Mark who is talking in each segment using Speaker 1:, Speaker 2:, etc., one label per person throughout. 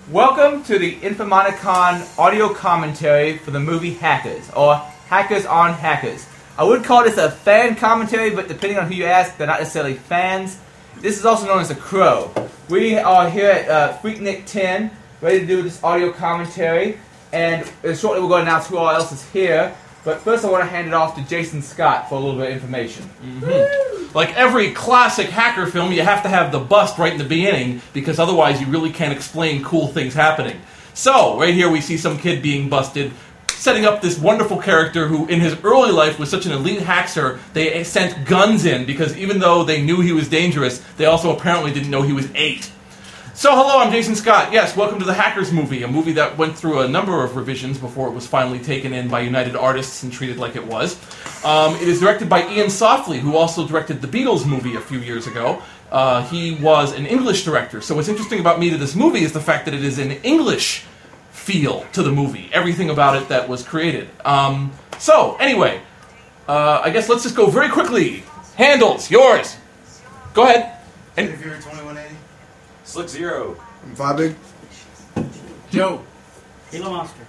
Speaker 1: Welcome to the Infomonicon audio commentary for the movie Hackers, or Hackers on Hackers. I would call this a fan commentary, but depending on who you ask, they're not necessarily fans. This is also known as The Crow. We are here at Freaknik 10, ready to do this audio commentary, and shortly we're going to announce who all else is here. But first I want to hand it off to Jason Scott for a little bit of information.
Speaker 2: Mm-hmm. Like every classic hacker film, you have to have the bust right in the beginning, because otherwise you really can't explain cool things happening. So, right here we see some kid being busted, setting up this wonderful character who in his early life was such an elite hacker, they sent guns in, because even though they knew he was dangerous, they also apparently didn't know he was 8. So, hello, I'm Jason Scott. Yes, welcome to the Hackers movie, a movie that went through a number of revisions before it was finally taken in by United Artists and treated like it was. It is directed by Ian Softly, who also directed the Beatles movie a few years ago. He was an English director, so what's interesting about me to this movie is the fact that it is an English feel to the movie, everything about it that was created. Anyway, I guess let's just go very quickly. Handles, yours. Go ahead.
Speaker 3: And if you're 2180.
Speaker 4: Slick Zero.
Speaker 3: I'm Fabig.
Speaker 5: Joe. Halo Monster.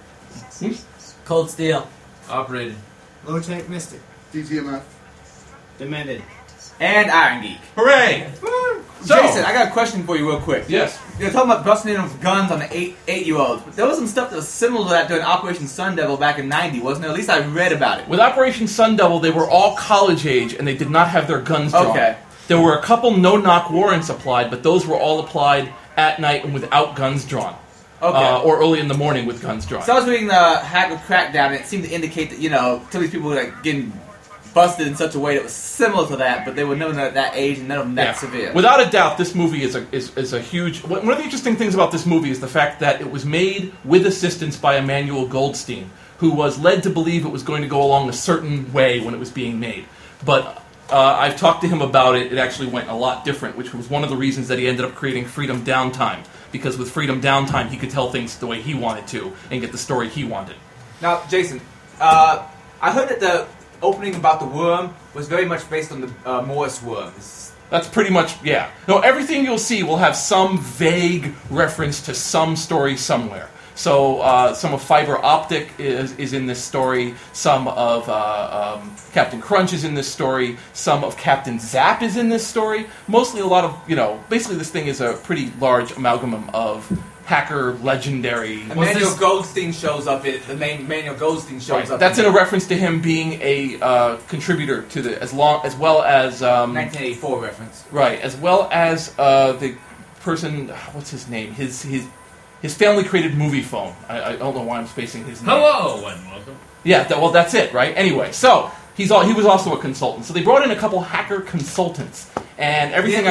Speaker 6: Cold Steel.
Speaker 4: Operated.
Speaker 5: Low Tech Mystic.
Speaker 3: DTMF.
Speaker 5: Demented.
Speaker 1: And Iron Geek.
Speaker 2: Hooray! So,
Speaker 1: Jason, I got a question for you real quick.
Speaker 2: yes.
Speaker 1: You're talking about busting in with guns on the eight-year-olds, but there was some stuff that was similar to that during Operation Sun Devil back in '90, wasn't there? At least I read about it.
Speaker 2: With Operation Sun Devil, they were all college age, and they did not have their guns drawn.
Speaker 1: Okay.
Speaker 2: There were a couple no-knock warrants applied, but those were all applied at night and without guns drawn.
Speaker 1: Okay.
Speaker 2: Or early in the morning with guns drawn.
Speaker 1: So I was reading the Hacker Crackdown, and it seemed to indicate that, some of these people were getting busted in such a way that was similar to that, but they were none at that age and none of them that severe.
Speaker 2: Without a doubt, this movie is a huge... One of the interesting things about this movie is the fact that it was made with assistance by Emmanuel Goldstein, who was led to believe it was going to go along a certain way when it was being made. But I've talked to him about it. It actually went a lot different, which was one of the reasons that he ended up creating Freedom Downtime. Because with Freedom Downtime, he could tell things the way he wanted to and get the story he wanted.
Speaker 1: Now, Jason, I heard that the opening about the worm was very much based on the Morris worm.
Speaker 2: That's pretty much, yeah. No, everything you'll see will have some vague reference to some story somewhere. So, some of Fiber Optic is in this story, some of Captain Crunch is in this story, some of Captain Zap is in this story. Mostly a lot of, basically this thing is a pretty large amalgam of hacker legendary...
Speaker 1: Emmanuel Goldstein shows up, the name Emmanuel Goldstein shows up.
Speaker 2: That's in a reference to him being a contributor to the, as well as...
Speaker 1: 1984 reference.
Speaker 2: Right, as well as the person, what's his name? His family created Movie Phone. I don't know why I'm spacing his name.
Speaker 4: Hello and welcome.
Speaker 2: Yeah, that's it, right? Anyway, so he was also a consultant. So they brought in a couple hacker consultants, and everything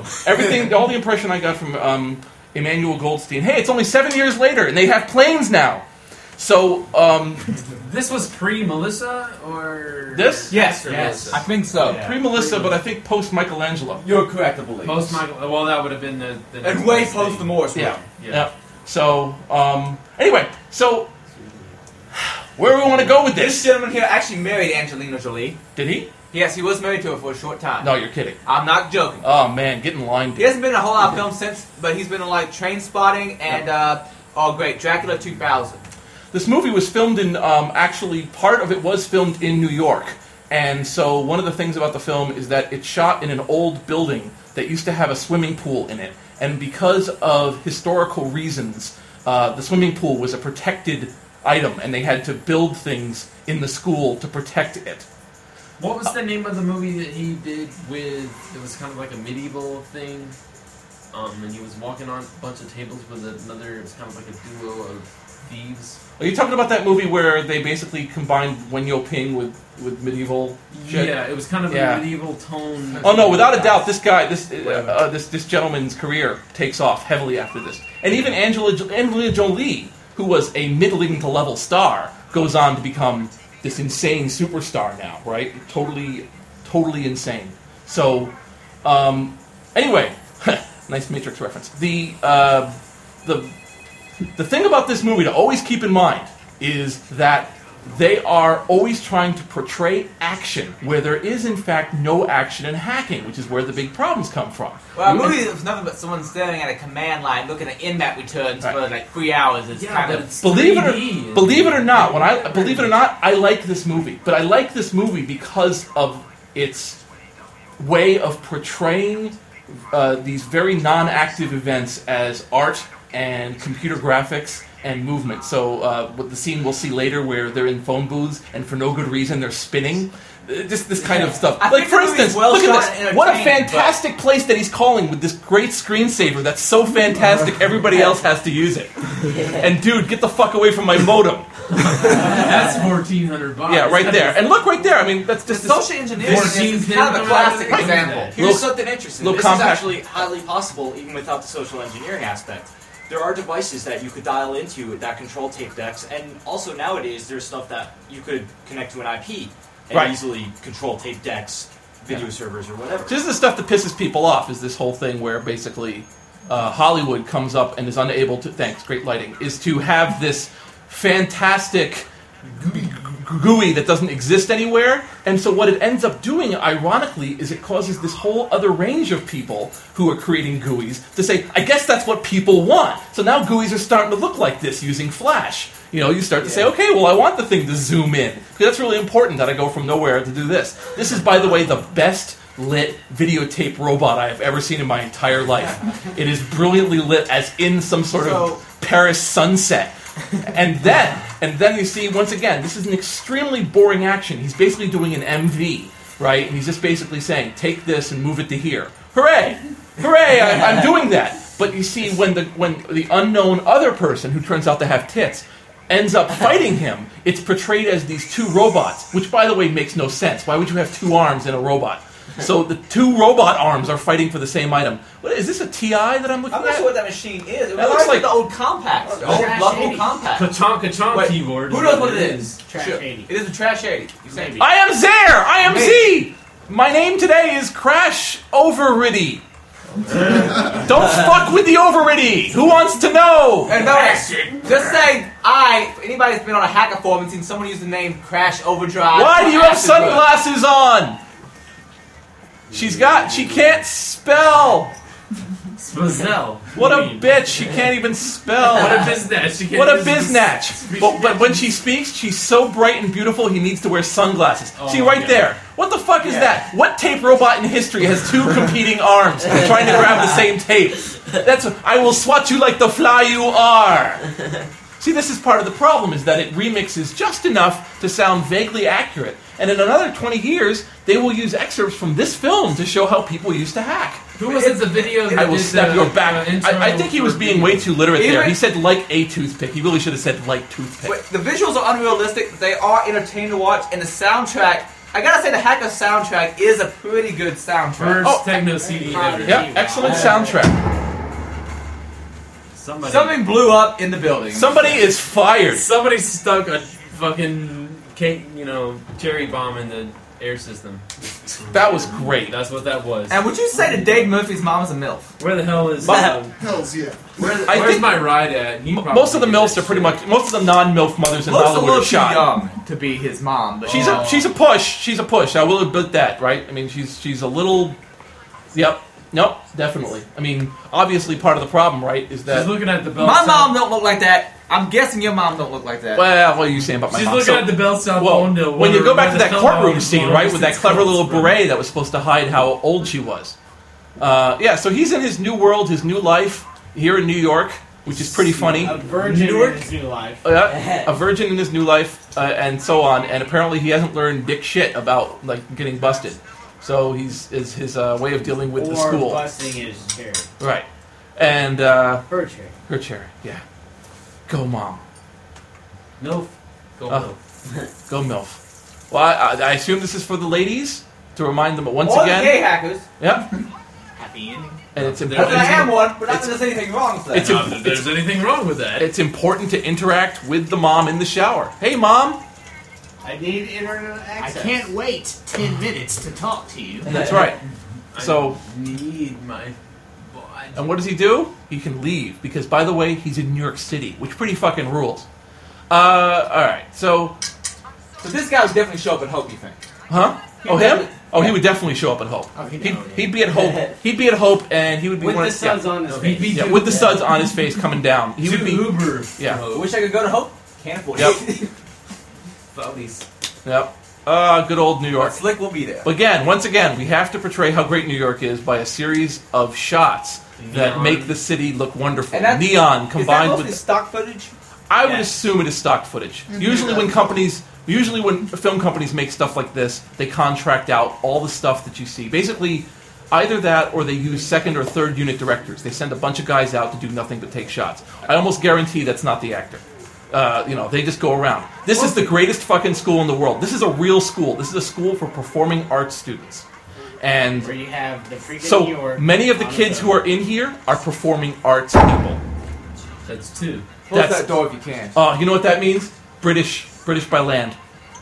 Speaker 2: all the impression I got from Emmanuel Goldstein. Hey, it's only 7 years later, and they have planes now. So
Speaker 4: This was pre-Melissa, or...
Speaker 2: This?
Speaker 1: Yes,
Speaker 4: Melissa?
Speaker 1: I think so.
Speaker 4: Yeah.
Speaker 2: Pre-Melissa, but I think post-Michelangelo.
Speaker 1: You're correct, I believe.
Speaker 4: Post-Michael... Well, that would have been the
Speaker 1: And way post the Morris worm.
Speaker 2: Yeah. So, anyway, where do we want to go with
Speaker 1: This
Speaker 2: this?
Speaker 1: gentleman here actually married Angelina Jolie.
Speaker 2: Did he?
Speaker 1: Yes, he was married to her for a short time.
Speaker 2: No, you're kidding.
Speaker 1: I'm not joking.
Speaker 2: Oh, man, get in line, dude.
Speaker 1: He hasn't been in a whole lot of films since, but he's been in Train Spotting and, Dracula 2000.
Speaker 2: This movie was filmed in, actually, part of it was filmed in New York. And so one of the things about the film is that it's shot in an old building that used to have a swimming pool in it. And because of historical reasons, the swimming pool was a protected item, and they had to build things in the school to protect it.
Speaker 4: What was the name of the movie that he did with... It was kind of like a medieval thing. And he was walking on a bunch of tables with another... It was kind of like a duo of thieves.
Speaker 2: Are you talking about that movie where they basically combined Wen Yo Ping with medieval shit?
Speaker 4: Yeah, it was kind of a medieval tone.
Speaker 2: Oh no, without a doubt, this gentleman's career takes off heavily after this. And even Angelina Jolie, who was a middling to level star, goes on to become this insane superstar now, right? Totally insane. So, anyway, nice Matrix reference. The thing about this movie to always keep in mind is that they are always trying to portray action where there is, in fact, no action in hacking, which is where the big problems come from.
Speaker 1: Well, a movie is nothing but someone staring at a command line, looking at in-map returns for like 3 hours. It's kind of
Speaker 2: Believe it or not, I like this movie. But I like this movie because of its way of portraying these very non-active events as art and computer graphics and movement. So with the scene we'll see later where they're in phone booths and for no good reason they're spinning. This kind of stuff. Like, for instance, look at this. What a fantastic place that he's calling with this great screensaver that's so fantastic everybody else has to use it. And dude, get the fuck away from my modem.
Speaker 4: That's $1,400.
Speaker 2: Yeah, right there. And look right there. I mean, that's just
Speaker 1: social engineering is kind of a classic example.
Speaker 7: Here's something interesting. This
Speaker 2: compact.
Speaker 7: is actually highly possible even without the social engineering aspect. There are devices that you could dial into that control tape decks, and also nowadays there's stuff that you could connect to an IP and easily control tape decks, video servers, or whatever.
Speaker 2: This is the stuff that pisses people off, is this whole thing where basically Hollywood comes up and is unable to, thanks, great lighting, is to have this fantastic GUI that doesn't exist anywhere. And so what it ends up doing, ironically, is it causes this whole other range of people who are creating GUIs to say, I guess that's what people want. So now GUIs are starting to look like this using Flash. You know, you start to say, okay, well, I want the thing to zoom in. Because that's really important that I go from nowhere to do this. This is, by the way, the best lit videotape robot I have ever seen in my entire life. It is brilliantly lit as in some sort of Paris sunset. And then you see, once again, this is an extremely boring action. He's basically doing an MV, right? And he's just basically saying, take this and move it to here. Hooray! Hooray, I'm doing that. But you see, when the unknown other person, who turns out to have tits, ends up fighting him, it's portrayed as these two robots, which, by the way, makes no sense. Why would you have two arms in a robot? So the two robot arms are fighting for the same item. What is this, a TI that I'm looking at?
Speaker 1: I'm not sure what that machine is. It
Speaker 2: That looks like
Speaker 1: the old Compact. The old lovable Compact.
Speaker 4: Ka-chonk keyboard.
Speaker 1: Who knows what it is?
Speaker 5: Trash 80.
Speaker 1: It is a Trash 80. You say
Speaker 2: I am Zare! I am Z! My name today is Crash Overriddy. Don't fuck with the Overriddy! Who wants to know?
Speaker 1: And just say if anybody's been on a hacker forum and seen someone use the name Crash Overdrive.
Speaker 2: Why do you have sunglasses on? She can't spell.
Speaker 4: Spazel.
Speaker 2: What a bitch, she can't even spell.
Speaker 4: What a biznatch.
Speaker 2: What a biznatch. But when she speaks, she's so bright and beautiful, he needs to wear sunglasses. See, right there. What the fuck is that? What tape robot in history has two competing arms trying to grab the same tape? I will swat you like the fly you are. See, this is part of the problem, is that it remixes just enough to sound vaguely accurate. And in another 20 years, they will use excerpts from this film to show how people used to hack.
Speaker 4: Who was it, the video that
Speaker 2: I will
Speaker 4: did
Speaker 2: snap your back. I think he was being way too literate there.
Speaker 1: Even-
Speaker 2: He said like a toothpick. He really should have said like toothpick.
Speaker 1: The visuals are unrealistic, but they are entertaining to watch, and the soundtrack, I gotta say the Hacker soundtrack is a pretty good soundtrack.
Speaker 4: First techno CD ever.
Speaker 2: Yeah, excellent soundtrack.
Speaker 1: Something blew up in the building.
Speaker 2: Somebody is fired.
Speaker 4: Somebody stuck a fucking cherry bomb in the air system.
Speaker 2: That was great.
Speaker 4: That's what that was.
Speaker 1: And would you say that Dave Murphy's mom is a MILF?
Speaker 4: Where the hell is...
Speaker 3: Hells yeah.
Speaker 4: Where's my ride at?
Speaker 2: Most of the MILFs are pretty much... Most of the non-MILF mothers in
Speaker 1: Most a
Speaker 2: Hollywood
Speaker 1: little
Speaker 2: are
Speaker 1: too
Speaker 2: shot.
Speaker 1: young to be his mom. But
Speaker 2: She's a push. She's a push. I will admit that, right? I mean, she's a little... Yep. Nope, definitely. I mean, obviously part of the problem, right, is that...
Speaker 4: She's looking at the bell.
Speaker 1: My mom don't look like that. I'm guessing your mom don't look like that.
Speaker 2: Well, what are you saying about my
Speaker 4: She's
Speaker 2: mom?
Speaker 4: looking at the Bell South phone to
Speaker 2: when you go back to that courtroom
Speaker 4: where
Speaker 2: scene, right, with that clever little beret that was supposed to hide how old she was. Yeah, so he's in his new world, his new life, here in New York, which is pretty funny.
Speaker 5: A virgin in his new life.
Speaker 2: A virgin in his new life, and so on. And apparently he hasn't learned dick shit about, like, getting busted. So his way of dealing with the school.
Speaker 5: Or busting his chair.
Speaker 2: Right. And,
Speaker 5: Her chair.
Speaker 2: her chair, yeah. Go, Mom.
Speaker 4: MILF. Go MILF.
Speaker 2: Go, MILF. Well, I assume this is for the ladies, to remind them once
Speaker 1: Or
Speaker 2: again.
Speaker 1: the gay hackers.
Speaker 2: Yep.
Speaker 1: Happy ending.
Speaker 2: And it's
Speaker 1: But
Speaker 2: important.
Speaker 1: I am one, but not that there's anything wrong with that.
Speaker 2: It's
Speaker 4: Not that there's anything wrong with that.
Speaker 2: It's important to interact with the mom in the shower. Hey, Mom.
Speaker 5: I need internet
Speaker 8: I
Speaker 5: access.
Speaker 8: can't wait 10 minutes to talk to you.
Speaker 2: That's right. So,
Speaker 4: I need my...
Speaker 2: and what does he do? He can leave because, by the way, he's in New York City, which pretty fucking rules. All right. So
Speaker 1: So this guy would definitely show up at Hope, you think?
Speaker 2: Huh? Oh, him? Oh, he would definitely show up at Hope.
Speaker 5: Oh,
Speaker 2: He'd be at Hope. He'd be at Hope, and he would be
Speaker 5: With
Speaker 2: one
Speaker 5: the
Speaker 2: of
Speaker 5: suds on his face.
Speaker 2: yeah, with the suds on his face coming down. He would be
Speaker 4: Uber.
Speaker 2: yeah.
Speaker 1: I wish I could go to Hope. Can't afford
Speaker 2: Yep.
Speaker 1: it. Phonies.
Speaker 2: Yep. Good old New York.
Speaker 1: But Slick will be there.
Speaker 2: But again, once again, we have to portray how great New York is by a series of shots that
Speaker 4: Neon.
Speaker 2: make the city look wonderful.
Speaker 1: And that's-
Speaker 2: Neon
Speaker 1: Is that
Speaker 2: combined
Speaker 1: mostly
Speaker 2: with
Speaker 1: stock footage?
Speaker 2: I would
Speaker 5: Yes.
Speaker 2: assume it is stock footage. Usually when film companies make stuff like this, they contract out all the stuff that you see. Basically, either that or they use second or third unit directors. They send a bunch of guys out to do nothing but take shots. I almost guarantee that's not the actor. They just go around. This is the greatest fucking school in the world. This is a real school. This is a school for performing arts students. And
Speaker 5: Where you have the freaking New
Speaker 2: so
Speaker 5: York.
Speaker 2: many of the
Speaker 5: on
Speaker 2: kids
Speaker 5: the
Speaker 2: who are in here are performing arts people.
Speaker 4: That's 2.
Speaker 1: Close
Speaker 2: That's-
Speaker 1: that door if you can.
Speaker 2: You know what that means? British by land.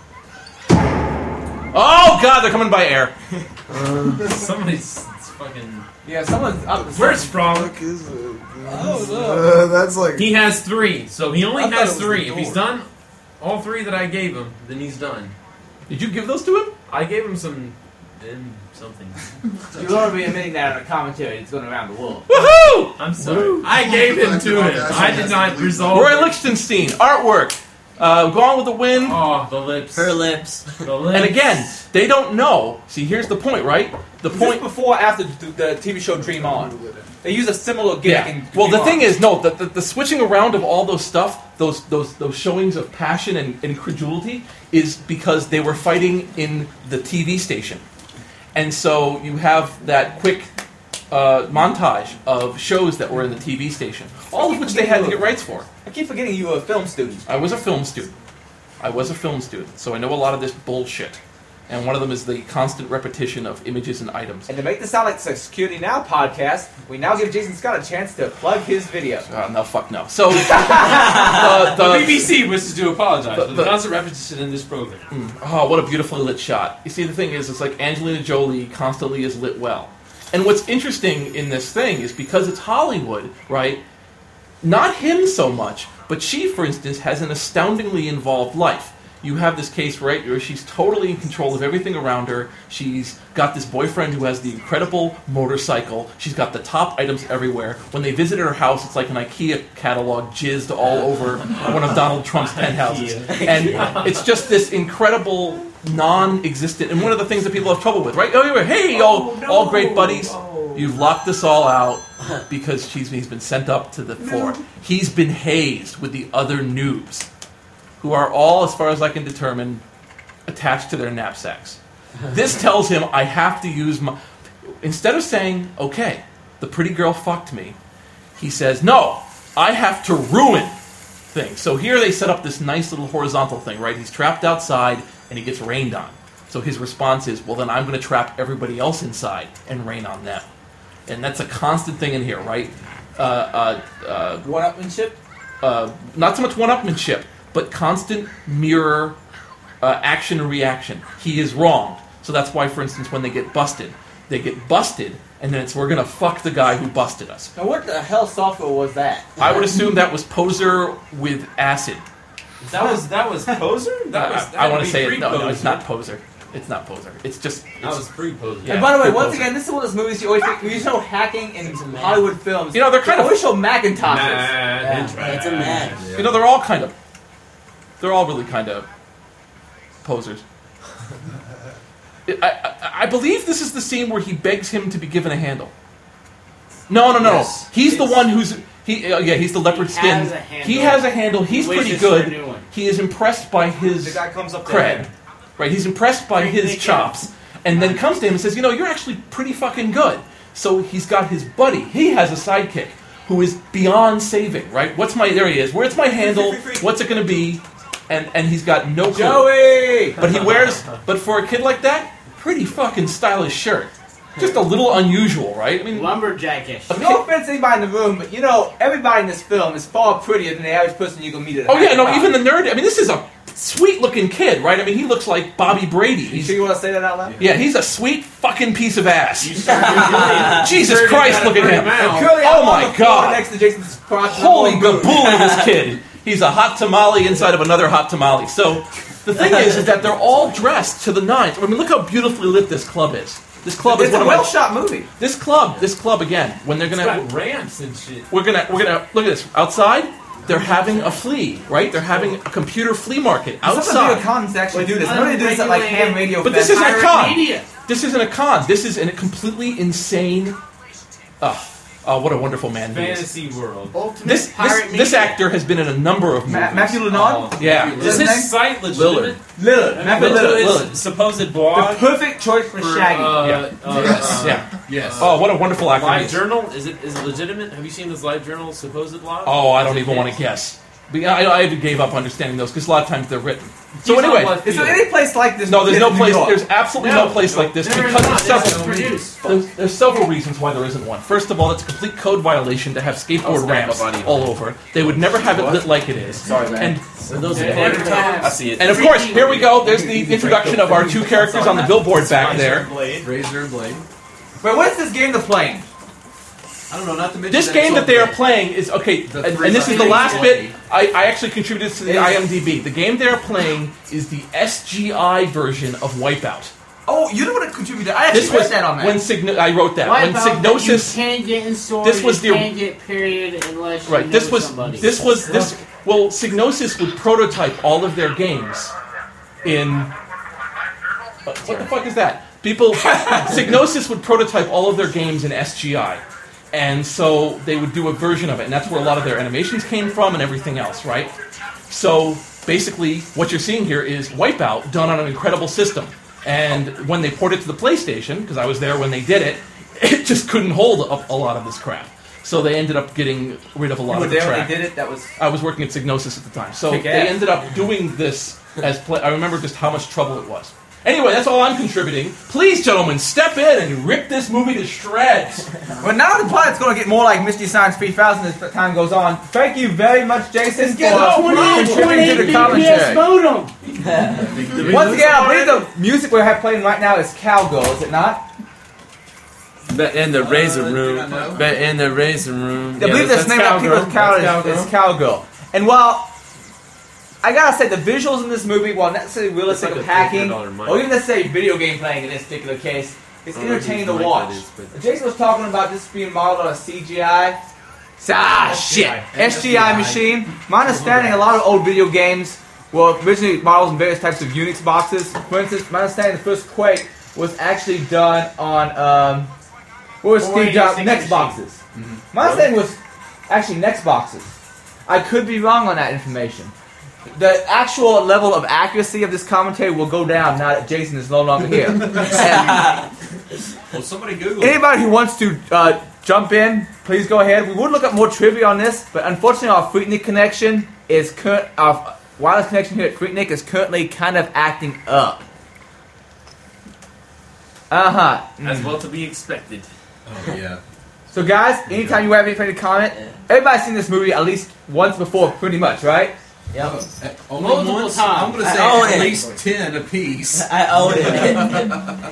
Speaker 2: Oh God, they're coming by air.
Speaker 4: Somebody's fucking.
Speaker 1: Yeah, someone's up.
Speaker 4: Where's from?
Speaker 3: Fuck is it?
Speaker 1: Oh,
Speaker 3: That's like.
Speaker 4: He has 3, so he only
Speaker 1: I thought
Speaker 4: has
Speaker 1: it was
Speaker 4: 3.
Speaker 1: the
Speaker 4: If he's
Speaker 1: door.
Speaker 4: done all 3 that I gave him, then he's done.
Speaker 2: Did you give those to him?
Speaker 4: I gave him some. Something.
Speaker 1: You're going to be admitting that on a commentary that's going around the world.
Speaker 2: Woohoo!
Speaker 4: I'm sorry. I gave him to him. I did not resolve.
Speaker 2: Roy Lichtenstein, artwork. Gone with the Wind.
Speaker 4: Oh, the lips.
Speaker 6: Her lips.
Speaker 4: The lips.
Speaker 2: And again, they don't know. See, here's the point, right? The
Speaker 1: Is
Speaker 2: point.
Speaker 1: this before or after the TV show Dream On? They use a similar gimmick in
Speaker 2: Well, the
Speaker 1: Dream
Speaker 2: thing
Speaker 1: On.
Speaker 2: is, no, the switching around of all those stuff, those showings of passion and incredulity, is because they were fighting in the TV station, and so you have that quick montage of shows that were in the TV station, all of which they had to get rights for.
Speaker 1: I keep forgetting you were a film student.
Speaker 2: I was a film student, so I know a lot of this bullshit, and one of them is the constant repetition of images and items.
Speaker 1: And to make this sound like it's a Security Now podcast, we now give Jason Scott a chance to plug his video.
Speaker 2: No, fuck no. So
Speaker 4: The BBC wishes to apologize for the
Speaker 2: the-
Speaker 4: constant repetition in this program.
Speaker 2: Oh, what a beautifully lit shot. You see, the thing is, it's like Angelina Jolie constantly is lit well. And what's interesting in this thing is because it's Hollywood, right? Not him so much, but she, for instance, has an astoundingly involved life. You have this case, right, where she's totally in control of everything around her. She's got this boyfriend who has the incredible motorcycle. She's got the top items everywhere. When they visit her house, it's like an IKEA catalog jizzed all over one of Donald Trump's penthouses. And it's just this incredible, non-existent, and one of the things that people have trouble with, right? Oh, hey, all great buddies. You've locked us all out because he's been sent up to the floor. He's been hazed with the other noobs, who are all, as far as I can determine, attached to their knapsacks. This tells him I have to use my... Instead of saying, okay, the pretty girl fucked me, he says, no, I have to ruin things. So here they set up this nice little horizontal thing, right? He's trapped outside and he gets rained on. So his response is, well, then I'm going to trap everybody else inside and rain on them. And that's a constant thing in here, right?
Speaker 1: One-upmanship?
Speaker 2: Not so much one-upmanship, but constant mirror action and reaction. He is wronged. So that's why, for instance, when they get busted, and then it's, we're going to fuck the guy who busted us.
Speaker 1: Now what the hell software was that?
Speaker 2: I would assume that was Poser with acid.
Speaker 4: That was Poser?
Speaker 2: I want to say it. No, it's not Poser. It's not Poser. It's just...
Speaker 4: That was pre-Poser.
Speaker 2: Yeah.
Speaker 1: And by the way,
Speaker 2: good
Speaker 1: once
Speaker 2: poser.
Speaker 1: again, this is one of those movies you always think, when you show hacking in Hollywood films.
Speaker 2: You know, they're kind
Speaker 1: they
Speaker 2: of...
Speaker 1: always show Macintoshes.
Speaker 6: It's a mad.
Speaker 2: You know, they're all really kind of posers. I believe this is the scene where he begs him to be given a handle. No.
Speaker 5: Yes.
Speaker 2: He's the one who's... he's the leopard skin.
Speaker 5: has a handle.
Speaker 2: He has a handle. He's
Speaker 5: He
Speaker 2: pretty
Speaker 5: wishes for a
Speaker 2: good.
Speaker 5: new one.
Speaker 2: He is impressed by his
Speaker 7: The guy comes up to
Speaker 2: cred.
Speaker 7: him.
Speaker 2: Right, he's impressed by his
Speaker 5: Thank you.
Speaker 2: chops. And then comes to him and says, you're actually pretty fucking good. So he's got his buddy. He has a sidekick who is beyond saving, right? There he is. Where's my handle? What's it going to be? And he's got no clue.
Speaker 1: Joey!
Speaker 2: But for a kid like that, pretty fucking stylish shirt. Just a little unusual, right? I mean,
Speaker 5: Lumberjackish.
Speaker 1: No offense to anybody in the room, but everybody in this film is far prettier than the average person you can meet at a
Speaker 2: even the nerd. I mean, this is a sweet-looking kid, right? I mean, he looks like Bobby Brady.
Speaker 1: You sure you want to say that out loud?
Speaker 2: Yeah, he's a sweet fucking piece of ass.
Speaker 4: Jesus
Speaker 2: Jesus Christ, look at him.
Speaker 1: And currently,
Speaker 2: Oh
Speaker 1: I'm
Speaker 2: my
Speaker 1: on the floor
Speaker 2: God.
Speaker 1: next to Jason's crotch.
Speaker 2: Holy gabool, this kid. He's a hot tamale inside of another hot tamale. So, The thing is that they're all dressed to the nines. I mean, look how beautifully lit this club is. This club is
Speaker 1: It's
Speaker 2: one
Speaker 1: a
Speaker 2: of my.
Speaker 1: well-shot movie.
Speaker 2: This club again. When they're
Speaker 4: It's
Speaker 2: gonna,
Speaker 4: got ramps and shit.
Speaker 2: we're gonna look at this outside. They're having a flea, right? They're having a computer flea market
Speaker 1: Some
Speaker 2: outside.
Speaker 1: video cons actually do this. Nobody do this at like ham radio.
Speaker 2: But this
Speaker 1: fest.
Speaker 2: isn't a con.
Speaker 8: Media.
Speaker 2: This isn't a con. This is a completely insane. What a wonderful man he is.
Speaker 4: Fantasy world.
Speaker 8: Ultimate
Speaker 2: This
Speaker 8: pirate
Speaker 2: this
Speaker 8: media.
Speaker 2: actor has been in a number of movies.
Speaker 1: Matthew Lillard.
Speaker 2: Yeah.
Speaker 4: Is
Speaker 1: his name?
Speaker 4: his site legitimate?
Speaker 1: Lillard. Matthew Lillard.
Speaker 4: His supposed
Speaker 1: The
Speaker 4: blog?
Speaker 1: perfect choice for Shaggy.
Speaker 2: Yeah.
Speaker 3: Yes.
Speaker 2: Oh, what a wonderful actor he
Speaker 4: Live
Speaker 2: is.
Speaker 4: journal? Is it legitimate? Have you seen this live journal supposed blog?
Speaker 2: Oh, I
Speaker 4: Is
Speaker 2: don't
Speaker 4: it
Speaker 2: even want to
Speaker 4: his?
Speaker 2: guess. But yeah, I gave up understanding those because a lot of times they're written. So
Speaker 4: He's on
Speaker 2: anyway,
Speaker 4: left
Speaker 1: Is there
Speaker 4: field.
Speaker 1: any place like this?
Speaker 2: no, there's
Speaker 1: in
Speaker 2: no
Speaker 1: New
Speaker 2: place.
Speaker 1: York?
Speaker 2: There's absolutely no place like this
Speaker 8: There is
Speaker 2: because
Speaker 8: not.
Speaker 2: there's
Speaker 8: This is
Speaker 2: several.
Speaker 8: produced.
Speaker 2: There's several reasons why there isn't one. First of all, it's a complete code violation to have skateboard ramps all over. They would never have it lit like it is.
Speaker 1: Sorry, man.
Speaker 2: And
Speaker 8: Those are prototypes.
Speaker 5: I see it.
Speaker 2: and of course, here we go. There's the introduction of our two characters on the billboard back there.
Speaker 3: Razor and Blade.
Speaker 1: Wait, what is this game they're playing?
Speaker 3: I don't know, not to mention
Speaker 2: This game that they are playing is okay, and this is the last bit. I actually contributed to the IMDb. The game they are playing is the SGI version of Wipeout.
Speaker 1: Oh, you don't want to contribute that. I actually
Speaker 2: This
Speaker 1: read
Speaker 2: was
Speaker 1: that on that.
Speaker 2: when I wrote that when Psygnosis.
Speaker 6: You can't get in stores.
Speaker 2: This was
Speaker 6: you
Speaker 2: the-
Speaker 6: can't get period unless you
Speaker 2: Right.
Speaker 6: know
Speaker 2: This was
Speaker 6: somebody.
Speaker 2: this. Well, Psygnosis would prototype all of their games in. What the fuck is that? People. Psygnosis would prototype all of their games in SGI, and so they would do a version of it, and that's where a lot of their animations came from and everything else, right? So basically, what you're seeing here is Wipeout done on an incredible system, and when they ported it to the PlayStation, because I was there when they did it, it just couldn't hold a lot of this crap. So they ended up getting rid of a lot
Speaker 1: You were
Speaker 2: of the
Speaker 1: there when
Speaker 2: track.
Speaker 1: they did it. That was.
Speaker 2: I was working at Psygnosis at the time, so
Speaker 1: Kick
Speaker 2: they
Speaker 1: ass.
Speaker 2: ended up doing this as play. I remember just how much trouble it was. Anyway, that's all I'm contributing. Please, gentlemen, step in and rip this movie to shreds.
Speaker 1: Well, now the plot's going to get more like Mystery Science 3000 as time goes on. Thank you very much, Jason, for contributing to the commentary.
Speaker 6: modem.
Speaker 1: Once again, I believe the music we have playing right now is Cowgirl, is it not?
Speaker 5: But in the razor room.
Speaker 3: do not know.
Speaker 5: But in the razor room.
Speaker 1: I believe that's named after people's
Speaker 5: Cowgirl.
Speaker 1: is Cowgirl. And while I gotta say the visuals in this movie, while not necessarily realistic
Speaker 4: It's
Speaker 1: of
Speaker 4: like a
Speaker 1: hacking,
Speaker 4: $300 mic.
Speaker 1: or even necessarily video game playing in this particular case, it's
Speaker 4: I don't know
Speaker 1: entertaining to
Speaker 4: whose mic
Speaker 1: watch.
Speaker 4: that is, but-
Speaker 1: Jason was talking about this being modeled on a CGI. SGI machine. My understanding, a lot of old video games were originally modeled in various types of Unix boxes. For instance, my understanding, the first Quake was actually done on what was Steve Jobs?
Speaker 6: 486
Speaker 1: Next boxes. My understanding was actually next boxes. I could be wrong on that information. The actual level of accuracy of this commentary will go down now that Jason is no longer here. And
Speaker 3: Well, somebody Google it.
Speaker 1: anybody who wants to jump in, please go ahead. We would look up more trivia on this, but unfortunately our Freaknik connection is our wireless connection here at Freaknik is currently kind of acting up.
Speaker 4: As well to be expected.
Speaker 3: Oh, yeah.
Speaker 1: So guys, anytime you have anything to comment, everybody's seen this movie at least once before, pretty much, right?
Speaker 6: Yep.
Speaker 3: Only
Speaker 6: Multiple
Speaker 3: once?
Speaker 6: times.
Speaker 3: I'm going to say
Speaker 5: I own
Speaker 3: at
Speaker 5: it.
Speaker 3: least 10 apiece.
Speaker 5: I own it.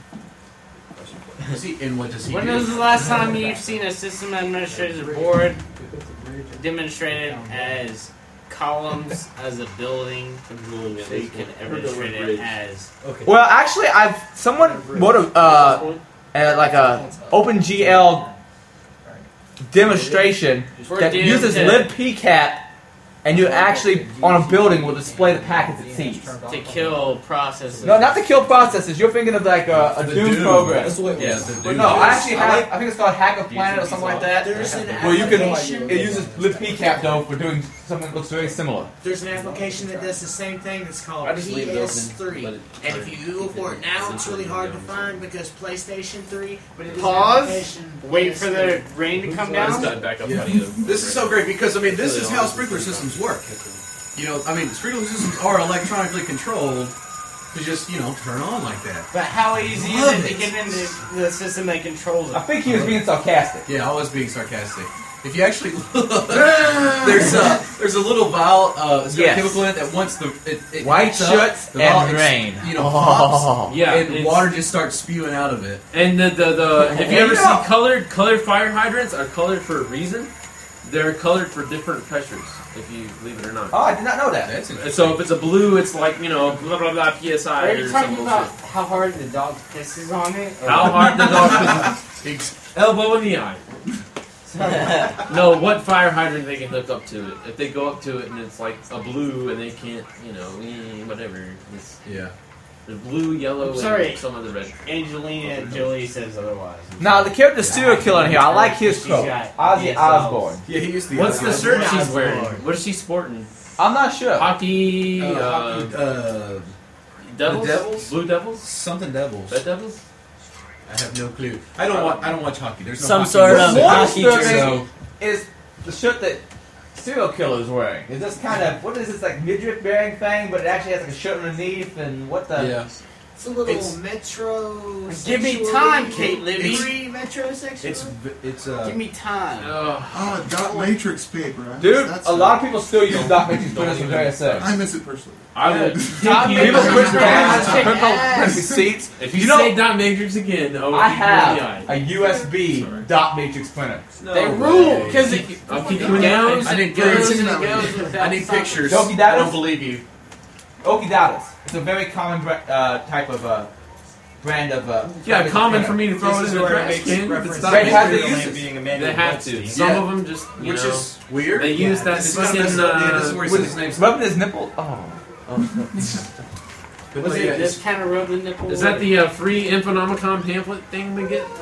Speaker 3: And what does he
Speaker 6: When
Speaker 3: do?
Speaker 6: was the last time you've seen a system administrator board demonstrated as columns as a building, so you can demonstrate it as
Speaker 1: Well, actually, someone wrote like a OpenGL demonstration that uses libpcap, and you actually on a building will display the packets it sees.
Speaker 6: to kill processes.
Speaker 1: No, not to kill processes. You're thinking of like a
Speaker 3: The
Speaker 1: Doom
Speaker 3: Doom.
Speaker 1: program.
Speaker 3: That's what it was. Yeah, the
Speaker 1: But
Speaker 3: Doom.
Speaker 1: no, I actually have. I think it's called Hack of Planet or something like that.
Speaker 9: There's an
Speaker 1: Where you can.
Speaker 9: application.
Speaker 1: It uses libpcap though for doing something that looks very similar.
Speaker 9: There's an application that does the same thing. That's called
Speaker 5: I just leave it open,
Speaker 9: PS3.
Speaker 5: let it
Speaker 9: And if you Google for it now, it's really hard to find because PlayStation 3. But it is
Speaker 6: Pause.
Speaker 9: an application.
Speaker 6: Wait for the rain to come
Speaker 4: I just
Speaker 6: down.
Speaker 4: got back up
Speaker 3: Yeah.
Speaker 4: funny.
Speaker 3: This is so great because, I mean, this is how sprinkler systems work. You know, I mean, sprinkler systems are electronically controlled to just, you know, turn on like that.
Speaker 6: But how easy is
Speaker 3: Love
Speaker 6: it to
Speaker 3: it.
Speaker 6: get into the system that controls
Speaker 1: I
Speaker 6: it?
Speaker 1: think he was being sarcastic.
Speaker 3: Yeah, I was being sarcastic. If you actually look, there's a little vial, it's got
Speaker 1: Yes.
Speaker 3: a chemical in it that once it
Speaker 1: White
Speaker 3: heats up,
Speaker 1: shirts
Speaker 3: the vial
Speaker 1: and rain.
Speaker 3: You know, pops,
Speaker 4: Yeah,
Speaker 3: and
Speaker 4: it's-
Speaker 3: water just starts spewing out of it.
Speaker 4: And the if you
Speaker 1: Hey,
Speaker 4: ever
Speaker 1: you know-
Speaker 4: see colored fire hydrants are colored for a reason. They're colored for different pressures, if you believe it or not.
Speaker 1: Oh, I did not know that.
Speaker 3: That's interesting.
Speaker 4: So if it's a blue, it's like, blah, blah, blah, PSI
Speaker 6: Are
Speaker 4: or
Speaker 6: you
Speaker 4: some
Speaker 6: talking
Speaker 4: bullshit.
Speaker 6: about how hard the dog pisses on it? Or
Speaker 4: How hard the dog pisses? Elbow in the eye. No, what fire hydrant they can hook up to it. If they go up to it and it's like a blue and they can't, whatever. There's blue, yellow,
Speaker 6: Sorry.
Speaker 4: and some other red.
Speaker 6: Angelina Jolie says otherwise.
Speaker 1: Now, the character serial killer in here, I like his coat. Ozzy Osbourne.
Speaker 3: Yeah, he used the.
Speaker 4: What's the shirt she's
Speaker 6: Osborne.
Speaker 4: wearing? What is she sporting?
Speaker 1: I'm not sure.
Speaker 4: Hockey,
Speaker 3: the
Speaker 4: Devils?
Speaker 3: Devils?
Speaker 4: Blue Devils?
Speaker 3: something Devils.
Speaker 4: Red Devils?
Speaker 3: I have no clue. I don't watch hockey. There's no
Speaker 5: Some
Speaker 3: hockey
Speaker 5: sort
Speaker 3: in
Speaker 5: of
Speaker 3: this.
Speaker 1: One
Speaker 5: hockey
Speaker 1: shirt
Speaker 5: jersey.
Speaker 1: is the shirt that serial killer is wearing. Is this kind of, what is this, like midriff bearing thing, but it actually has like a shirt underneath, and what the...
Speaker 3: Yeah.
Speaker 9: It's a little metro.
Speaker 6: Give me time, Kate Libby.
Speaker 9: Metrosexual.
Speaker 3: It's
Speaker 6: Give me time.
Speaker 10: Oh, dot matrix paper.
Speaker 1: Dude,
Speaker 10: That's
Speaker 1: a lot of people still use dot matrix printers for various things.
Speaker 10: I miss it personally.
Speaker 4: I will.
Speaker 6: Dot
Speaker 1: People
Speaker 6: matrix
Speaker 1: print
Speaker 6: printers
Speaker 1: pants,
Speaker 6: kick
Speaker 1: print
Speaker 6: ass.
Speaker 1: receipts.
Speaker 4: If you,
Speaker 1: You know-
Speaker 4: say dot matrix again,
Speaker 1: I have a USB dot matrix printer.
Speaker 6: They rule because
Speaker 4: I'll keep you in the
Speaker 3: I didn't I need pictures.
Speaker 1: Doki
Speaker 3: I
Speaker 1: Dados?
Speaker 3: don't believe you.
Speaker 1: Okidatas. It's a very common type of brand of.
Speaker 4: Yeah, common for me to throw it
Speaker 7: This
Speaker 4: in
Speaker 7: is
Speaker 4: the
Speaker 7: where it
Speaker 4: trash
Speaker 7: makes
Speaker 4: can.
Speaker 7: reference
Speaker 4: It's
Speaker 7: to
Speaker 4: not
Speaker 1: They have
Speaker 7: Israel
Speaker 1: to use
Speaker 7: land
Speaker 1: it.
Speaker 7: being a man
Speaker 4: They
Speaker 7: named
Speaker 4: have
Speaker 7: Goldstein.
Speaker 4: to. Some
Speaker 3: Yeah.
Speaker 4: of them just,
Speaker 3: Which is weird.
Speaker 4: they use that
Speaker 3: It's not
Speaker 4: fucking.
Speaker 3: this is where he said his name's.
Speaker 1: Rubbing his nipple. Oh.
Speaker 3: But
Speaker 6: was
Speaker 3: yeah,
Speaker 6: it this kind of rub the nipple?
Speaker 4: Is that the free Infonomicon pamphlet thing we get?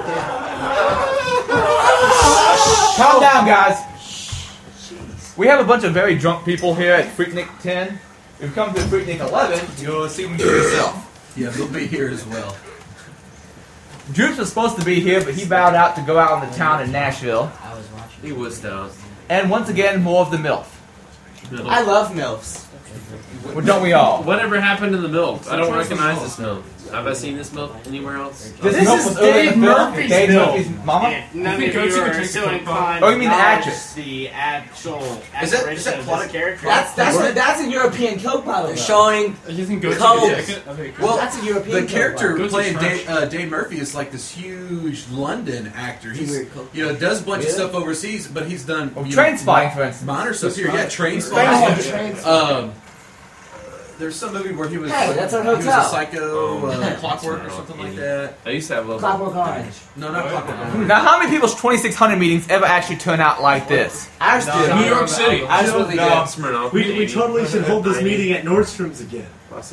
Speaker 1: Calm down, guys. We have a bunch of very drunk people here at Freaknik 10. If you come to Freaknik 11, you'll see them for yourself.
Speaker 3: Yeah, they'll be here as well.
Speaker 1: Droops was supposed to be here, but he bowed out to go out on the town in Nashville.
Speaker 9: I was watching.
Speaker 4: He was down.
Speaker 1: And once again, more of the MILF.
Speaker 9: I love MILFs.
Speaker 1: Well, don't we all?
Speaker 4: Whatever happened to the MILF? I don't recognize this MILF. Have I seen this MILF anywhere else?
Speaker 1: This
Speaker 6: This
Speaker 1: MILF
Speaker 6: is
Speaker 1: was earlier
Speaker 6: Dave
Speaker 1: in the film.
Speaker 6: Murphy's
Speaker 1: Dave
Speaker 6: MILF.
Speaker 1: Murphy's mama?
Speaker 6: If none of you are so inclined
Speaker 1: Oh, you mean the
Speaker 6: to acknowledge
Speaker 1: actress.
Speaker 6: the actual
Speaker 3: Is that
Speaker 6: aspiration of
Speaker 3: plot-
Speaker 6: this character.
Speaker 9: That's a European Coke bottle. though.
Speaker 5: Showing
Speaker 10: You can go
Speaker 5: Coke.
Speaker 3: Well,
Speaker 9: That's a European
Speaker 3: the
Speaker 9: Coke
Speaker 3: character
Speaker 9: bottle.
Speaker 3: playing Dave Murphy is like this huge London actor. He's
Speaker 9: Weird Coke.
Speaker 3: does a bunch of
Speaker 9: Really?
Speaker 3: stuff overseas, but he's done
Speaker 1: Oh,
Speaker 3: you
Speaker 1: train
Speaker 3: know,
Speaker 1: spotting, for instance.
Speaker 3: minor stuff here. Yeah, train
Speaker 9: Oh,
Speaker 3: spotting.
Speaker 9: train
Speaker 3: There's some movie where he was
Speaker 9: Hey, that's our
Speaker 3: he was a
Speaker 9: hotel.
Speaker 3: psycho
Speaker 4: Oh,
Speaker 3: clockwork or
Speaker 4: that's
Speaker 3: something
Speaker 4: not
Speaker 3: like
Speaker 4: idiot.
Speaker 3: that.
Speaker 4: I used to have a little.
Speaker 9: Clockwork Orange.
Speaker 3: No, not clockwork.
Speaker 1: Now, how many people's 2600 meetings ever actually turn out like this?
Speaker 9: Ours did.
Speaker 4: New York City.
Speaker 9: Ours really did.
Speaker 4: Smirnoff.
Speaker 11: We totally should hold this meeting at Nordstrom's again.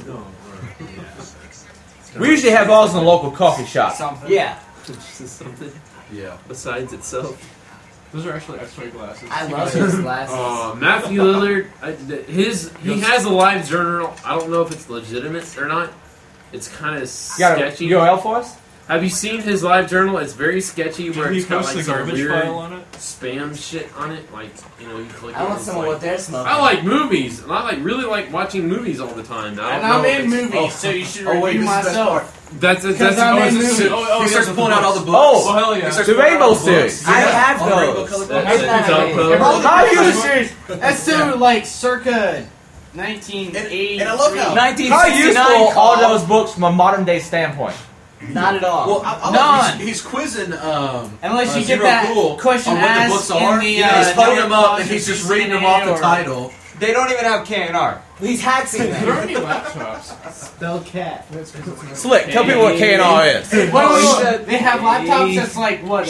Speaker 1: We usually have ours in a local coffee shop.
Speaker 9: Yeah.
Speaker 4: Something
Speaker 3: Yeah.
Speaker 4: besides itself.
Speaker 10: Those are actually X-ray glasses.
Speaker 9: I love his glasses.
Speaker 4: Matthew Lillard, he has a live journal. I don't know if it's legitimate or not. It's kind of
Speaker 1: You got a
Speaker 4: sketchy.
Speaker 1: URL for us?
Speaker 4: Have you seen his live journal? It's very sketchy. Where
Speaker 10: He
Speaker 4: it's got
Speaker 10: posts
Speaker 4: like
Speaker 10: the
Speaker 4: some
Speaker 10: garbage
Speaker 4: weird
Speaker 10: file on it.
Speaker 4: spam shit on it. Like you click.
Speaker 9: I
Speaker 4: it,
Speaker 9: want
Speaker 4: it's
Speaker 9: someone
Speaker 4: like,
Speaker 9: with their smoking.
Speaker 4: I like movies, and I really like watching movies all the time. I
Speaker 6: And
Speaker 4: don't
Speaker 6: I'm
Speaker 4: know if
Speaker 6: in
Speaker 4: it's-
Speaker 6: movies, so you should
Speaker 3: Oh wait,
Speaker 6: review
Speaker 3: this is the best
Speaker 6: myself.
Speaker 3: part.
Speaker 4: That's
Speaker 6: I'm in
Speaker 3: this is-
Speaker 6: movies.
Speaker 3: he starts pulling out all the books.
Speaker 1: Oh,
Speaker 10: Well, hell yeah.
Speaker 3: He starts
Speaker 1: the
Speaker 3: pulling out all
Speaker 1: Rainbow
Speaker 3: the books.
Speaker 1: series.
Speaker 9: I have
Speaker 3: All the Rainbow
Speaker 9: those.
Speaker 3: color
Speaker 4: That's
Speaker 3: books.
Speaker 9: Isn't that
Speaker 4: it's
Speaker 9: amazing?
Speaker 4: up,
Speaker 1: How
Speaker 6: How
Speaker 1: you-
Speaker 6: you serious? That's so like circa 1980.
Speaker 3: And I love how-
Speaker 1: How
Speaker 5: 1969
Speaker 1: useful are
Speaker 5: call.
Speaker 1: those books from a modern day standpoint?
Speaker 9: Not at all.
Speaker 3: Well, I love
Speaker 6: None.
Speaker 3: he's quizzing.
Speaker 6: Unless you
Speaker 3: Zero
Speaker 6: get that
Speaker 3: Cool
Speaker 6: question
Speaker 3: on what the
Speaker 6: asked
Speaker 3: books
Speaker 6: in
Speaker 3: are.
Speaker 6: the,
Speaker 3: He's holding them up and
Speaker 6: Netflix
Speaker 3: he's just
Speaker 6: or
Speaker 3: reading them off the
Speaker 6: or-
Speaker 3: title.
Speaker 7: They don't even have K&R.
Speaker 9: He's hacking
Speaker 10: There
Speaker 9: them.
Speaker 10: are any laptops.
Speaker 6: Spell cat.
Speaker 1: Slick, tell people what K&R is.
Speaker 6: They have laptops that's like what?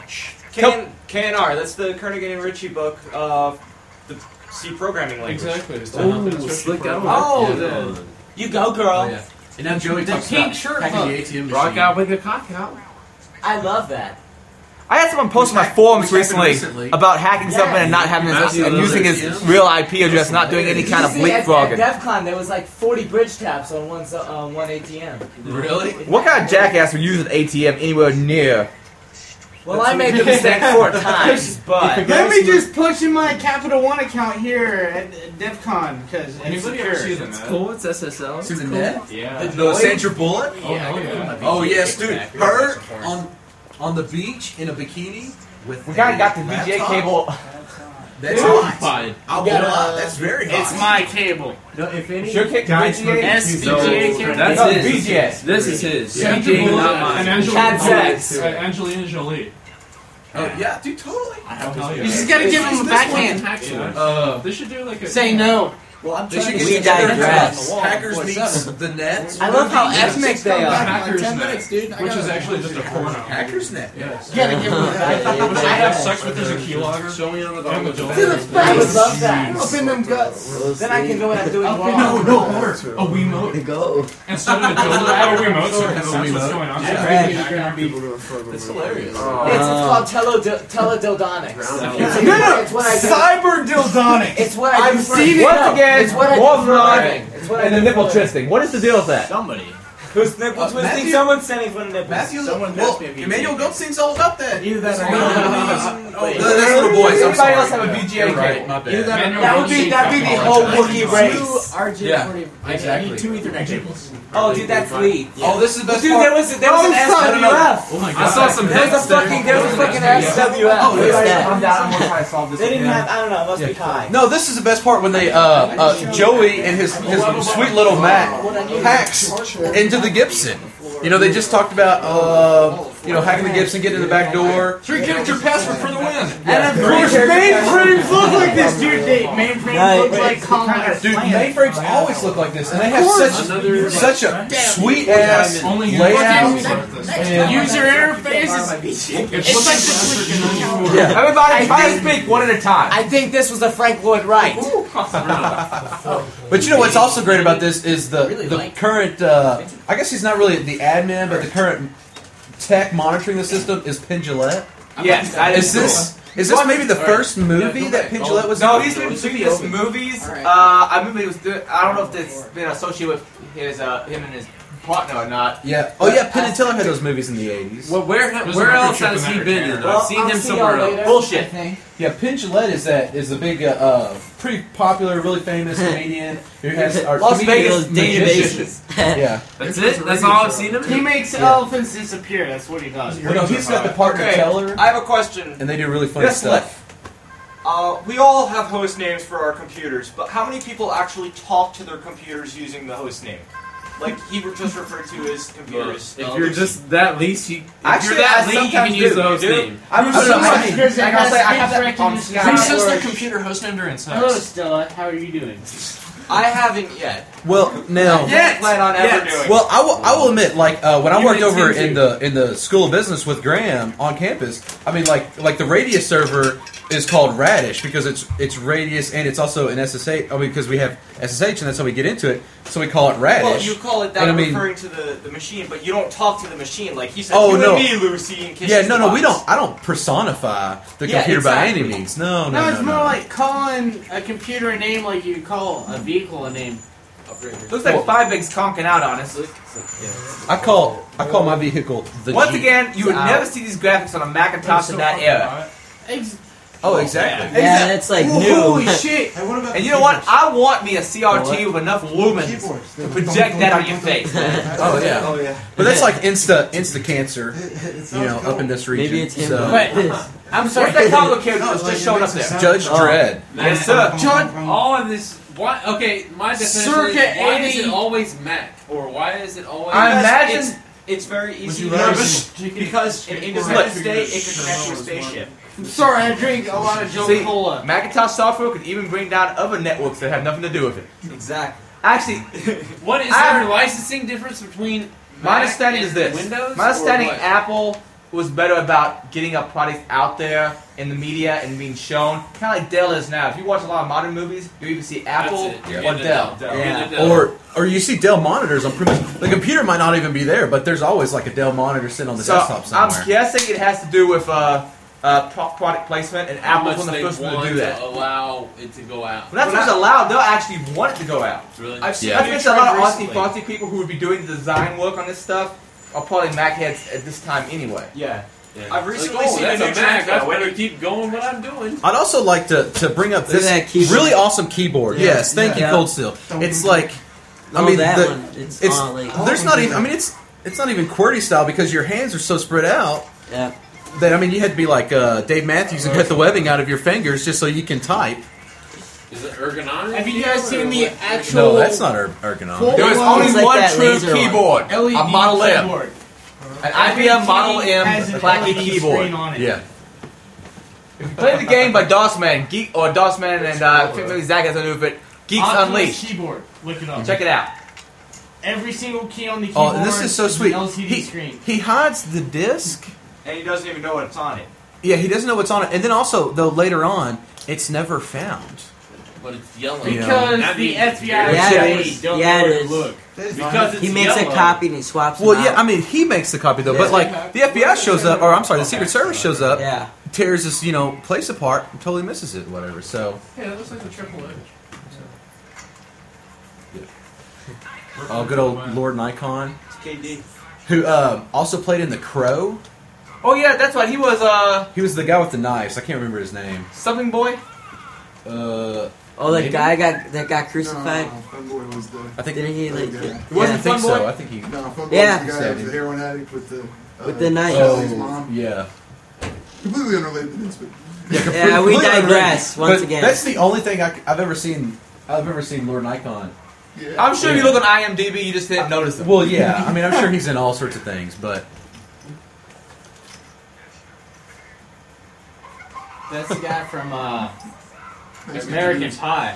Speaker 7: K&R, that's the Carnegie and Ritchie book of the C programming language.
Speaker 10: Exactly. It's
Speaker 4: Ooh, slick out.
Speaker 9: Oh,
Speaker 4: Yeah.
Speaker 9: You go, girl.
Speaker 3: Oh, yeah. And now Joey
Speaker 6: The
Speaker 3: talks
Speaker 6: pink
Speaker 3: about
Speaker 6: shirt
Speaker 3: hacking
Speaker 6: book.
Speaker 3: the ATM machine.
Speaker 4: Rock out with your cock out.
Speaker 9: I love that.
Speaker 1: I had someone post on my
Speaker 3: Which
Speaker 1: forums
Speaker 3: happened
Speaker 1: recently about hacking something and not having his,
Speaker 4: Matthew
Speaker 1: and using his
Speaker 3: Lillard.
Speaker 1: real IP address, not doing any
Speaker 9: Did
Speaker 1: kind
Speaker 9: you
Speaker 1: of
Speaker 9: see at
Speaker 1: leapfrogging.
Speaker 9: DEF CON there was like 40 bridge taps on one ATM.
Speaker 3: Really?
Speaker 1: What kind of jackass would use an ATM anywhere near?
Speaker 9: Well, I made the mistake 4 times, but
Speaker 6: Let me just punch in my Capital One account here at DEF CON because it's
Speaker 10: Anybody ever see
Speaker 6: secure.
Speaker 10: them?
Speaker 4: It's cool. It's SSL.
Speaker 3: See the net?
Speaker 10: Yeah.
Speaker 3: The Sandra Bullock?
Speaker 10: Oh, hell yeah.
Speaker 3: Oh yes, dude. Her on the beach in a bikini with.
Speaker 1: We kind of got the
Speaker 3: a
Speaker 1: VGA
Speaker 3: laptop.
Speaker 1: cable.
Speaker 3: That's hot.
Speaker 4: Fine.
Speaker 3: I'll
Speaker 9: You
Speaker 3: go
Speaker 9: gotta-
Speaker 3: up. That's very hot.
Speaker 6: It's my cable.
Speaker 11: No, if any
Speaker 1: Sure kick
Speaker 11: guys
Speaker 1: VGA?
Speaker 6: SVGA cable.
Speaker 4: That's
Speaker 1: No,
Speaker 4: his.
Speaker 1: VGA.
Speaker 4: This is his.
Speaker 10: Sandra
Speaker 4: CJ,
Speaker 10: Bullock
Speaker 4: not
Speaker 10: and
Speaker 4: mine.
Speaker 10: Angelina
Speaker 9: Cat sex.
Speaker 10: Angelina Jolie.
Speaker 3: Oh yeah, dude, totally.
Speaker 6: You just gotta give him a backhand.
Speaker 10: They should do like a.
Speaker 6: Say no.
Speaker 3: Well, I'm
Speaker 12: They
Speaker 3: trying
Speaker 12: should
Speaker 3: to
Speaker 12: get
Speaker 3: get
Speaker 12: together
Speaker 3: Hackers
Speaker 12: and
Speaker 3: Hackers meets the Net.
Speaker 12: I love how ethnic they are.
Speaker 10: Hackers
Speaker 3: 10
Speaker 10: Net,
Speaker 3: minutes, dude.
Speaker 10: which is actually just a porno.
Speaker 3: Hackers Net.
Speaker 10: Yes.
Speaker 6: Gotta give him a backhand.
Speaker 10: Which I have sex with as a keylogger.
Speaker 4: Show me on the
Speaker 10: And the
Speaker 4: dog.
Speaker 10: dildo.
Speaker 12: I would love that.
Speaker 9: Up in them guts.
Speaker 12: Then I can go and do it wrong.
Speaker 10: A Wiimote.
Speaker 12: Go.
Speaker 10: Instead of a dildo, I have a Wiimote so I can sense what's going on.
Speaker 3: It's hilarious.
Speaker 12: It's called teledildonics. It's what I do.
Speaker 1: Cyber dildonics.
Speaker 12: It's what I do.
Speaker 1: I've seen it. Once again,
Speaker 12: It's what I do
Speaker 1: Wolf
Speaker 12: for a
Speaker 1: Rod
Speaker 12: living. It's what I
Speaker 1: and
Speaker 12: do
Speaker 1: the nipple
Speaker 12: for a living.
Speaker 1: twisting. What is the deal with that?
Speaker 6: Somebody.
Speaker 7: Who's nipple twisting?
Speaker 3: Matthew-
Speaker 7: Someone's sending for the nipples.
Speaker 3: Matthew,
Speaker 6: Someone
Speaker 3: well,
Speaker 6: passed me a VGA.
Speaker 3: Emmanuel Goldstein's all about that.
Speaker 9: Either that or
Speaker 3: That's little boys. I'm
Speaker 1: Anybody
Speaker 3: sorry.
Speaker 1: else have a VGA
Speaker 3: You're right,
Speaker 1: cable?
Speaker 3: my bad.
Speaker 12: That'd be the whole Wookiee race.
Speaker 9: RJ40.
Speaker 3: exactly.
Speaker 9: 2 Ethernet cables.
Speaker 7: Oh, dude, that's sweet.
Speaker 3: Oh, this is the best
Speaker 7: Dude,
Speaker 3: part.
Speaker 7: there was an SWF.
Speaker 3: Oh my
Speaker 5: I saw some
Speaker 7: There was
Speaker 5: hits
Speaker 7: a
Speaker 5: there.
Speaker 7: fucking SWF.
Speaker 3: Oh,
Speaker 12: What's that?
Speaker 1: I'm down. I'm gonna try to solve this.
Speaker 7: They didn't
Speaker 1: again.
Speaker 7: have. I don't know. It must be high.
Speaker 3: No, this is the best part when they Joey and his sweet little Mac hacks into the Gibson. You know, they just talked about hacking the Gibson, getting in the back door.
Speaker 10: 3-character password for the win.
Speaker 6: And of course, mainframes look like this, dude. Mainframes look like Congress.
Speaker 3: Dude, mainframes always look like this, and they have such a sweet ass
Speaker 10: Only
Speaker 3: layout.
Speaker 6: User interface. It's like the
Speaker 3: Yeah.
Speaker 1: Everybody, try to speak one at a time.
Speaker 12: I think this was a Frank Lloyd Wright.
Speaker 3: But you know what's also great about this is the current. I guess he's not really the admin, but the current tech monitoring the system is Penn Jillette.
Speaker 1: Yes, that
Speaker 3: Is this maybe the first movie that Penn Jillette was
Speaker 1: No,
Speaker 3: in?
Speaker 1: he's been doing this movies. I remember he was doing. I don't know if it's been associated with his him and his partner or not.
Speaker 3: Yeah. Oh yeah, Penn and Teller had those movies in the 80s.
Speaker 5: Well, where else has he been in? I've seen him somewhere else.
Speaker 1: Bullshit.
Speaker 3: Yeah, Penn Jillette is the big, pretty popular, really famous comedian who has our
Speaker 1: Las
Speaker 3: comedian
Speaker 1: Vegas
Speaker 3: magician. Yeah.
Speaker 5: That's it? That's all I've seen him?
Speaker 6: He makes elephants disappear. That's what he does.
Speaker 3: Well, no, he's got the partner
Speaker 7: Okay,
Speaker 3: Teller,
Speaker 7: I have a question.
Speaker 3: and they do really funny
Speaker 1: Yes,
Speaker 3: stuff.
Speaker 7: We all have host names for our computers, but how many people actually talk to their computers using the host name? Like he just referred to his computers.
Speaker 5: If you're just that least, if
Speaker 1: Actually,
Speaker 5: you're that
Speaker 1: I
Speaker 5: least, you
Speaker 1: sometimes
Speaker 5: can use
Speaker 1: do.
Speaker 5: the host
Speaker 1: You do?
Speaker 5: name.
Speaker 1: I don't know. I mean,
Speaker 6: Because it
Speaker 1: like I'll
Speaker 6: has
Speaker 1: say, I have
Speaker 6: speech
Speaker 1: that on
Speaker 6: recognition.
Speaker 1: Skype.
Speaker 10: Who says their
Speaker 6: Works.
Speaker 10: computer host name during sex?
Speaker 6: Hello, Stella. How are you doing?
Speaker 7: I haven't yet.
Speaker 3: Well, now,
Speaker 7: I plan on ever doing.
Speaker 3: well, I will admit, like when I
Speaker 5: You
Speaker 3: worked over
Speaker 5: intend
Speaker 3: in the School of Business with Graham on campus, I mean, like the Radius server is called Radish because it's Radius and it's also an SSH. I mean, because we have SSH and that's how we get into it, so we call it Radish.
Speaker 7: Well, you call it that
Speaker 3: And I mean-
Speaker 7: referring to the machine, but you don't talk to the machine like he said.
Speaker 3: Oh,
Speaker 7: you
Speaker 3: no.
Speaker 7: and me, Lucy, in case
Speaker 3: Yeah,
Speaker 7: she's
Speaker 3: no,
Speaker 7: the
Speaker 3: we
Speaker 7: boss.
Speaker 3: don't. I don't personify the
Speaker 7: Yeah,
Speaker 3: computer by any
Speaker 7: exactly.
Speaker 3: means. No.
Speaker 6: No, it's more like calling a computer a name like you call a vehicle a name.
Speaker 1: Looks like Five Big's conking out on us.
Speaker 3: I call my vehicle the
Speaker 1: Once
Speaker 3: Jeep.
Speaker 1: again, you would never see these graphics on a Macintosh in that era.
Speaker 3: Oh, exactly.
Speaker 12: Yeah, that's like new.
Speaker 6: Holy shit!
Speaker 1: And you know what? I want me a CRT with enough lumens to project that on your face.
Speaker 3: Oh yeah. But that's like insta cancer, up in this region.
Speaker 12: Maybe it's him.
Speaker 3: So.
Speaker 6: But
Speaker 1: I'm sorry, what's that comic character that's just showed up there?
Speaker 3: Judge Dredd.
Speaker 1: Yes, sir.
Speaker 6: John,
Speaker 5: All of this. Why? Okay, my definition
Speaker 6: Circa
Speaker 5: is why is
Speaker 6: 80.
Speaker 5: it always Mac, or why is it always?
Speaker 1: I imagine.
Speaker 7: It's very easy
Speaker 10: you rather
Speaker 7: because in Independence Day it could connect to a spaceship.
Speaker 6: I'm sorry, I drink a lot of Joe
Speaker 1: See,
Speaker 6: Cola.
Speaker 1: Macintosh software could even bring down other networks that have nothing to do with it.
Speaker 7: Exactly.
Speaker 1: Actually,
Speaker 5: What is
Speaker 1: I-
Speaker 5: there a licensing difference between?
Speaker 1: my
Speaker 5: Mac
Speaker 1: understanding
Speaker 5: and
Speaker 1: is this.
Speaker 5: Windows.
Speaker 1: My understanding,
Speaker 5: or what?
Speaker 1: Apple was better about getting a product out there in the media and being shown. Kind of like Dell is now. If you watch a lot of modern movies, you either see Apple
Speaker 5: That's it. You're
Speaker 1: or
Speaker 5: getting
Speaker 1: Dell.
Speaker 5: You're getting a Dell.
Speaker 3: Or you see Dell monitors on pretty much the computer might not even be there, but there's always like a Dell monitor sitting on the
Speaker 1: So
Speaker 3: desktop somewhere.
Speaker 1: I'm guessing it has to do with product placement, and
Speaker 5: how
Speaker 1: Apple's
Speaker 5: much
Speaker 1: one of the
Speaker 5: they
Speaker 1: first one
Speaker 5: want
Speaker 1: to do that.
Speaker 5: allow it to go out.
Speaker 1: When that's what's allowed, they'll actually want it to go out.
Speaker 5: Really?
Speaker 7: I've seen
Speaker 3: Yeah.
Speaker 1: I
Speaker 7: a
Speaker 1: think
Speaker 7: new
Speaker 1: a lot of
Speaker 7: trend
Speaker 1: artsy
Speaker 7: recently.
Speaker 1: fartsy people who would be doing the design work on this stuff are probably Mac heads at this time anyway.
Speaker 7: Yeah.
Speaker 5: Yeah.
Speaker 7: I've
Speaker 5: Like,
Speaker 7: recently
Speaker 5: oh,
Speaker 7: seen a
Speaker 5: that's
Speaker 7: new
Speaker 5: a
Speaker 7: trend.
Speaker 5: Mac. I better keep going what I'm doing.
Speaker 3: I'd also like to bring up
Speaker 12: Look at
Speaker 3: this
Speaker 12: that keyboard.
Speaker 3: really awesome keyboard.
Speaker 12: Yeah.
Speaker 3: Yes, thank you,
Speaker 12: Yeah.
Speaker 3: Cold Steel. It's like, I
Speaker 12: Oh,
Speaker 3: mean,
Speaker 12: that
Speaker 3: the-
Speaker 12: one. It's on, like,
Speaker 3: there's not even. I mean, it's not even QWERTY style because your hands are so spread out
Speaker 12: yeah.
Speaker 3: that I mean, you had to be like Dave Matthews and cut the webbing out of your fingers just so you can type.
Speaker 5: Is it ergonomic?
Speaker 6: Have you guys seen the actual?
Speaker 3: No, that's not ergonomic.
Speaker 1: There was
Speaker 6: Well,
Speaker 1: only
Speaker 12: it's like
Speaker 1: one
Speaker 12: that
Speaker 1: true
Speaker 12: laser one.
Speaker 1: keyboard,
Speaker 6: LED
Speaker 1: a Model M,
Speaker 6: keyboard.
Speaker 1: an IBM Model
Speaker 6: has
Speaker 1: M
Speaker 6: an
Speaker 1: clacky
Speaker 6: LED
Speaker 1: keyboard.
Speaker 6: screen on it.
Speaker 3: Yeah.
Speaker 1: Play the game by DOSman, Geek or DOSman, and maybe Zach has a new bit. Geeks
Speaker 6: Optimus
Speaker 1: Unleashed.
Speaker 6: Keyboard. Look it up.
Speaker 1: Check it out.
Speaker 6: Every single key on the keyboard.
Speaker 3: Oh, this is so sweet.
Speaker 6: An LCD screen.
Speaker 3: He hides the disc.
Speaker 7: And he doesn't even know what's on it.
Speaker 3: Yeah, he doesn't know what's on it. And then also, though, later on, it's never found.
Speaker 4: But it's yellow.
Speaker 6: Because the FBI don't know
Speaker 13: it
Speaker 6: where to
Speaker 13: is.
Speaker 6: look.
Speaker 4: Because it's
Speaker 13: He makes
Speaker 4: yellow.
Speaker 13: a copy and he swaps
Speaker 3: Well,
Speaker 13: them
Speaker 3: yeah,
Speaker 13: out.
Speaker 3: I mean, he makes the copy, though. But, like, the FBI shows up, or I'm sorry, the Secret Service shows up,
Speaker 13: Yeah.
Speaker 3: tears this, place apart, and totally misses it, whatever. So,
Speaker 10: Hey, that looks like the Triple H.
Speaker 3: oh, good old Lord Nikon,
Speaker 7: KD.
Speaker 3: who also played in The Crow.
Speaker 1: Oh yeah, that's right. He was
Speaker 3: He was the guy with the knives. I can't remember his name.
Speaker 1: something boy.
Speaker 13: Oh, that
Speaker 3: maybe?
Speaker 13: guy that got crucified.
Speaker 14: No, Funboy was the.
Speaker 3: I think
Speaker 13: Didn't he like?
Speaker 14: Yeah.
Speaker 3: I
Speaker 1: Wasn't
Speaker 3: think
Speaker 1: Funboy?
Speaker 3: so. I think he.
Speaker 14: No, Funboy
Speaker 13: Yeah.
Speaker 14: was the guy who was the heroin addict with the
Speaker 13: knife.
Speaker 14: Kelly's
Speaker 3: Oh,
Speaker 14: mom.
Speaker 3: yeah.
Speaker 14: Completely unrelated to this, but
Speaker 13: Yeah, we
Speaker 3: completely
Speaker 13: digress
Speaker 3: unrelated.
Speaker 13: once
Speaker 3: But
Speaker 13: again.
Speaker 3: That's the only thing I've ever seen. I've ever seen Lord Nikon.
Speaker 14: yeah.
Speaker 1: I'm sure if you look on IMDb, you just didn't notice him.
Speaker 3: Well, yeah. I mean, I'm sure he's in all sorts of things, but
Speaker 6: That's the guy from American Pie.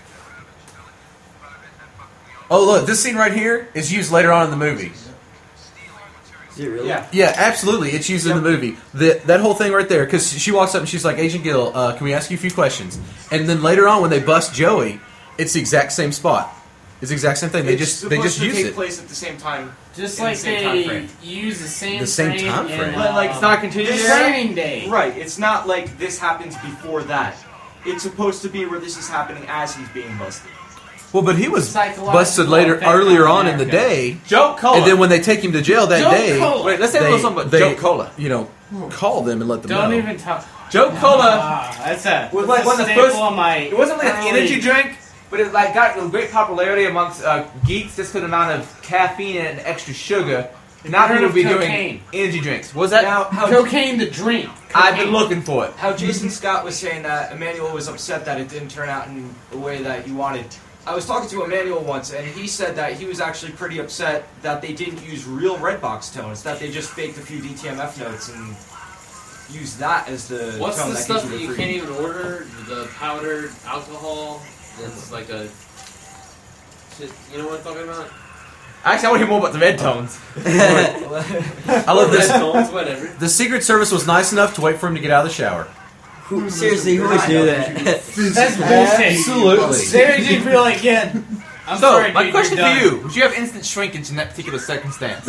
Speaker 3: oh, look, this scene right here is used later on in the movie.
Speaker 13: Is it really?
Speaker 1: Yeah.
Speaker 3: Yeah, absolutely. It's used in the movie. That whole thing right there, because she walks up and she's like, Agent Gill, can we ask you a few questions? And then later on, when they bust Joey, it's the exact same spot. It's the exact same thing. They just use
Speaker 7: take
Speaker 3: it.
Speaker 7: place at the same time.
Speaker 6: Just
Speaker 7: in the
Speaker 6: like
Speaker 7: same time
Speaker 6: they
Speaker 7: frame.
Speaker 6: use the same
Speaker 3: time
Speaker 6: frame
Speaker 3: frame.
Speaker 6: in,
Speaker 7: But, like,
Speaker 1: it's not continuous.
Speaker 6: Training Day.
Speaker 7: Right, it's not like this happens before that. It's supposed to be where this is happening as he's being busted.
Speaker 3: Well, but he was
Speaker 6: Psychological
Speaker 3: busted later,
Speaker 6: effect
Speaker 3: earlier
Speaker 6: on
Speaker 3: on in the
Speaker 6: America.
Speaker 3: day,
Speaker 1: Joe Cola.
Speaker 3: and then when they take him to jail that
Speaker 6: Joe
Speaker 3: day,
Speaker 6: Cola.
Speaker 1: Wait, let's say a little something about Joe Cola.
Speaker 3: call them and let them
Speaker 6: Don't
Speaker 3: know.
Speaker 6: even talk.
Speaker 1: Joe Cola
Speaker 6: That's a
Speaker 1: was like one of the
Speaker 6: staple
Speaker 1: first.
Speaker 6: of my
Speaker 1: It wasn't like an
Speaker 6: early-
Speaker 1: energy drink, but it like got great popularity amongst geeks just for the amount of caffeine and extra sugar. Now
Speaker 6: heard
Speaker 1: people
Speaker 6: of
Speaker 1: be
Speaker 6: cocaine?
Speaker 1: doing energy drinks. Was that?
Speaker 7: Now, how
Speaker 6: Cocaine the drink.
Speaker 1: I've been looking for it.
Speaker 7: How Jason Scott was saying that Emmanuel was upset that it didn't turn out in the way that he wanted. I was talking to Emmanuel once, and he said that he was actually pretty upset that they didn't use real Redbox tones, that they just faked a few DTMF notes and used that as the
Speaker 4: What's
Speaker 7: tone
Speaker 4: the
Speaker 7: that
Speaker 4: stuff
Speaker 7: gives
Speaker 4: that
Speaker 7: you
Speaker 4: you
Speaker 7: the
Speaker 4: can't
Speaker 7: freedom.
Speaker 4: even order? The powdered alcohol. That's like a. Shit, you know what I'm talking about?
Speaker 1: Actually, I want to hear more about the red tones.
Speaker 3: I love this.
Speaker 4: Red tones, whatever.
Speaker 3: The Secret Service was nice enough to wait for him to get out of the shower.
Speaker 13: Seriously, who would do that?
Speaker 6: That's bullshit.
Speaker 3: Absolutely.
Speaker 6: They just be like, yeah. I'm
Speaker 1: So,
Speaker 6: sorry,
Speaker 1: my
Speaker 6: dude,
Speaker 1: question
Speaker 6: you're
Speaker 1: for
Speaker 6: done.
Speaker 1: you: would you have instant shrinkage in that particular circumstance?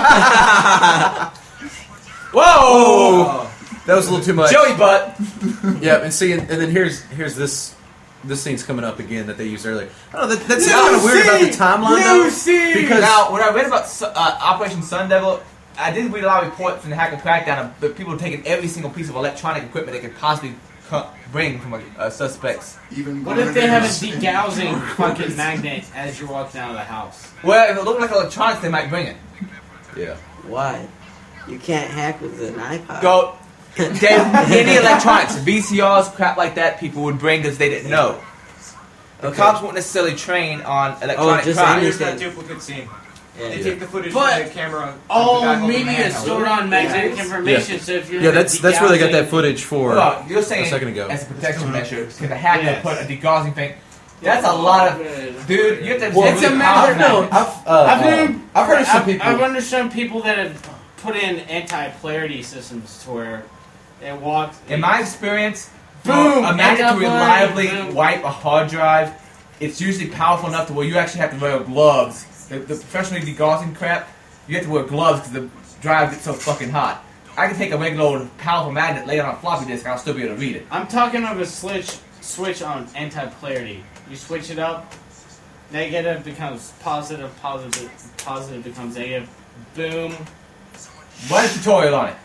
Speaker 1: Whoa!
Speaker 3: Oh, that was a little too much.
Speaker 1: Joey butt.
Speaker 3: Yeah, and see, and then here's this scene's coming up again that they used earlier. I don't know, that seems kind of weird about the timeline, though. Because
Speaker 1: Now, when I read about Operation Sun Devil, I did read a lot of reports from the Hacker Crackdown of people taking every single piece of electronic equipment they could possibly bring from a suspects.
Speaker 14: Even
Speaker 6: What if they have a degaussing fucking magnet as you're walking out of the house?
Speaker 1: Well, if it looked like electronics, they might bring it.
Speaker 3: yeah,
Speaker 13: Why? You can't hack with an iPod.
Speaker 1: Go. Any electronics, VCRs, crap like that, people would bring because they didn't know. The
Speaker 13: Okay.
Speaker 1: cops won't necessarily train on electronic
Speaker 13: just
Speaker 1: crime.
Speaker 7: Here's
Speaker 13: anything.
Speaker 7: that duplicate scene.
Speaker 13: Yeah.
Speaker 7: They take the footage
Speaker 6: But
Speaker 7: from the camera. of the guy
Speaker 6: All
Speaker 7: holding the
Speaker 6: media is
Speaker 7: handheld.
Speaker 6: stored on magnetic information, so if you're
Speaker 3: yeah,
Speaker 6: in a
Speaker 3: that's where they got that
Speaker 6: degaussing-
Speaker 3: footage for
Speaker 1: Well, you're saying
Speaker 3: a second ago.
Speaker 1: as a protection measure, because the hacker
Speaker 6: Yes.
Speaker 1: put a degaussing thing. That's a lot of, dude. You have to.
Speaker 6: Well, it's a matter-
Speaker 1: no.
Speaker 3: I've heard of some people.
Speaker 6: I've understood people that have put in anti-polarity systems to where it walks.
Speaker 1: In my experience,
Speaker 6: Boom!
Speaker 1: a magnet to
Speaker 6: anti-polarity,
Speaker 1: reliably
Speaker 6: boom.
Speaker 1: wipe a hard drive, it's usually powerful enough to where you actually have to wear gloves. The professionally degaussing crap, you have to wear gloves because the drive gets so fucking hot. I can take a regular old powerful magnet, lay it on a floppy disk, and I'll still be able to read it.
Speaker 6: I'm talking of a switch on anti-polarity. You switch it up, negative becomes positive, positive becomes negative. Boom.
Speaker 1: Run a tutorial on it.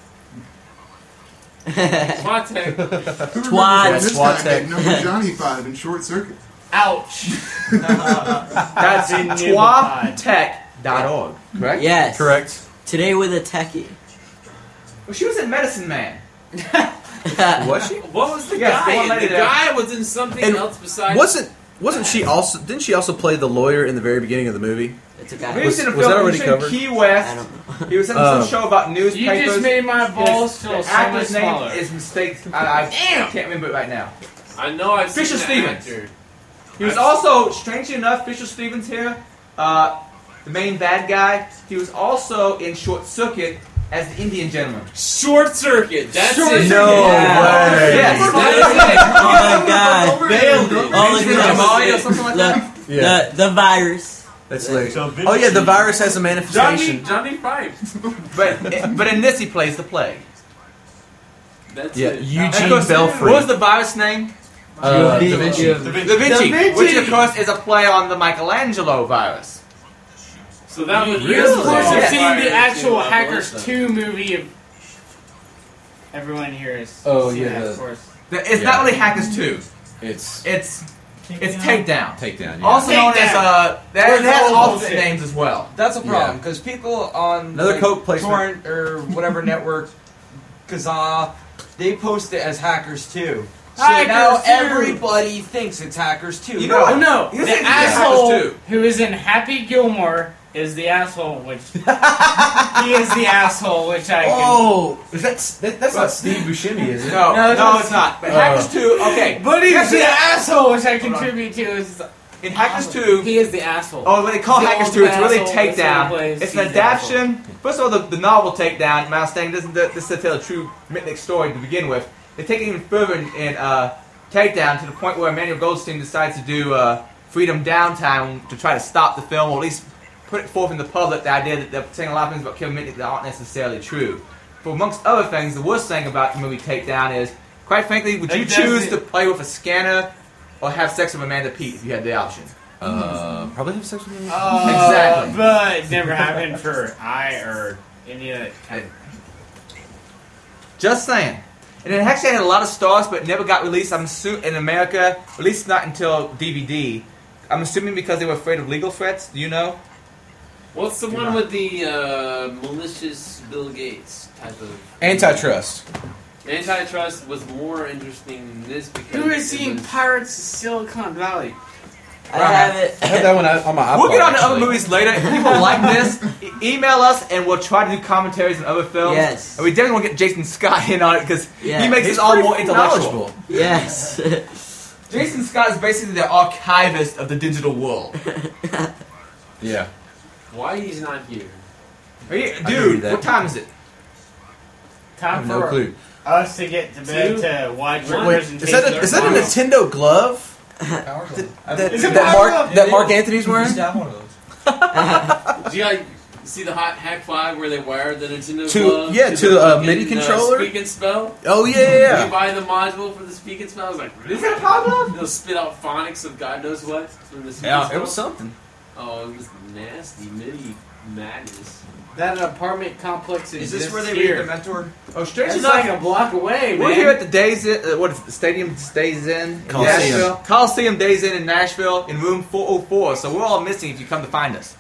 Speaker 4: SWAT tech.
Speaker 14: Who remembers
Speaker 13: Twat.
Speaker 14: this
Speaker 3: SWAT
Speaker 14: guy
Speaker 3: tech.
Speaker 14: got number Johnny 5 in Short Circuit?
Speaker 6: Ouch.
Speaker 1: That's
Speaker 6: in
Speaker 1: twatech.org, correct?
Speaker 13: Yes.
Speaker 3: Correct.
Speaker 13: Today with a techie.
Speaker 1: Well, she was in Medicine Man.
Speaker 3: Was she?
Speaker 4: What was the
Speaker 1: Yes, the one
Speaker 4: guy?
Speaker 1: lady
Speaker 4: The
Speaker 1: there.
Speaker 4: guy was in something
Speaker 3: And
Speaker 4: else besides.
Speaker 3: Wasn't she also? Didn't she also play the lawyer in the very beginning of the movie?
Speaker 13: It's a guy.
Speaker 1: He was in a
Speaker 3: Was that
Speaker 1: film.
Speaker 3: already
Speaker 1: He was in
Speaker 3: covered?
Speaker 1: Key West. He was in some show about
Speaker 6: You
Speaker 1: newspapers.
Speaker 6: just made my balls feel
Speaker 1: The
Speaker 6: so much
Speaker 1: actor's name
Speaker 6: smaller.
Speaker 1: is mistakes. I can't remember it right now.
Speaker 4: I know I've
Speaker 1: Fisher
Speaker 4: seen that
Speaker 1: Stevens.
Speaker 4: actor.
Speaker 1: He was also, strangely enough, Fisher Stevens here, the main bad guy. He was also in Short Circuit as the Indian gentleman.
Speaker 4: Short Circuit. That's
Speaker 1: Short
Speaker 4: it.
Speaker 3: No way.
Speaker 1: Yes.
Speaker 13: Oh my god.
Speaker 4: Nailed it.
Speaker 13: Oh, look at
Speaker 1: Somali or
Speaker 13: this.
Speaker 1: something like
Speaker 13: Look,
Speaker 1: that.
Speaker 13: the virus.
Speaker 3: That's hilarious.
Speaker 11: So
Speaker 3: Oh yeah, the virus has a manifestation.
Speaker 4: Johnny Five.
Speaker 1: But in this, he plays the plague.
Speaker 4: That's
Speaker 3: Yeah,
Speaker 4: it.
Speaker 3: Eugene
Speaker 1: And of course,
Speaker 3: Belfry.
Speaker 1: what was the virus name?
Speaker 3: Da Vinci.
Speaker 1: Da Vinci, which of course is a play on the Michelangelo virus.
Speaker 4: So that was
Speaker 6: You of course have
Speaker 1: Yes.
Speaker 6: seen the actual Hackers 2 movie of... Everyone here has
Speaker 3: Oh,
Speaker 6: seen
Speaker 3: yeah,
Speaker 6: that,
Speaker 3: the-
Speaker 6: of course.
Speaker 1: It's not really Hackers 2.
Speaker 3: It's
Speaker 1: It's Takedown.
Speaker 3: Takedown. Yeah.
Speaker 1: Also known as that
Speaker 6: Where's
Speaker 1: it has
Speaker 6: all
Speaker 1: alternate
Speaker 6: bullshit?
Speaker 1: names as well.
Speaker 15: That's a
Speaker 3: Yeah.
Speaker 15: problem because people on
Speaker 3: Another
Speaker 15: like,
Speaker 3: Coke placement.
Speaker 15: Torrent or whatever network, Kazaa, they post it as Hackers 2. So
Speaker 6: Hackers
Speaker 15: now
Speaker 6: 2.
Speaker 15: everybody thinks it's Hackers 2.
Speaker 1: You know what?
Speaker 6: No,
Speaker 1: Here's
Speaker 6: the
Speaker 1: the Hackers
Speaker 6: asshole
Speaker 1: 2.
Speaker 6: who is in Happy Gilmore is the asshole, which... he is the asshole, which I can...
Speaker 3: Oh, that's not Steve Buscemi, is it?
Speaker 1: No,
Speaker 6: No,
Speaker 1: no, it's not. But Hackers 2, okay.
Speaker 6: But he's
Speaker 1: Yes,
Speaker 6: the
Speaker 1: yeah.
Speaker 6: asshole, which I contribute to. Is
Speaker 1: In Hackers 2,
Speaker 6: he is the asshole.
Speaker 1: oh, when they call
Speaker 6: The
Speaker 1: Hackers 2, it's really
Speaker 6: asshole, that's what he
Speaker 1: Takedown.
Speaker 6: plays,
Speaker 1: It's an
Speaker 6: he's the
Speaker 1: adaptation. First of all, the novel Takedown, my understanding, this is to tell a true Mitnick story to begin with. They take it even further in Takedown to the point where Emmanuel Goldstein decides to do Freedom Downtown to try to stop the film, or at least put it forth in the public the idea that they're saying a lot of things about Kevin Mitnick that aren't necessarily true. But amongst other things, the worst thing about the movie Takedown is, quite frankly, would you
Speaker 6: It
Speaker 1: choose
Speaker 6: doesn't-
Speaker 1: to play with a scanner or have sex with Amanda Peet if you had the option?
Speaker 3: Probably have sex with me.
Speaker 1: Exactly.
Speaker 6: But it never happened for I or any of that kind of...
Speaker 1: Just saying. And it actually had a lot of stars, but never got released. I'm assuming in America, at least not until DVD. I'm assuming because they were afraid of legal threats. Do you know?
Speaker 4: What's the one with the malicious Bill Gates type of
Speaker 3: Antitrust.
Speaker 4: Antitrust was more interesting than this because
Speaker 6: Who has
Speaker 4: it
Speaker 6: seen
Speaker 4: was-
Speaker 6: Pirates of Silicon Valley?
Speaker 13: I have it.
Speaker 3: I had that one on my iPod.
Speaker 1: We'll get on to other
Speaker 3: actually.
Speaker 1: movies later. If people like this, email us and we'll try to do commentaries on other films.
Speaker 13: Yes.
Speaker 1: And we definitely want to get Jason Scott in on it because
Speaker 13: Yeah.
Speaker 1: he makes
Speaker 3: He's
Speaker 1: this all
Speaker 3: pretty
Speaker 1: more intellectual.
Speaker 3: knowledgeable.
Speaker 13: Yes.
Speaker 1: Jason Scott is basically the archivist of the digital world.
Speaker 3: Yeah.
Speaker 4: Why he's not here?
Speaker 3: agree
Speaker 1: Dude,
Speaker 3: with that.
Speaker 1: what time is it?
Speaker 3: I
Speaker 6: Time
Speaker 3: have no
Speaker 6: for
Speaker 3: clue.
Speaker 6: us to get to bed
Speaker 4: Two?
Speaker 6: to watch your
Speaker 3: Wait,
Speaker 6: presentation.
Speaker 3: is that a Nintendo glove?
Speaker 6: Is it
Speaker 3: that
Speaker 6: Power
Speaker 3: Mark
Speaker 6: Glove?
Speaker 3: that Mark Anthony's wearing?
Speaker 15: have one of those.
Speaker 4: Did you guys see the hot Hack 5 where they wired the Nintendo
Speaker 3: To-
Speaker 4: glove
Speaker 3: yeah, to
Speaker 4: the
Speaker 3: a
Speaker 4: fucking,
Speaker 3: MIDI controller?
Speaker 4: Speak and Spell?
Speaker 3: Oh yeah,
Speaker 4: You
Speaker 3: yeah.
Speaker 4: buy the module for the Speak and Spell. I was like,
Speaker 1: Is that a Power Glove?
Speaker 4: They'll spit out phonics of God knows what from the Speak and
Speaker 3: Yeah,
Speaker 4: Spell.
Speaker 3: it was something.
Speaker 4: Oh, it was nasty MIDI madness.
Speaker 6: That apartment complex
Speaker 7: Is this where they
Speaker 6: here?
Speaker 7: read The Mentor?
Speaker 1: Oh, strange
Speaker 6: It's
Speaker 1: enough,
Speaker 6: like a block away, man.
Speaker 1: we're here at the Days Inn, what is it, the Stadium Days Inn in
Speaker 3: Coliseum.
Speaker 1: Nashville. Coliseum Days Inn in Nashville in room 404. So we're all missing if you come to find us.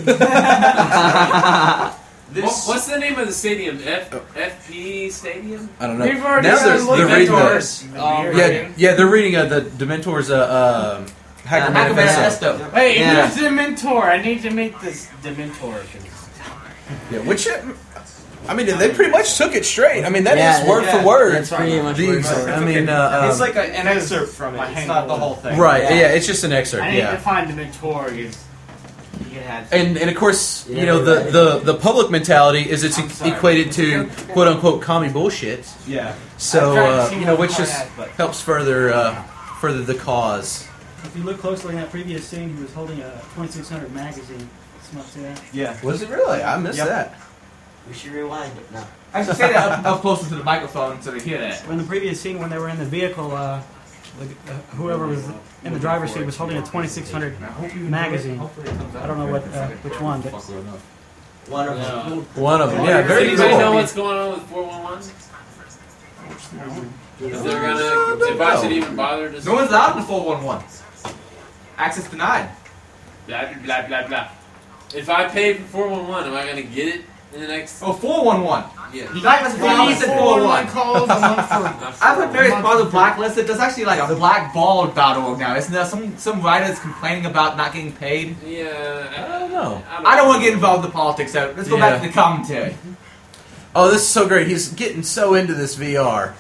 Speaker 4: What's the name of the stadium? FP Stadium?
Speaker 3: I don't know.
Speaker 6: We've already
Speaker 3: Now
Speaker 6: started
Speaker 3: they're
Speaker 6: looking
Speaker 3: reading
Speaker 6: at
Speaker 3: the,
Speaker 6: ours.
Speaker 3: yeah, they're reading the Dementor's Hacker
Speaker 1: Hacker
Speaker 3: Manifesto.
Speaker 1: Manifesto.
Speaker 6: Hey,
Speaker 13: Yeah.
Speaker 6: who's Dementor? I need to make this Dementor.
Speaker 3: Yeah, which I mean, they pretty much took it straight. I mean, that is
Speaker 13: Yeah,
Speaker 3: word
Speaker 15: yeah,
Speaker 3: for word.
Speaker 13: That's pretty much
Speaker 3: The
Speaker 13: word
Speaker 3: ex-
Speaker 13: for word.
Speaker 3: I mean,
Speaker 7: It's like an excerpt from it. It's not the whole thing.
Speaker 3: right?
Speaker 13: Yeah.
Speaker 3: Yeah, it's just an excerpt.
Speaker 6: I need to
Speaker 3: Yeah,
Speaker 6: find Dementor because you had.
Speaker 3: and of course,
Speaker 13: Yeah,
Speaker 3: you know,
Speaker 13: you're right.
Speaker 3: the public mentality is it's
Speaker 6: I'm sorry.
Speaker 3: equated to quote unquote commie bullshit.
Speaker 7: Yeah.
Speaker 3: So
Speaker 6: I'm trying to see
Speaker 3: you know,
Speaker 6: what
Speaker 3: which
Speaker 6: the
Speaker 3: just
Speaker 6: hard hat,
Speaker 3: helps further the cause.
Speaker 16: If you look closely in that previous scene, he was holding a 2600 magazine. Smell to that?
Speaker 7: Yeah.
Speaker 3: Was it really? I missed
Speaker 7: Yep.
Speaker 3: that.
Speaker 13: We should rewind it now.
Speaker 1: I should say that up closer to the microphone so they hear that.
Speaker 16: In the previous scene, when they were in the vehicle, whoever was in the driver's seat was holding a 2600 magazine. I don't know what which one, but
Speaker 13: One of them.
Speaker 3: One of them.
Speaker 4: Does
Speaker 3: Yeah, very
Speaker 4: anybody know
Speaker 3: cool.
Speaker 4: what's going on with 411? Is there gonna, if I should even bother to
Speaker 1: No one's allowed in the 411. Access denied.
Speaker 4: blah, blah, blah, blah, blah. If I pay for 411, am I gonna get it? in the next.
Speaker 1: Oh, 411.
Speaker 4: Yeah.
Speaker 1: Blacklist he said 411.
Speaker 9: calls a month for.
Speaker 1: I've heard various parts of Blacklisted. There's actually like a blackball.org now. Isn't there some writers complaining about not getting paid?
Speaker 4: Yeah.
Speaker 3: I don't know.
Speaker 1: I don't want to get involved in politics, so let's go back to the commentary.
Speaker 3: Oh, this is so great. He's getting so into this VR.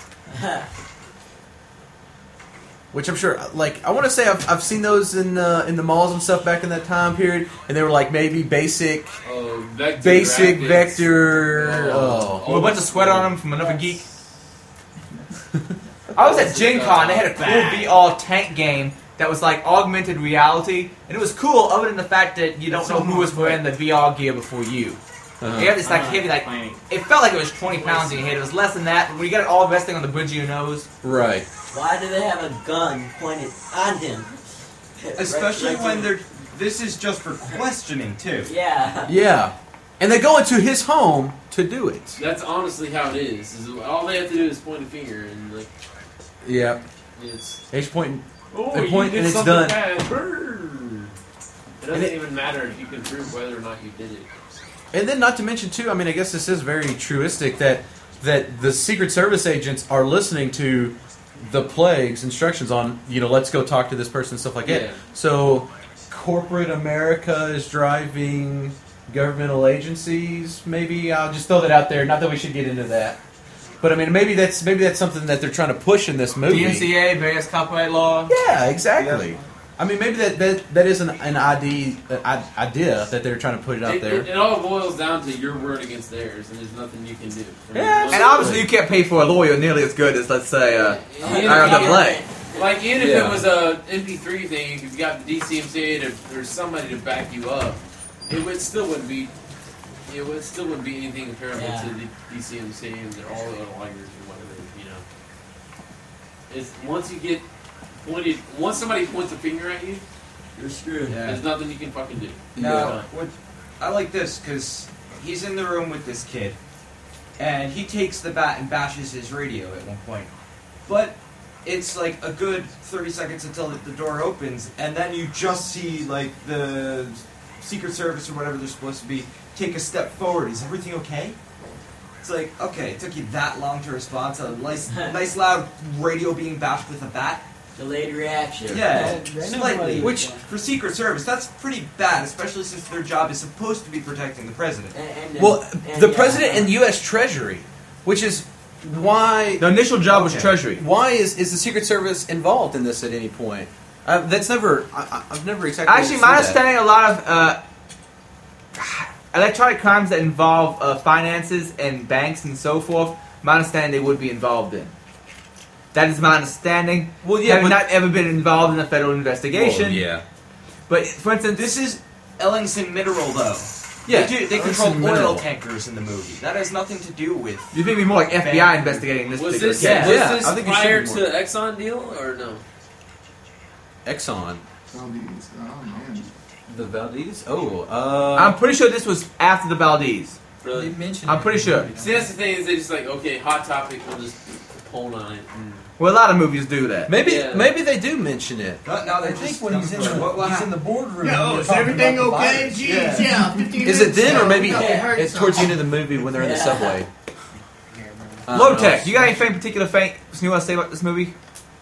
Speaker 3: Which I'm sure, like, I want to say I've seen those in the malls and stuff back in that time period, and they were like maybe basic vector.
Speaker 1: With a bunch of sweat on them from another geek. I was at Gen Con. They had a cool VR tank game that was like augmented reality, and it was cool other than the fact that you don't know who was wearing the VR gear before you. You have this like heavy, like it felt like it was 20 pounds in your head. It was less than that. But when you got it all resting on the bridge of your nose,
Speaker 3: right?
Speaker 13: Why do they have a gun pointed on him?
Speaker 15: Especially
Speaker 13: Right
Speaker 15: when they're. This is just for questioning too.
Speaker 13: Yeah.
Speaker 3: Yeah, and they go into his home to do it.
Speaker 4: That's honestly how it is all they have to do is point a finger and like.
Speaker 3: Yeah.
Speaker 4: It's.
Speaker 3: He's pointing.
Speaker 4: Oh,
Speaker 3: they point
Speaker 4: you did
Speaker 3: and it's
Speaker 4: something
Speaker 3: done.
Speaker 4: bad. Burn. It doesn't even matter if you can prove whether or not you did it.
Speaker 3: And then, not to mention too, I mean, I guess this is very truistic that the Secret Service agents are listening to the Plague's instructions on, let's go talk to this person and stuff like that. So, corporate America is driving governmental agencies. Maybe I'll just throw that out there. Not that we should get into that, but I mean, maybe that's something that they're trying to push in this movie.
Speaker 1: DMCA, various copyright law.
Speaker 3: Yeah, exactly. Yeah. I mean, maybe that is an idea that they're trying to put it out there.
Speaker 4: It all boils down to your word against theirs, and there's nothing you can do.
Speaker 1: Yeah, and obviously you can't pay for a lawyer nearly as good as, let's say, IRWA.
Speaker 4: Like, even if it was a MP3 thing, if you got the DCMCA or somebody to back you up, it still wouldn't be anything comparable to the DCMCA and all the other lawyers or whatever. It's once somebody points a finger at you, you're screwed.
Speaker 15: Yeah.
Speaker 4: There's nothing you can fucking do.
Speaker 15: Now, I like this because he's in the room with this kid, and he takes the bat and bashes his radio at one point. But it's like a good 30 seconds until the door opens, and then you just see like the Secret Service or whatever they're supposed to be take a step forward. Is everything okay? It's like, okay, it took you that long to respond to a nice loud radio being bashed with a bat.
Speaker 13: Delayed reaction.
Speaker 15: Yeah, slightly. Which, for Secret Service, that's pretty bad, especially since their job is supposed to be protecting the president.
Speaker 3: The president and U.S. Treasury, which is why...
Speaker 1: The initial job was Treasury.
Speaker 3: Why is the Secret Service involved in this at any point? That's never... I've never exactly...
Speaker 1: Actually, my understanding, a lot of electronic crimes that involve finances and banks and so forth, my understanding they would be involved in. That is my understanding.
Speaker 3: Well, yeah,
Speaker 1: having not ever been involved in a federal investigation.
Speaker 3: Well, yeah.
Speaker 1: But, for instance...
Speaker 15: This is Ellingson Mineral, though.
Speaker 1: Yeah.
Speaker 15: They control oil tankers in the movie. That has nothing to do with...
Speaker 1: You think it'd be more like FBI investigating this particular case?
Speaker 4: Was this prior to the Exxon deal, or no?
Speaker 3: Exxon?
Speaker 14: Valdez. Oh, man.
Speaker 3: The Valdez? Oh,
Speaker 1: I'm pretty sure this was after the Valdez.
Speaker 4: Really?
Speaker 1: I'm pretty sure.
Speaker 4: See, that's the thing, is they just like, okay, hot topic, we'll just hold on it.
Speaker 1: Well, a lot of movies do that.
Speaker 3: Maybe they do mention it.
Speaker 12: I think when he's in the boardroom.
Speaker 9: Yeah, is everything okay? Jeez, yeah. 15
Speaker 3: Is it then, or maybe
Speaker 9: okay,
Speaker 3: towards the end of the movie when they're in the subway?
Speaker 1: Low Tech, you got anything particular you want to say about this movie?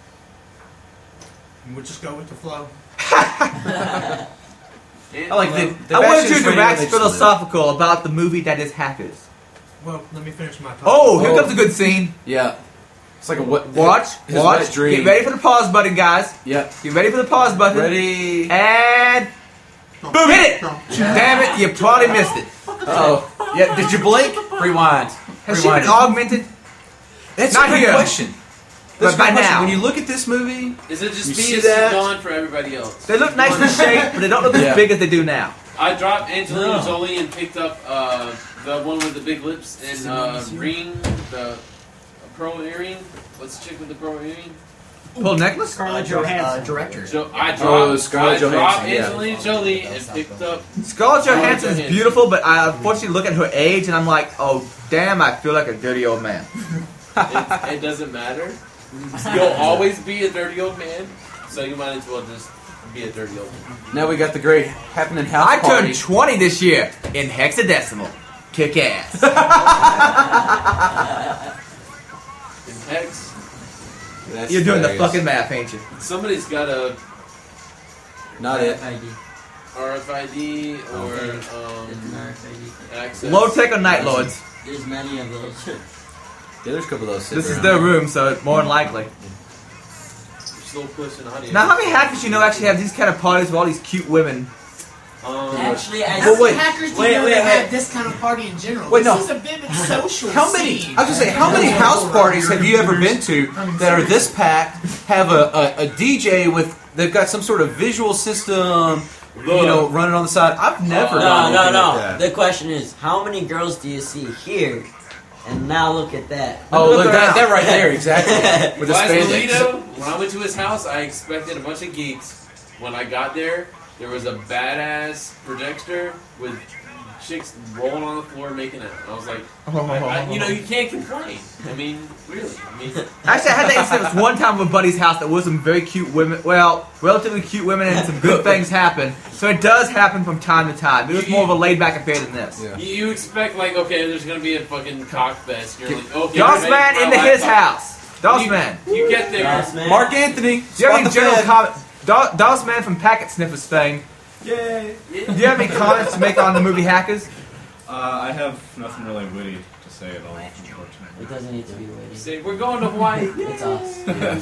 Speaker 9: We'll just go with the flow.
Speaker 3: I like the
Speaker 1: I want you to wax philosophical about the movie that is Hackers.
Speaker 9: Well, let me finish my talk.
Speaker 1: Oh, here comes a good scene.
Speaker 3: Yeah. It's like a
Speaker 1: watch.
Speaker 3: Dream.
Speaker 1: Get ready for the pause button, guys.
Speaker 3: Yep.
Speaker 1: Get ready for the pause button.
Speaker 3: Ready.
Speaker 1: And boom, hit it. Damn it, you probably missed it.
Speaker 3: Oh. Yeah, did you blink? Rewind.
Speaker 1: Has she been augmented?
Speaker 3: That's
Speaker 1: not
Speaker 3: a good
Speaker 1: here.
Speaker 3: question.
Speaker 1: But by now,
Speaker 3: when you look at this movie,
Speaker 4: is it just
Speaker 3: you
Speaker 4: me
Speaker 3: see
Speaker 4: as
Speaker 3: that?
Speaker 4: gone for everybody else?
Speaker 1: They look nice in shape, but they don't look as big as they do now.
Speaker 4: I dropped Angelina Jolie and picked up the one with the big lips and ring, the pearl earring. What's the chick with the pearl earring?
Speaker 1: Pearl necklace?
Speaker 9: Scarlett Johansson.
Speaker 12: Director.
Speaker 4: I dropped
Speaker 3: Scarlett Johansson.
Speaker 4: Angelina Jolie and picked up.
Speaker 1: Scarlett Johansson is beautiful, but I unfortunately look at her age and I'm like, oh damn, I feel like a dirty old man.
Speaker 4: It doesn't matter. You'll always be a dirty old man, so you might as well just be a dirty old man.
Speaker 3: Now we got the great happening house
Speaker 1: I
Speaker 3: party.
Speaker 1: turned 20 this year in hexadecimal. kick ass.
Speaker 4: In hex.
Speaker 1: You're doing the fucking math, ain't you?
Speaker 4: Somebody's got a
Speaker 3: Not it.
Speaker 4: RFID or access.
Speaker 1: Low tech or Night Lords?
Speaker 13: There's many of those.
Speaker 3: Yeah, there's a couple of those.
Speaker 1: This is their room, so it's more than likely.
Speaker 4: Slow push and audio.
Speaker 1: Now, how many hackers you know actually have these kind of parties with all these cute women?
Speaker 13: Actually,
Speaker 9: How many hackers do you know that have this kind of party in general?
Speaker 3: Wait, no.
Speaker 9: This is a vivid social
Speaker 3: How many?
Speaker 9: scene.
Speaker 3: I was gonna say, how many house parties have you ever been to that are this packed? Have a DJ with they've got some sort of visual system, running on the side. I've never. done anything like that.
Speaker 13: The question is, how many girls do you see here? And now look at that.
Speaker 3: Oh, look that right there, exactly. With the spandex.
Speaker 4: When I went to his house, I expected a bunch of geeks. When I got there was a badass projector with chicks rolling on the floor making it. I was like, you can't complain. I mean, really.
Speaker 1: Actually, I had that instance one time with a buddy's house that was some very cute women. Well, relatively cute women, and some good things happen. So it does happen from time to time. It was more of a laid-back affair than this.
Speaker 4: Yeah. You expect there's gonna be a fucking cock fest. You're like, okay.
Speaker 1: Dossman into his house. Dossman.
Speaker 4: You get there.
Speaker 3: Mark Anthony.
Speaker 1: Do you have any general comment? Dossman from Packet Sniffers thing.
Speaker 17: Yay!
Speaker 1: Do you have any comments to make on the movie Hackers?
Speaker 17: I have nothing really witty to say at all, unfortunately.
Speaker 13: It doesn't need to be witty.
Speaker 4: Say, we're going to Hawaii.
Speaker 13: It's us.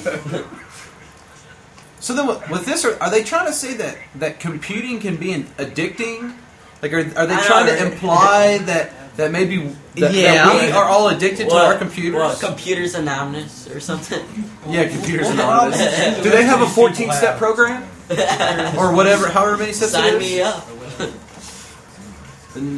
Speaker 3: So then, with this, are they trying to say that computing can be addicting? Like, are they trying to imply that maybe that we are all addicted to our computers?
Speaker 13: What, Computers Anonymous or something?
Speaker 3: Yeah, Computers Anonymous. Do they have a 14-step program? Or whatever, however many steps it is?
Speaker 13: Sign me up.
Speaker 3: And,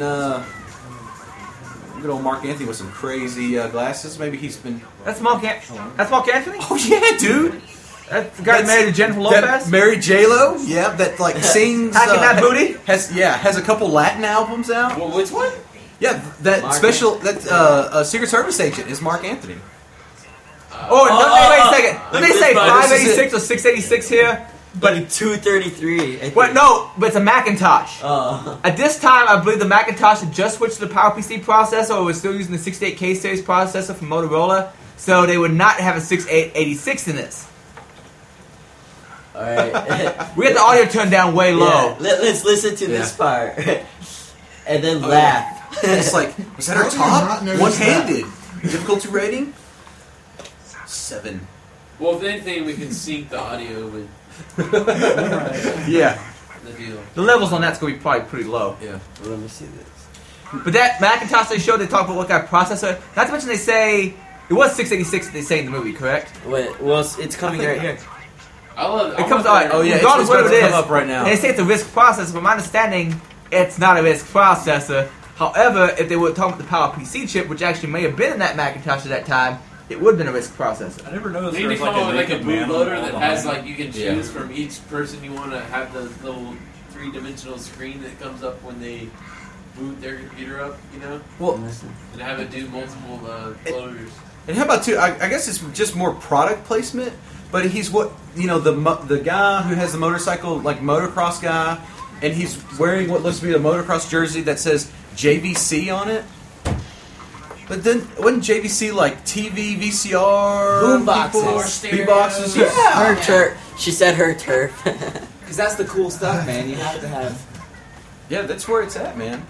Speaker 3: good old Mark Anthony with some crazy glasses. Maybe he's been...
Speaker 1: That's Mark Anthony?
Speaker 3: Oh, yeah, dude.
Speaker 1: That's the guy that married to Jennifer Lopez?
Speaker 3: That married J-Lo? Yeah, that, sings...
Speaker 1: Hacking that booty?
Speaker 3: Has a couple Latin albums out.
Speaker 4: Well, which one?
Speaker 3: Yeah, that Secret Service agent is Mark Anthony.
Speaker 1: Wait a second. Let me say 586 or 686 here.
Speaker 13: But 233.
Speaker 1: But it's a Macintosh. At this time, I believe the Macintosh had just switched to the PowerPC processor, or was still using the 68K series processor from Motorola, so they would not have a 6886 in this.
Speaker 13: Alright.
Speaker 1: We had the audio turned down way low.
Speaker 13: Let's listen to this part. And then laugh.
Speaker 3: It's like, was that our top? One-handed. Difficulty rating? 7.
Speaker 4: Well, if anything, we can sync the audio with...
Speaker 1: Yeah.
Speaker 4: The deal.
Speaker 1: The levels on that's going to be probably pretty low.
Speaker 3: Yeah.
Speaker 13: Well, let me see this.
Speaker 1: But that Macintosh they showed, they talk about what kind of processor. Not to mention they say... It was 686 that they say in the movie, correct?
Speaker 13: Wait, well, it's coming right here.
Speaker 1: It comes out.
Speaker 3: Oh, yeah,
Speaker 1: regardless
Speaker 3: it's
Speaker 1: of what it is.
Speaker 3: come up right now.
Speaker 1: And they say it's a RISC processor, but my understanding, it's not a RISC processor. However, if they were talking about the PowerPC chip, which actually may have been in that Macintosh at that time, it would have been a RISC processor.
Speaker 17: I never noticed
Speaker 4: They
Speaker 17: there
Speaker 4: need
Speaker 17: was
Speaker 4: to come up with a
Speaker 17: naked man
Speaker 4: bootloader
Speaker 17: on
Speaker 4: that
Speaker 17: the
Speaker 4: has
Speaker 17: behind.
Speaker 4: you can choose from each person you want to have the little 3-dimensional screen that comes up when they boot their computer up,
Speaker 3: Well,
Speaker 4: and have it do multiple loaders.
Speaker 3: and how about, too, I guess it's just more product placement, but he's the guy who has the motorcycle, motocross guy, and he's wearing what looks to be a motocross jersey that says JVC on it. But then, wasn't JVC TV, VCR,
Speaker 13: Boomboxes?
Speaker 3: Yeah.
Speaker 13: Her turf. She said her turf.
Speaker 12: Because that's the cool stuff, man. You have to have.
Speaker 3: Yeah, that's where it's at, man.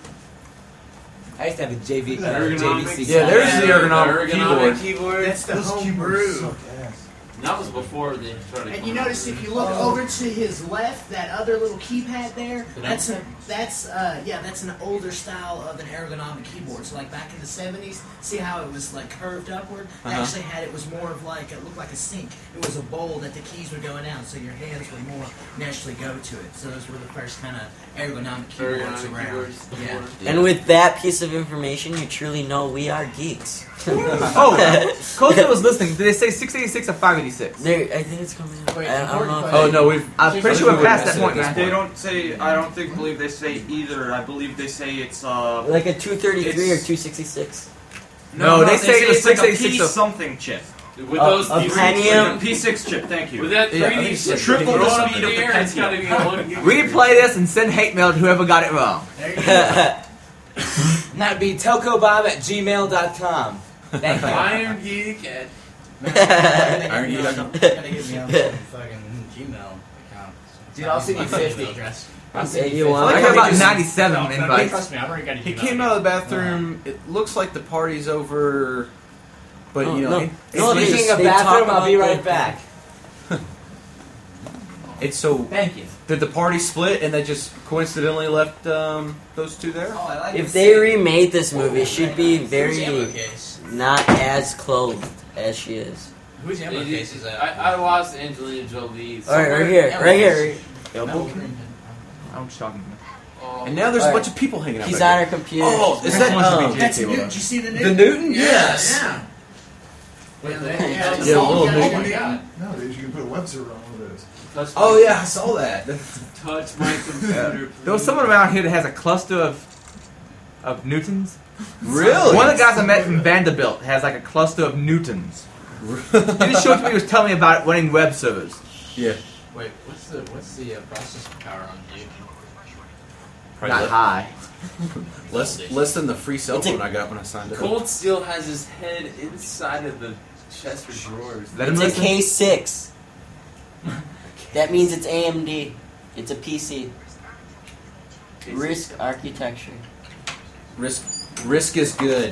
Speaker 12: I used to have a JVC.
Speaker 3: Yeah, there's the ergonomic
Speaker 4: keyboard.
Speaker 9: That's the home brew.
Speaker 4: That was before they started.
Speaker 9: And you notice if you look over to his left, that other little keypad there, that's an older style of an ergonomic keyboard. So back in the 70s, see how it was curved upward? They actually it was more of it looked like a sink. It was a bowl that the keys were going out, so your hands would more naturally go to it. So those were the first kind of ergonomic keyboards around. Yeah.
Speaker 13: And with that piece of information, you truly know we are geeks.
Speaker 1: Costa was listening. Did they say 686 or 586?
Speaker 13: I think it's coming up. I don't know.
Speaker 3: Oh, no,
Speaker 1: I'm pretty sure we're past that point, man.
Speaker 15: They don't say. I don't believe they say either. I believe they say it's
Speaker 13: like a 233 or 266.
Speaker 1: No, they say it was
Speaker 15: it's like a
Speaker 1: 686
Speaker 15: P something chip.
Speaker 4: With those
Speaker 13: a Pentium?
Speaker 15: P6 chip. Thank you.
Speaker 4: With that 3D chip,
Speaker 15: triple the
Speaker 4: throw it up
Speaker 15: speed
Speaker 4: in
Speaker 15: of the
Speaker 4: air, it's got to be
Speaker 15: Pentium.
Speaker 4: one gig.
Speaker 1: Replay this and send hate mail to whoever got it wrong.
Speaker 9: There you go.
Speaker 12: And that'd be telcobob@gmail.com. Thank you.
Speaker 4: Iron Geek at
Speaker 3: IronGeek.com.
Speaker 9: Gotta get me on fucking Gmail account.
Speaker 12: Dude, I'll send you 50. I'll send you
Speaker 13: You
Speaker 12: 50.
Speaker 13: want-
Speaker 1: I got about
Speaker 3: just-
Speaker 1: 97 invites.
Speaker 6: Trust me, I've already got a
Speaker 3: He
Speaker 6: Gmail
Speaker 3: came out of the bathroom. It looks like the party's over, but
Speaker 13: Oh,
Speaker 3: you know,
Speaker 13: no. No, they
Speaker 12: Speaking
Speaker 13: just-
Speaker 12: of
Speaker 13: they talk
Speaker 12: bathroom, I'll
Speaker 13: about
Speaker 12: be right
Speaker 13: the-
Speaker 12: back.
Speaker 3: it's so.
Speaker 12: Thank you.
Speaker 3: Did the party split and they just coincidentally left those two there?
Speaker 9: Oh, I like
Speaker 13: If
Speaker 9: this.
Speaker 13: they remade this movie, she'd be very
Speaker 9: case.
Speaker 13: not as clothed as she is.
Speaker 9: Who's the ammo case is that?
Speaker 4: I lost Angelina Jolie.
Speaker 13: All right, right here, right here.
Speaker 1: I'm talking about.
Speaker 3: And now there's a
Speaker 13: Alright.
Speaker 3: bunch of people hanging out.
Speaker 13: He's
Speaker 3: back
Speaker 13: on
Speaker 3: there.
Speaker 13: her computer.
Speaker 3: Oh, is that?
Speaker 9: That's Newton. Did you see the
Speaker 3: The
Speaker 9: Newton?
Speaker 3: Newton? Yes.
Speaker 9: Yeah.
Speaker 3: Yeah, a little Newton.
Speaker 14: Nowadays you can put a web server on one of those.
Speaker 4: Touch
Speaker 3: Oh yeah, I saw that.
Speaker 4: Touch my computer.
Speaker 1: There was someone around here that has a cluster of Newtons.
Speaker 3: Really?
Speaker 1: One of the guys I met from Vanderbilt has like a cluster of Newtons. He just showed it to me. He was telling me about running web servers.
Speaker 3: Yeah.
Speaker 6: Wait, what's the processing power on you?
Speaker 1: Not high.
Speaker 3: Less than the free cell
Speaker 13: It's a-
Speaker 3: phone I got when I signed up.
Speaker 4: Cold Steel has his head inside of the chest for drawers.
Speaker 1: Let him
Speaker 13: It's a
Speaker 1: listen.
Speaker 13: K6. That means it's AMD. It's a PC. Risk architecture.
Speaker 3: Risk is good.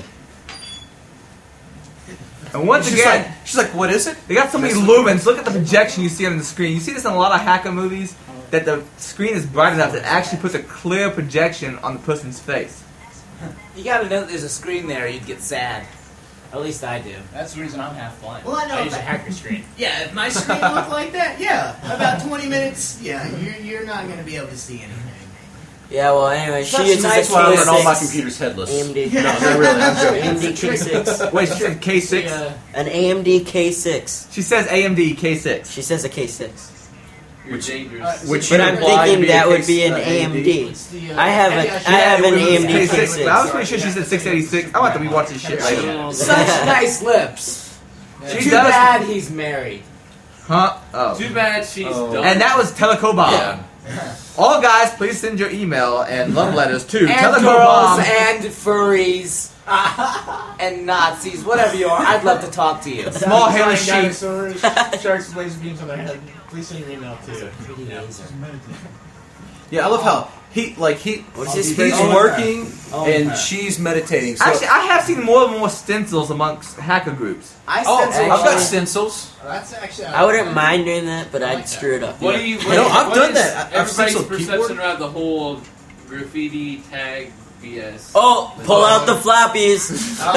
Speaker 1: And once again,
Speaker 3: she's like, what is it?
Speaker 1: They got so many lumens. Look at the projection you see on the screen. You see this in a lot of hacker movies, that the screen is bright enough that it actually puts a clear projection on the person's face.
Speaker 12: You gotta know that there's a screen there, you'd get sad. At least I do.
Speaker 6: That's the reason I'm half blind.
Speaker 9: Well, I know
Speaker 6: I use a
Speaker 9: that.
Speaker 6: hacker screen.
Speaker 9: Yeah, if my screen looked like that, yeah, about 20 minutes, yeah, you're not going to be able to see anything.
Speaker 13: Yeah, well, anyway, she
Speaker 3: That's
Speaker 13: uses
Speaker 3: nice
Speaker 13: a
Speaker 3: why I run all
Speaker 13: K6.
Speaker 3: my computers headless.
Speaker 13: AMD.
Speaker 3: No, not really. I'm joking.
Speaker 13: AMD K6.
Speaker 1: Wait, she said K6?
Speaker 13: An AMD K6.
Speaker 1: She says AMD K6.
Speaker 13: She says a K6.
Speaker 4: You're dangerous.
Speaker 3: Which
Speaker 13: But
Speaker 3: you
Speaker 13: I'm
Speaker 3: imply to
Speaker 13: thinking
Speaker 3: be a
Speaker 13: that would
Speaker 3: case-
Speaker 13: be an AMD. I have an AMD
Speaker 1: K6.
Speaker 13: K6.
Speaker 1: I was pretty sure she said 686. I'll have to rewatch this shit later.
Speaker 12: Such nice lips.
Speaker 1: She
Speaker 12: Too
Speaker 1: does.
Speaker 12: bad he's married.
Speaker 1: Huh? Oh.
Speaker 4: Too bad she's done.
Speaker 1: And that was Telecobomb.
Speaker 3: Yeah.
Speaker 1: All guys, please send your email and love letters to
Speaker 12: And girls
Speaker 1: Telecobomb.
Speaker 12: and furries and Nazis, whatever you are, I'd love to talk to you.
Speaker 1: Small hairless sheep.
Speaker 6: Dinosaurs, sharks, with laser beams on their head. Please send your email to.
Speaker 3: Yeah, I love how he's working and she's meditating. So,
Speaker 1: Actually, I have seen more and more stencils amongst hacker groups.
Speaker 3: I've got stencils.
Speaker 9: That's actually.
Speaker 13: I wouldn't mind doing that, but I'd screw it up.
Speaker 4: What do you? What,
Speaker 3: No, I've
Speaker 4: what
Speaker 3: done
Speaker 4: is
Speaker 3: that. I've
Speaker 4: Everybody's
Speaker 3: stenciled
Speaker 4: perception
Speaker 3: keyboard.
Speaker 4: around the whole graffiti tag BS.
Speaker 13: Oh, pull out the floppies.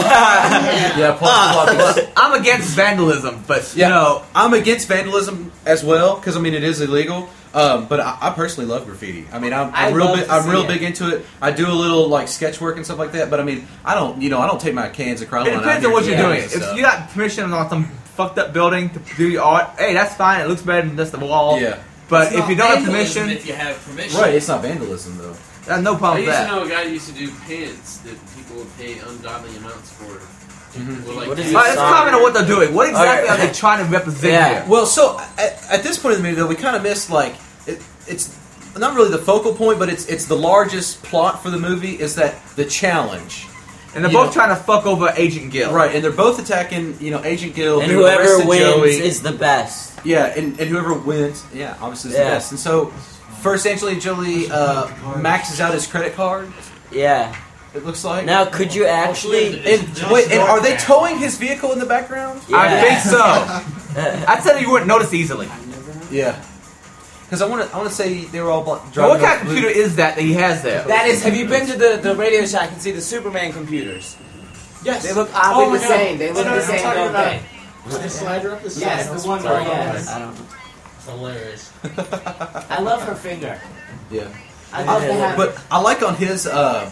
Speaker 3: Yeah, Paul.
Speaker 1: I'm against vandalism, but you
Speaker 3: Yeah.
Speaker 1: know,
Speaker 3: I'm against vandalism as well because I mean it is illegal. But I personally love graffiti. I mean I'm
Speaker 12: I'd
Speaker 3: real
Speaker 12: love
Speaker 3: big.
Speaker 12: to
Speaker 3: I'm
Speaker 12: see
Speaker 3: real
Speaker 12: it.
Speaker 3: big into it. I do a little like sketch work and stuff like that. But I mean I don't take my cans of Krylon.
Speaker 1: it depends on what you're doing. If
Speaker 3: Stuff.
Speaker 1: you got permission on some fucked up building to do your art, hey, that's fine. It looks better than just the wall.
Speaker 3: Yeah.
Speaker 1: But
Speaker 6: It's
Speaker 1: if
Speaker 6: not
Speaker 1: you don't have
Speaker 6: vandalism
Speaker 1: permission,
Speaker 6: if you have permission.
Speaker 3: Right, it's not vandalism though.
Speaker 1: there's no
Speaker 4: I
Speaker 1: problem with
Speaker 4: used to
Speaker 1: that.
Speaker 4: know a guy who used to do pants that people would pay ungodly amounts for. Well, like,
Speaker 13: What is
Speaker 1: All right, let's comment on what they're doing. What exactly
Speaker 13: Alright.
Speaker 1: are they trying to represent
Speaker 13: Yeah.
Speaker 1: here?
Speaker 3: Well, so at this point in the movie, though, we kind of missed like it's not really the focal point, but it's the largest plot for the movie is that the challenge.
Speaker 1: And they're
Speaker 3: You
Speaker 1: both
Speaker 3: know-
Speaker 1: trying to fuck over Agent Gill.
Speaker 3: Right, and they're both attacking, Agent Gill.
Speaker 13: And
Speaker 3: who
Speaker 13: whoever
Speaker 3: arrested
Speaker 13: wins
Speaker 3: Joey.
Speaker 13: is the best.
Speaker 3: Yeah, and whoever wins, yeah, obviously is
Speaker 13: Yeah.
Speaker 3: the best. And so, first Angelina Jolie maxes out his credit card.
Speaker 13: Yeah.
Speaker 3: It looks like.
Speaker 13: Now, could you actually?
Speaker 3: And are they towing his vehicle in the background?
Speaker 1: I
Speaker 13: Yeah.
Speaker 1: think so. I'd say you wouldn't notice easily.
Speaker 3: Yeah. Because I want to say they were all
Speaker 1: Now,
Speaker 3: driving.
Speaker 1: what kind
Speaker 3: off
Speaker 1: of computer is that he has there?
Speaker 12: That is, have you been to the Radio Shack and see the Superman computers?
Speaker 6: Yes.
Speaker 12: They look
Speaker 6: Oh
Speaker 12: oddly
Speaker 6: my
Speaker 12: the
Speaker 6: God.
Speaker 12: same. They look
Speaker 6: No,
Speaker 12: the
Speaker 6: I'm
Speaker 12: same,
Speaker 6: talking
Speaker 12: don't
Speaker 6: about
Speaker 12: they?
Speaker 6: the slider up the side.
Speaker 12: Yes, the one where yes.
Speaker 13: I don't know.
Speaker 6: It's hilarious.
Speaker 12: I love her finger.
Speaker 3: Yeah.
Speaker 12: I love to have.
Speaker 3: But I like on his I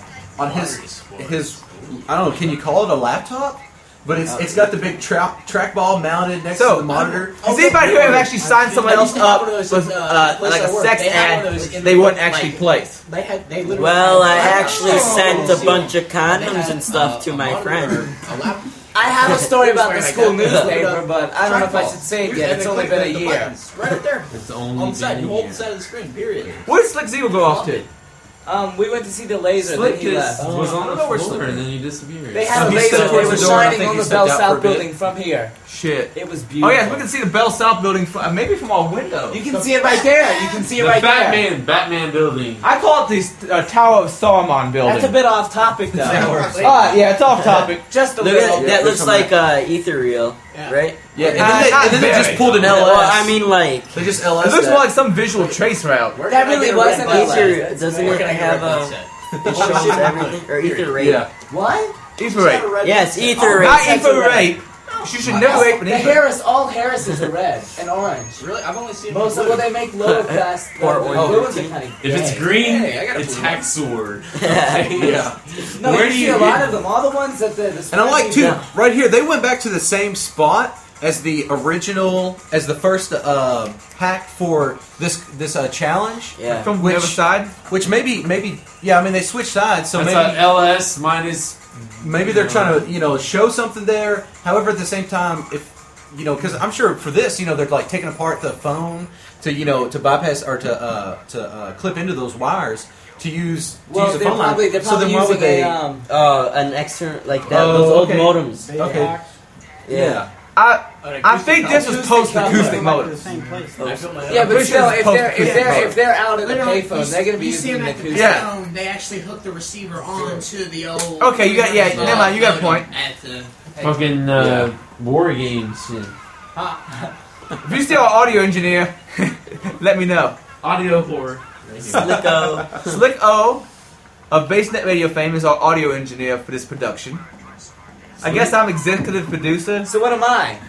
Speaker 3: don't know, can you call it a laptop? But it's got the big trackball mounted next to the monitor.
Speaker 1: Has anybody here ever actually signed someone else up with like a sex ad they wouldn't actually place?
Speaker 6: They literally
Speaker 13: Well, I
Speaker 6: had-
Speaker 13: actually sent a bunch of condoms and stuff to my friend.
Speaker 12: I have a story about the school newspaper, but I don't know if I should say it yet. It's only been a year.
Speaker 6: Right up there.
Speaker 2: It's
Speaker 6: On
Speaker 2: only
Speaker 6: the side.
Speaker 2: been
Speaker 6: You
Speaker 2: a
Speaker 6: hold
Speaker 2: year.
Speaker 6: the side of the screen, period.
Speaker 1: What does Slick Zero go off to?
Speaker 12: We went to see the laser.
Speaker 4: Slick
Speaker 12: Then he left.
Speaker 4: was on the
Speaker 3: where
Speaker 4: floor
Speaker 3: Slick
Speaker 4: and
Speaker 3: is.
Speaker 4: then he disappeared.
Speaker 12: They had a
Speaker 3: He
Speaker 12: laser.
Speaker 3: stepped
Speaker 12: It
Speaker 3: towards
Speaker 12: was
Speaker 3: the door, and I
Speaker 12: shining
Speaker 3: think
Speaker 12: on
Speaker 3: he
Speaker 12: the
Speaker 3: stepped
Speaker 12: Bell
Speaker 3: out for
Speaker 12: South
Speaker 3: a bit.
Speaker 12: building from here.
Speaker 1: Shit.
Speaker 12: It was
Speaker 1: Oh
Speaker 12: beautiful.
Speaker 1: yeah, we can see the Bell South building from, maybe from our window.
Speaker 12: You can see it right there. You can see it
Speaker 4: The
Speaker 12: right there.
Speaker 4: Batman building.
Speaker 1: I call it the Tower of Saruman building.
Speaker 12: That's a bit off topic, though.
Speaker 1: Yeah, it's off topic.
Speaker 12: Just a
Speaker 13: Look
Speaker 12: little.
Speaker 13: at, that looks like Ethereal, right?
Speaker 3: Yeah, and then they just pulled an LS.
Speaker 13: Well, I mean, like
Speaker 3: They just LS
Speaker 1: It looks
Speaker 3: that.
Speaker 1: more like some visual trace route.
Speaker 12: That really wasn't
Speaker 13: Ether.
Speaker 12: LS.
Speaker 13: Doesn't it have it shows everything or Ether rate?
Speaker 3: Yeah.
Speaker 12: What?
Speaker 1: Ether rate.
Speaker 13: Yes, Ether rate.
Speaker 1: Not ether rate. You should never rape an
Speaker 12: The
Speaker 1: ether.
Speaker 12: all Harrises are red and orange.
Speaker 15: Really? I've only seen
Speaker 12: Most of what they make lower class.
Speaker 13: Or
Speaker 12: blue ones are kind of
Speaker 4: If it's green,
Speaker 15: Hey, I got a
Speaker 4: it's
Speaker 15: blue
Speaker 4: Haxor.
Speaker 3: Yeah.
Speaker 12: No,
Speaker 4: Where
Speaker 12: you
Speaker 4: do
Speaker 12: see
Speaker 4: you
Speaker 12: a lot
Speaker 4: get-
Speaker 12: of them. All the ones that the
Speaker 3: And I like too, right here, they went back to the same spot as the original, as the first hack for this challenge.
Speaker 13: Yeah.
Speaker 1: From the other side.
Speaker 3: Which maybe, yeah, I mean, they switched sides, so
Speaker 4: That's
Speaker 3: maybe
Speaker 4: a LS minus.
Speaker 3: maybe they're trying to, show something there. However, at the same time, if, because I'm sure for this, they're like taking apart the phone to, to bypass or to clip into those wires to use
Speaker 12: Well,
Speaker 3: the
Speaker 12: they're
Speaker 3: phone
Speaker 12: probably,
Speaker 3: line.
Speaker 12: they're
Speaker 3: So
Speaker 12: probably
Speaker 3: then why would
Speaker 12: using
Speaker 3: they?
Speaker 13: An external like that.
Speaker 3: Oh,
Speaker 13: Those old
Speaker 3: okay.
Speaker 13: modems.
Speaker 3: Okay.
Speaker 13: Yeah.
Speaker 1: I think this was post acoustic mode.
Speaker 12: Yeah, but still, if they're out at the
Speaker 9: Literally,
Speaker 12: payphone, they're gonna be
Speaker 9: you see
Speaker 12: using
Speaker 9: them
Speaker 12: the
Speaker 9: at the
Speaker 12: acoustic.
Speaker 1: Yeah.
Speaker 9: phone, they actually hook the receiver onto the old.
Speaker 1: Okay, you got never mind, you got a point.
Speaker 9: At the
Speaker 4: Fucking war games.
Speaker 1: If you still an audio engineer, let me know.
Speaker 4: Audio horror.
Speaker 13: Slicko.
Speaker 1: Slick O of BaseNet Radio fame is our audio engineer for this production. I guess I'm executive producer.
Speaker 12: So what am I?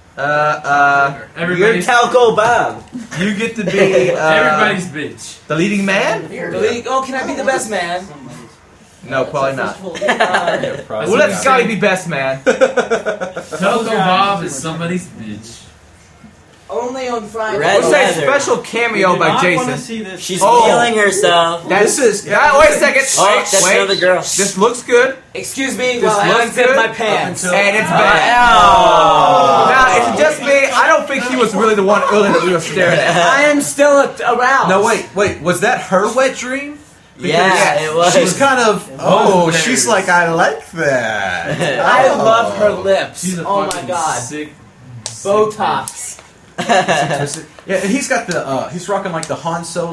Speaker 13: You're
Speaker 4: Everybody's,
Speaker 13: Talco Bob.
Speaker 1: You get to be
Speaker 4: everybody's bitch.
Speaker 1: the leading man.
Speaker 12: Oh, can I be the best man?
Speaker 1: No, probably not.
Speaker 3: Probably
Speaker 1: We'll let
Speaker 3: not.
Speaker 1: Scotty be best man.
Speaker 4: Telco Bob is somebody's bitch.
Speaker 12: Only on Friday.
Speaker 13: Red
Speaker 1: We'll say
Speaker 13: leather.
Speaker 1: special cameo by Jason.
Speaker 16: See this.
Speaker 13: She's
Speaker 1: Oh.
Speaker 13: feeling herself.
Speaker 3: This is
Speaker 1: Wait a second.
Speaker 13: Oh, that's
Speaker 1: wait.
Speaker 13: another girl.
Speaker 1: This looks good.
Speaker 12: Excuse me
Speaker 1: This
Speaker 12: while I
Speaker 1: looks
Speaker 12: unzip
Speaker 1: good.
Speaker 12: my pants.
Speaker 1: And it's bad.
Speaker 13: Oh.
Speaker 1: Now, it's just me. I don't think he was really the one earlier that we were staring at.
Speaker 12: I am still aroused.
Speaker 3: No, wait. Was that her wet dream?
Speaker 13: Yeah, it was.
Speaker 3: She's kind of. Oh, she's like, I like that.
Speaker 12: I love her lips.
Speaker 4: She's a
Speaker 12: Oh my
Speaker 4: fucking
Speaker 12: god.
Speaker 4: sick.
Speaker 12: Botox.
Speaker 3: Yeah, and he's got the. He's rocking like the Han Solo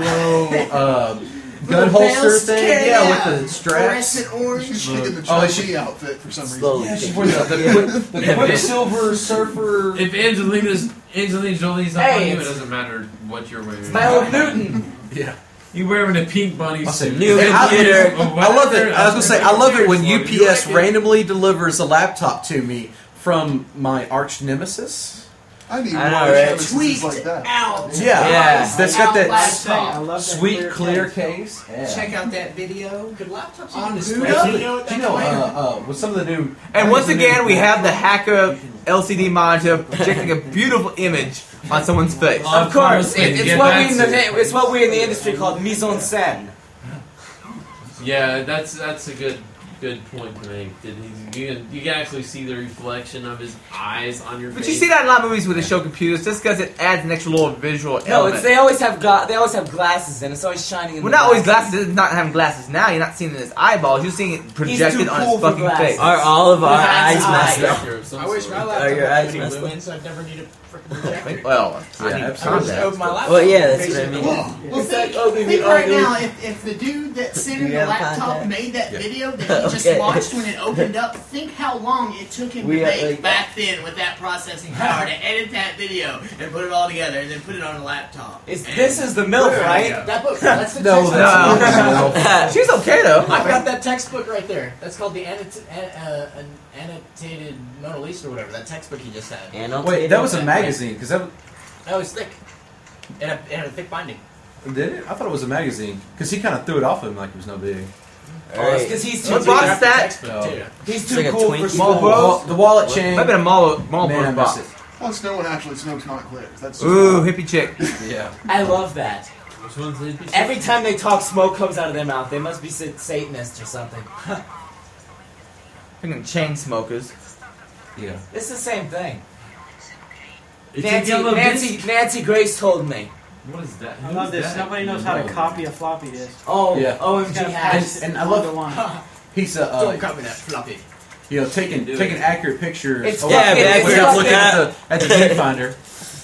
Speaker 3: gun holster
Speaker 9: bells
Speaker 3: thing.
Speaker 9: carry
Speaker 3: Yeah,
Speaker 9: out.
Speaker 3: with the straps.
Speaker 9: Fluorescent orange.
Speaker 14: She's in the
Speaker 3: Oh,
Speaker 14: Chun-Li outfit for some reason.
Speaker 13: Slowly.
Speaker 3: Yeah, she's wearing the Quicksilver surfer.
Speaker 4: If Angelina Jolie's up
Speaker 12: Hey,
Speaker 4: on you, it
Speaker 12: it's-
Speaker 4: doesn't matter what you're wearing.
Speaker 12: My old Newton.
Speaker 3: Yeah.
Speaker 4: You wearing a pink bunny
Speaker 3: I'll say
Speaker 4: suit.
Speaker 13: New
Speaker 3: Hey,
Speaker 13: computer.
Speaker 3: I love it. I was gonna say I love it when UPS randomly delivers a laptop to me from my arch nemesis.
Speaker 14: I need
Speaker 13: I know,
Speaker 14: more
Speaker 13: right?
Speaker 14: nemesis
Speaker 9: Tweaked
Speaker 14: like that.
Speaker 9: out.
Speaker 3: Yeah, that's got that
Speaker 9: Laptop.
Speaker 16: I love that
Speaker 3: sweet clear case. Yeah.
Speaker 9: Check out that video.
Speaker 15: Could laptops
Speaker 9: On
Speaker 15: even display?
Speaker 9: Buddha?
Speaker 3: Do you know with some of the new
Speaker 1: And once again, we have the hacker LCD monitor projecting a beautiful image on someone's face.
Speaker 12: Of course,
Speaker 4: Get
Speaker 12: it's what we in
Speaker 4: that
Speaker 12: the it's what we in the industry call mise en scène.
Speaker 4: Yeah, that's a good point to make. You can actually see the reflection of his eyes on your face.
Speaker 1: But you see that in a lot of movies where they show computers just because it adds an extra little visual
Speaker 12: No,
Speaker 1: element.
Speaker 12: it's they always have glasses and it's always shining in
Speaker 1: Well,
Speaker 12: the
Speaker 1: not always glasses. It's not having glasses now. You're not seeing it in his eyeballs. You're seeing it projected
Speaker 12: too
Speaker 1: on
Speaker 12: cool
Speaker 1: his
Speaker 12: for
Speaker 1: fucking
Speaker 12: glasses.
Speaker 1: face.
Speaker 13: Are all of our
Speaker 12: That's
Speaker 13: eyes messed up?
Speaker 4: Projector of some
Speaker 15: I wish
Speaker 4: sort.
Speaker 15: my
Speaker 13: Are
Speaker 15: laptop
Speaker 13: your
Speaker 15: had
Speaker 13: eyes
Speaker 15: big
Speaker 13: messed up?
Speaker 15: lumens, so I'd never need a freaking projector.
Speaker 1: Well,
Speaker 3: Yeah,
Speaker 1: I need
Speaker 3: absolutely.
Speaker 1: contact.
Speaker 15: Open my laptop.
Speaker 13: Well, yeah, that's what I mean.
Speaker 9: Well,
Speaker 12: It's like
Speaker 9: think,
Speaker 12: ugly
Speaker 9: think
Speaker 12: with
Speaker 9: right
Speaker 12: ugly.
Speaker 9: now, if the dude that sent
Speaker 13: Do
Speaker 9: in
Speaker 13: you
Speaker 9: the
Speaker 13: have
Speaker 9: laptop
Speaker 13: contact?
Speaker 9: made that
Speaker 3: Yeah.
Speaker 9: video that he just
Speaker 13: Okay.
Speaker 9: watched when it opened up, think how long it took him
Speaker 13: We
Speaker 9: to
Speaker 13: got,
Speaker 9: make
Speaker 13: like-
Speaker 9: back then with that processing power to edit that video and put it all together and then put it on a laptop.
Speaker 12: This is the MILF, right?
Speaker 15: That book, that's the
Speaker 3: No,
Speaker 15: textbook.
Speaker 3: that's
Speaker 1: She's okay though.
Speaker 15: I've got that textbook right there. That's called the annotated Mona Lisa or whatever. That textbook you just had.
Speaker 3: Wait, that was a magazine because that
Speaker 15: That was thick. It had a thick binding.
Speaker 3: did it. I thought it was a magazine because he kind of threw it off him like it was no big.
Speaker 12: Oh, because he's too
Speaker 1: What box is that?
Speaker 15: Textbook, too.
Speaker 12: He's
Speaker 13: It's
Speaker 12: too
Speaker 13: like a
Speaker 12: cool for
Speaker 13: Twinkie.
Speaker 12: school.
Speaker 1: Marlboro?
Speaker 3: The wallet chain.
Speaker 1: Might have been a Marlboro
Speaker 3: Man, I
Speaker 1: box.
Speaker 3: miss it.
Speaker 14: Well, no one actually smokes Montclair. That's
Speaker 1: Ooh, hippie chick.
Speaker 3: Yeah.
Speaker 12: I love that.
Speaker 4: Which one's the
Speaker 12: Every time they talk, smoke comes out of their mouth. They must be Satanists or something.
Speaker 1: Thinking chain smokers.
Speaker 3: Yeah.
Speaker 12: It's the same thing.
Speaker 4: It's a yellow
Speaker 12: Nancy Grace told me.
Speaker 4: What is that?
Speaker 16: I love this. Nobody knows how to copy a floppy disk.
Speaker 12: Oh,
Speaker 3: Yeah.
Speaker 12: OMG hacks.
Speaker 3: And I love he's
Speaker 9: Don't copy that floppy.
Speaker 3: taking accurate pictures.
Speaker 12: It's
Speaker 3: without looking at the viewfinder.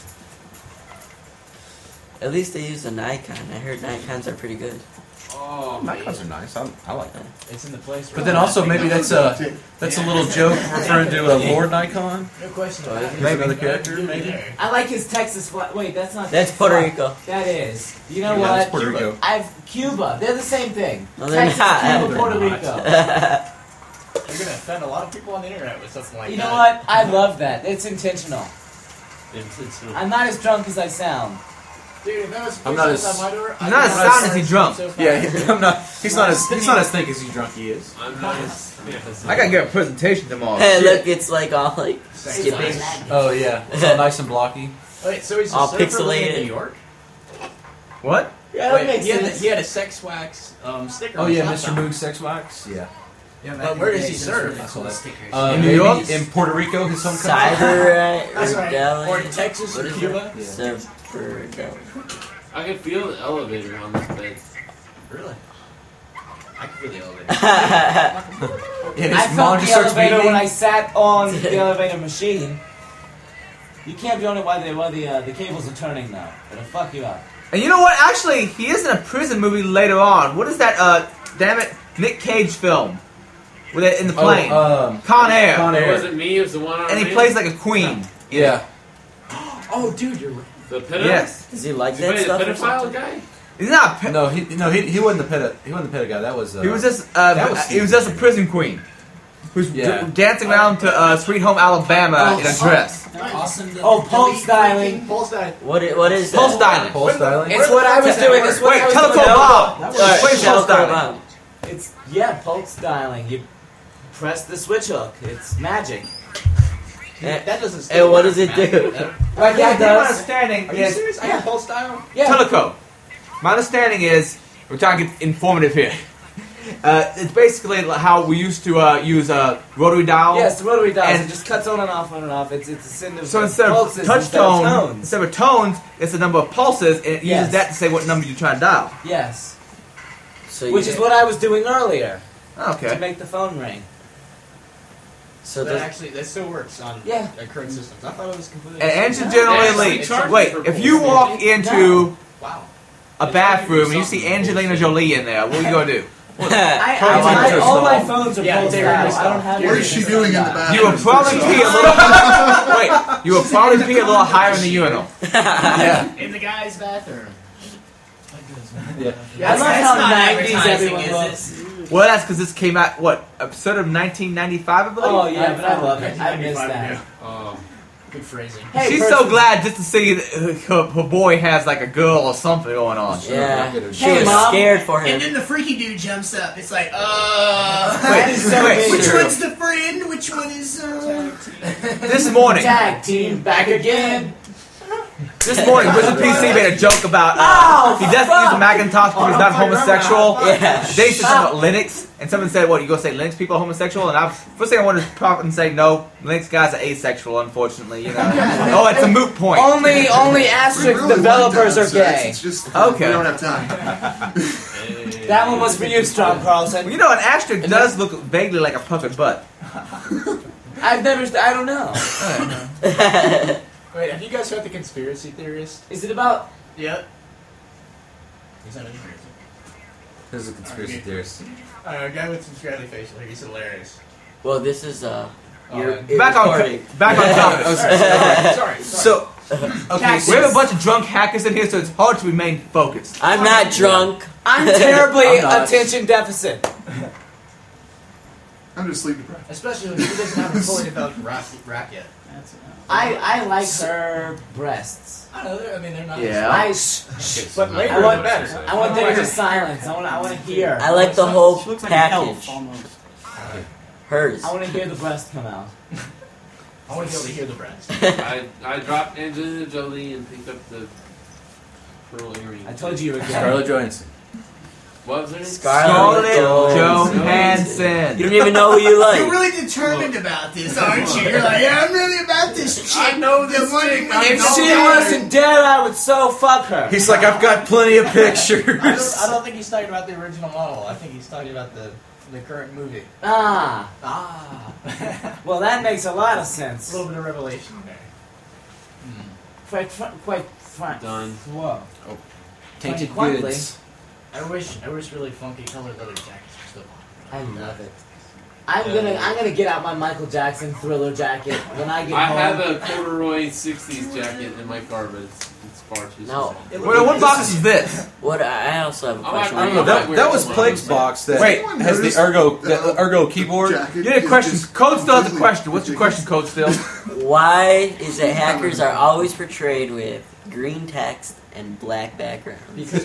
Speaker 13: At least they use a Nikon. I heard Nikons are pretty good.
Speaker 3: Oh, Nikons are nice. I like them.
Speaker 7: It's in the place.
Speaker 3: But then also maybe that's a little joke referring to a Lord Nikon.
Speaker 12: No question.
Speaker 3: Maybe another character. Maybe.
Speaker 12: I like his Texas flag. Wait, that's not.
Speaker 13: That's
Speaker 12: Texas
Speaker 13: Puerto
Speaker 12: flag.
Speaker 13: Rico.
Speaker 12: That is. You know
Speaker 3: Yeah,
Speaker 12: what?
Speaker 3: that's Puerto Rico.
Speaker 12: I've Cuba. They're the same thing.
Speaker 13: No, they're
Speaker 12: Texas,
Speaker 13: not.
Speaker 12: Cuba,
Speaker 13: They're
Speaker 12: Puerto
Speaker 13: not.
Speaker 12: Rico.
Speaker 15: You're gonna offend a lot of people on the internet with something like
Speaker 12: You
Speaker 15: that.
Speaker 12: know what? I love that. It's intentional.
Speaker 4: Intentional.
Speaker 12: I'm not as drunk as I sound.
Speaker 14: Dude, if that was
Speaker 3: I'm not as-
Speaker 14: outside my door,
Speaker 1: He's not as sound as he drunk.
Speaker 3: Yeah, I'm not. He's not as thick as he drunk he is.
Speaker 4: I'm not as.
Speaker 1: I gotta get a presentation tomorrow.
Speaker 13: Hey, look, it's like all like skipping.
Speaker 3: Oh yeah, it's all nice and blocky.
Speaker 15: Wait, so he's a
Speaker 13: All
Speaker 15: surfer living in
Speaker 13: pixelated.
Speaker 15: New York?
Speaker 1: What?
Speaker 12: Yeah, that
Speaker 15: Wait,
Speaker 12: makes sense.
Speaker 15: he had a sex wax sticker.
Speaker 3: Oh
Speaker 15: on
Speaker 3: yeah,
Speaker 15: his
Speaker 3: Mr.
Speaker 15: laptop.
Speaker 3: Moog Sex Wax. Yeah.
Speaker 9: Yeah,
Speaker 15: But where does he serve?
Speaker 3: In New York, in Puerto Rico, his home country.
Speaker 13: Cyber
Speaker 15: That's right.
Speaker 13: Deli.
Speaker 15: Or in Texas
Speaker 13: What
Speaker 15: or
Speaker 13: is
Speaker 15: Cuba.
Speaker 13: it? Server Deli.
Speaker 4: I can feel the elevator on this bed.
Speaker 15: Really? I can feel the elevator.
Speaker 3: And
Speaker 12: I
Speaker 3: his
Speaker 12: felt
Speaker 3: mom
Speaker 12: the
Speaker 3: just starts
Speaker 12: elevator
Speaker 3: beating.
Speaker 12: when I sat on the elevator machine. You can't be on it while the cables are turning though. It'll fuck you up.
Speaker 1: And you know what? Actually, he is in a prison movie later on. What is that? Damn it, Nick Cage film with it in the plane. Con Air.
Speaker 3: Con
Speaker 4: It
Speaker 3: Air.
Speaker 4: wasn't me, it was the one
Speaker 1: And he plays like a queen.
Speaker 3: Yeah.
Speaker 15: Oh, dude, you're right.
Speaker 4: The pedo?
Speaker 1: Yes.
Speaker 13: Does he like
Speaker 4: Is he
Speaker 13: that
Speaker 4: playing
Speaker 13: stuff?
Speaker 4: the
Speaker 13: or
Speaker 4: pedophile
Speaker 13: something?
Speaker 4: guy?
Speaker 1: He's not. A
Speaker 3: No, he wasn't the pedo. He wasn't the pedo guy. That was.
Speaker 1: he was just.
Speaker 3: that was
Speaker 1: he was just a prison queen who's
Speaker 3: Yeah.
Speaker 1: dancing around to Sweet Home Alabama in a dress.
Speaker 9: Awesome.
Speaker 12: Oh, pole styling.
Speaker 9: Pole styling.
Speaker 13: What is
Speaker 1: Pole
Speaker 13: that?
Speaker 1: styling.
Speaker 3: Pole styling.
Speaker 12: It's what I was doing. It's what
Speaker 1: Wait,
Speaker 12: I was
Speaker 1: Teleco
Speaker 12: doing.
Speaker 1: Bob.
Speaker 13: Alright,
Speaker 1: Wait, pole
Speaker 13: Teleco
Speaker 1: styling.
Speaker 13: Bob.
Speaker 12: It's pole styling. You press the switch hook. It's magic.
Speaker 13: And,
Speaker 15: That doesn't.
Speaker 13: and what does it do?
Speaker 12: Right,
Speaker 1: Yeah,
Speaker 12: that
Speaker 1: my
Speaker 12: does.
Speaker 1: understanding
Speaker 15: Are you
Speaker 1: is
Speaker 15: serious? I got pole style.
Speaker 12: Yeah.
Speaker 1: Teleco. My understanding is we're trying to get informative here. It's basically how we used to use rotary dial.
Speaker 12: Yes, the rotary dial.
Speaker 1: And-
Speaker 12: It just cuts on and off, on and off. It's a send of
Speaker 1: So instead of
Speaker 12: pulses
Speaker 1: touch
Speaker 12: instead of
Speaker 1: tone,
Speaker 12: tones.
Speaker 1: instead of tones, it's the number of pulses, and it
Speaker 12: Yes.
Speaker 1: uses that to say what number you're trying to dial.
Speaker 12: Yes.
Speaker 13: So
Speaker 12: Which is what I was doing earlier to
Speaker 1: Okay.
Speaker 12: make the phone ring.
Speaker 13: So
Speaker 15: That
Speaker 13: does,
Speaker 15: actually that still works on
Speaker 12: Yeah.
Speaker 15: current systems. I thought it was completely.
Speaker 1: And engine
Speaker 4: Yeah,
Speaker 1: generally.
Speaker 4: it's charged
Speaker 1: Wait,
Speaker 4: for
Speaker 1: if you
Speaker 4: pulses.
Speaker 1: walk into
Speaker 15: Wow.
Speaker 1: a bathroom and you see Angelina Jolie in there, what are you gonna do?
Speaker 12: All my phones are
Speaker 15: Yeah,
Speaker 12: pole
Speaker 15: they're
Speaker 12: style.
Speaker 15: pole
Speaker 12: I don't have
Speaker 14: What is she doing in the bathroom?
Speaker 1: You would probably pee a little. Wait, you would probably pee a little higher in the urinal.
Speaker 3: Yeah.
Speaker 9: In the guy's bathroom.
Speaker 3: Yeah.
Speaker 12: I love
Speaker 9: That's
Speaker 12: how
Speaker 9: not
Speaker 12: 90s
Speaker 9: advertising,
Speaker 12: everyone
Speaker 9: is
Speaker 12: looks.
Speaker 1: Well, that's because this came out what episode of 1995, I believe.
Speaker 12: Oh yeah, but I love it. I miss that.
Speaker 15: Good phrasing.
Speaker 12: Hey,
Speaker 1: She's
Speaker 12: person-
Speaker 1: so glad just to see that her boy has like a girl or something going on.
Speaker 13: yeah, she
Speaker 12: Hey,
Speaker 13: was
Speaker 12: Mom.
Speaker 13: scared for
Speaker 9: And
Speaker 13: him.
Speaker 9: then the freaky dude jumps up. It's like,
Speaker 12: That is so
Speaker 1: wait,
Speaker 9: which
Speaker 12: true.
Speaker 9: one's the friend? Which one is
Speaker 1: This morning,
Speaker 12: Tag team back again.
Speaker 1: Wizard PC made a joke about
Speaker 12: Oh,
Speaker 1: he doesn't use a Macintosh because he's not homosexual.
Speaker 13: Yeah.
Speaker 1: They said something about Linux, and someone said, "What you gonna say? Linux people are homosexual?" And first thing I wanted to pop and say, "No, Linux guys are asexual, unfortunately." You know. Oh, it's a moot point.
Speaker 12: Only asterisk developers are gay.
Speaker 14: It's just
Speaker 1: Okay.
Speaker 14: we don't have time.
Speaker 12: That one was for you, Strong Carlson.
Speaker 1: You know, an asterisk does look vaguely like a puckered butt.
Speaker 12: I don't know.
Speaker 15: Wait, have you guys heard the conspiracy theorist?
Speaker 12: Is it about?
Speaker 9: Yep.
Speaker 15: He's not interested.
Speaker 3: This is a conspiracy theorist.
Speaker 15: A guy with some scraggly facial hair. He's hilarious.
Speaker 13: Well, this is your
Speaker 1: Back on
Speaker 13: recording.
Speaker 1: topic.
Speaker 15: Sorry.
Speaker 1: So, okay, we have a bunch of drunk hackers in here, so it's hard to remain focused.
Speaker 13: I'm not drunk.
Speaker 12: I'm terribly
Speaker 3: I'm not.
Speaker 12: attention deficit.
Speaker 14: I'm just sleep deprived.
Speaker 15: Especially when he doesn't have a fully developed rack yet.
Speaker 12: I like her breasts.
Speaker 15: I don't know. I mean, they're not.
Speaker 1: Yeah.
Speaker 15: But later,
Speaker 12: I want
Speaker 15: better.
Speaker 12: I want them to silence. I want to hear.
Speaker 13: I like the whole
Speaker 16: She looks like an elf
Speaker 13: package.
Speaker 16: almost.
Speaker 13: Hers.
Speaker 12: I want to hear the breast come out.
Speaker 15: I want to be able to hear the breast.
Speaker 4: I dropped Angelina Jolie and picked up the pearl earring.
Speaker 12: I told you again.
Speaker 3: Scarlett Johansson.
Speaker 4: What was her name?
Speaker 13: Scarlett
Speaker 1: Johansson.
Speaker 13: You don't even know who you like.
Speaker 9: You're really determined about this, aren't you? You're like, yeah, I'm really about this chick.
Speaker 4: I know this chick.
Speaker 13: If she wasn't dead, I would so fuck her.
Speaker 3: He's like, I've got plenty of pictures.
Speaker 15: I don't think he's talking about the original model. I think he's talking about the current movie.
Speaker 12: Ah.
Speaker 13: Well, that makes a lot of sense.
Speaker 15: A little bit of revelation there.
Speaker 12: Quite front.
Speaker 4: Done.
Speaker 12: Whoa.
Speaker 3: Oh, tainted
Speaker 12: Quite
Speaker 3: goods.
Speaker 15: I wish really funky colored leather jackets were still
Speaker 12: I love it. I'm gonna get out my Michael Jackson Thriller jacket when I get
Speaker 4: I
Speaker 12: home.
Speaker 4: have a corduroy 60s jacket in my car, but it's far too
Speaker 12: No.
Speaker 4: small.
Speaker 1: What box is this?
Speaker 13: What? I also have a question.
Speaker 3: I don't know. That was Plague's box that has the Ergo keyboard.
Speaker 1: You had a question. Code still has a question. What's your question, Code still?
Speaker 13: Why is it hackers are always portrayed with green text and black background?
Speaker 12: Because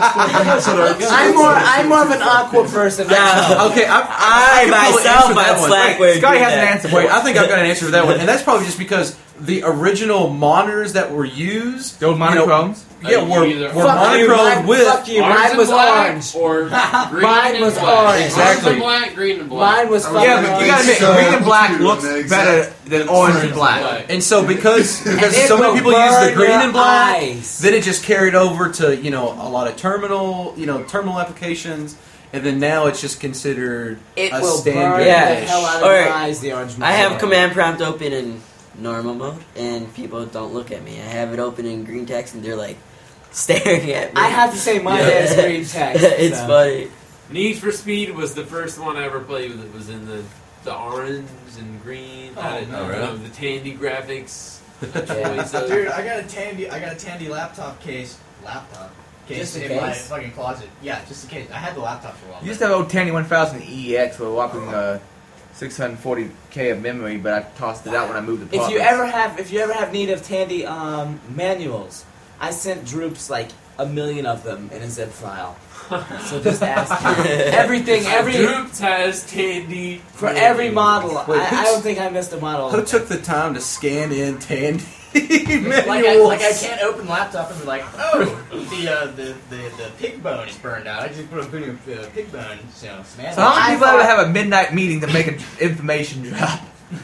Speaker 12: I'm more of an aqua person.
Speaker 13: Yeah.
Speaker 3: Okay,
Speaker 13: I myself am Slackware.
Speaker 1: Scotty has an answer.
Speaker 3: Wait, I think I've got an answer for that one, and that's probably just because the original monitors that were used,
Speaker 1: the old monochromes,
Speaker 3: were monochrome with.
Speaker 12: Fuck you. Mine was orange.
Speaker 4: Or green
Speaker 12: Mine
Speaker 4: and
Speaker 12: was
Speaker 4: black.
Speaker 12: orange.
Speaker 3: Exactly.
Speaker 4: Orange and black, green and black.
Speaker 12: Mine was fucking
Speaker 1: Yeah, but you gotta admit, green and black looks better than orange and black.
Speaker 3: And so because
Speaker 13: it
Speaker 3: so many
Speaker 13: will
Speaker 3: people use the
Speaker 13: burn
Speaker 3: green
Speaker 13: your
Speaker 3: and black,
Speaker 13: eyes.
Speaker 3: then it just carried over to a lot of terminal applications, and then now it's just considered
Speaker 12: It
Speaker 3: a
Speaker 12: will
Speaker 3: standard.
Speaker 12: burn
Speaker 13: Yeah.
Speaker 12: the hell out of
Speaker 13: Alright.
Speaker 12: my eyes, the orange.
Speaker 13: I have command prompt open in normal mode, and people don't look at me. I have it open in green text, and they're like staring at me.
Speaker 12: I have to say mine is green text.
Speaker 13: It's
Speaker 12: so.
Speaker 13: funny.
Speaker 4: Need for Speed was the first one I ever played with. It was in the orange and green. The Tandy graphics.
Speaker 15: Dude, I got a Tandy laptop case
Speaker 12: Just in
Speaker 15: in my
Speaker 12: case?
Speaker 15: fucking closet. Yeah, just in case. I had the laptop for a while.
Speaker 1: You used to have old Tandy 1000 EX with a whopping 640K of memory, but I tossed it out when I moved the
Speaker 12: If you ever have need of Tandy manuals, I sent Droops like 1 million of them in a zip file. So just ask everything.
Speaker 4: Droops has Tandy
Speaker 12: for every model.
Speaker 3: Wait,
Speaker 12: I don't think I missed a model.
Speaker 3: Who took the time to scan in Tandy?
Speaker 15: Like I can't open laptop and be like, oh, the pig bone is burned out. I just put a pig bone. So
Speaker 1: how many people ever have a midnight meeting to make an information drop?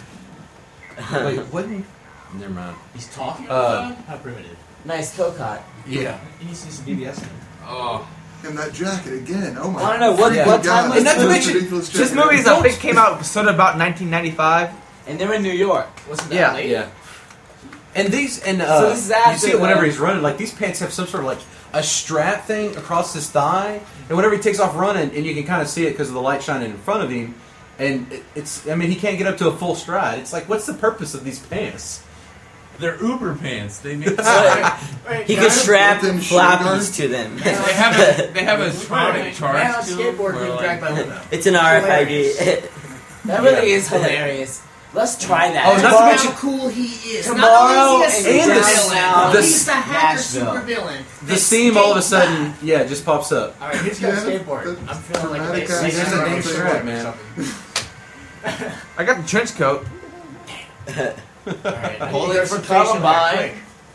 Speaker 3: Wait, what? Never mind.
Speaker 15: He's talking about how primitive.
Speaker 12: Nice coconut.
Speaker 3: Yeah.
Speaker 15: He needs to see some BBS.
Speaker 4: Oh.
Speaker 14: And that jacket again. Oh my!
Speaker 12: I don't know what time was
Speaker 1: And not to
Speaker 12: this?
Speaker 1: mention, this movie is I think came out sort of about 1995,
Speaker 12: and they're in New York.
Speaker 15: Wasn't that late?
Speaker 3: Yeah. And these
Speaker 12: So this is after
Speaker 3: you see it whenever
Speaker 12: the-
Speaker 3: he's running. Like these pants have some sort of like a strap thing across his thigh, and whenever he takes off running, and you can kind of see it because of the light shining in front of him, and it's. I mean, he can't get up to a full stride. It's like, what's the purpose of these pants?
Speaker 10: They're Uber pants. They make
Speaker 13: He could strap floppies to them.
Speaker 10: they have a tronic charge
Speaker 15: Man on
Speaker 10: to them.
Speaker 15: skateboard
Speaker 10: where,
Speaker 15: being
Speaker 10: like-
Speaker 15: dragged by limo.
Speaker 13: It's an RFID.
Speaker 12: That really is hilarious. Let's try that.
Speaker 3: Oh, not to mention
Speaker 9: How cool he is.
Speaker 12: Tomorrow
Speaker 9: Not only is he a
Speaker 3: and the-
Speaker 9: supervillain,
Speaker 3: the-
Speaker 9: he's the hacker
Speaker 12: Nashville.
Speaker 9: supervillain.
Speaker 3: The seam all of a sudden, just pops up.
Speaker 15: All right, he's got a skateboard. I'm feeling like
Speaker 14: dramatic
Speaker 15: they
Speaker 3: There's a dang strap, man.
Speaker 1: I got the trench coat.
Speaker 15: Alright,
Speaker 12: Hold it for Columbine.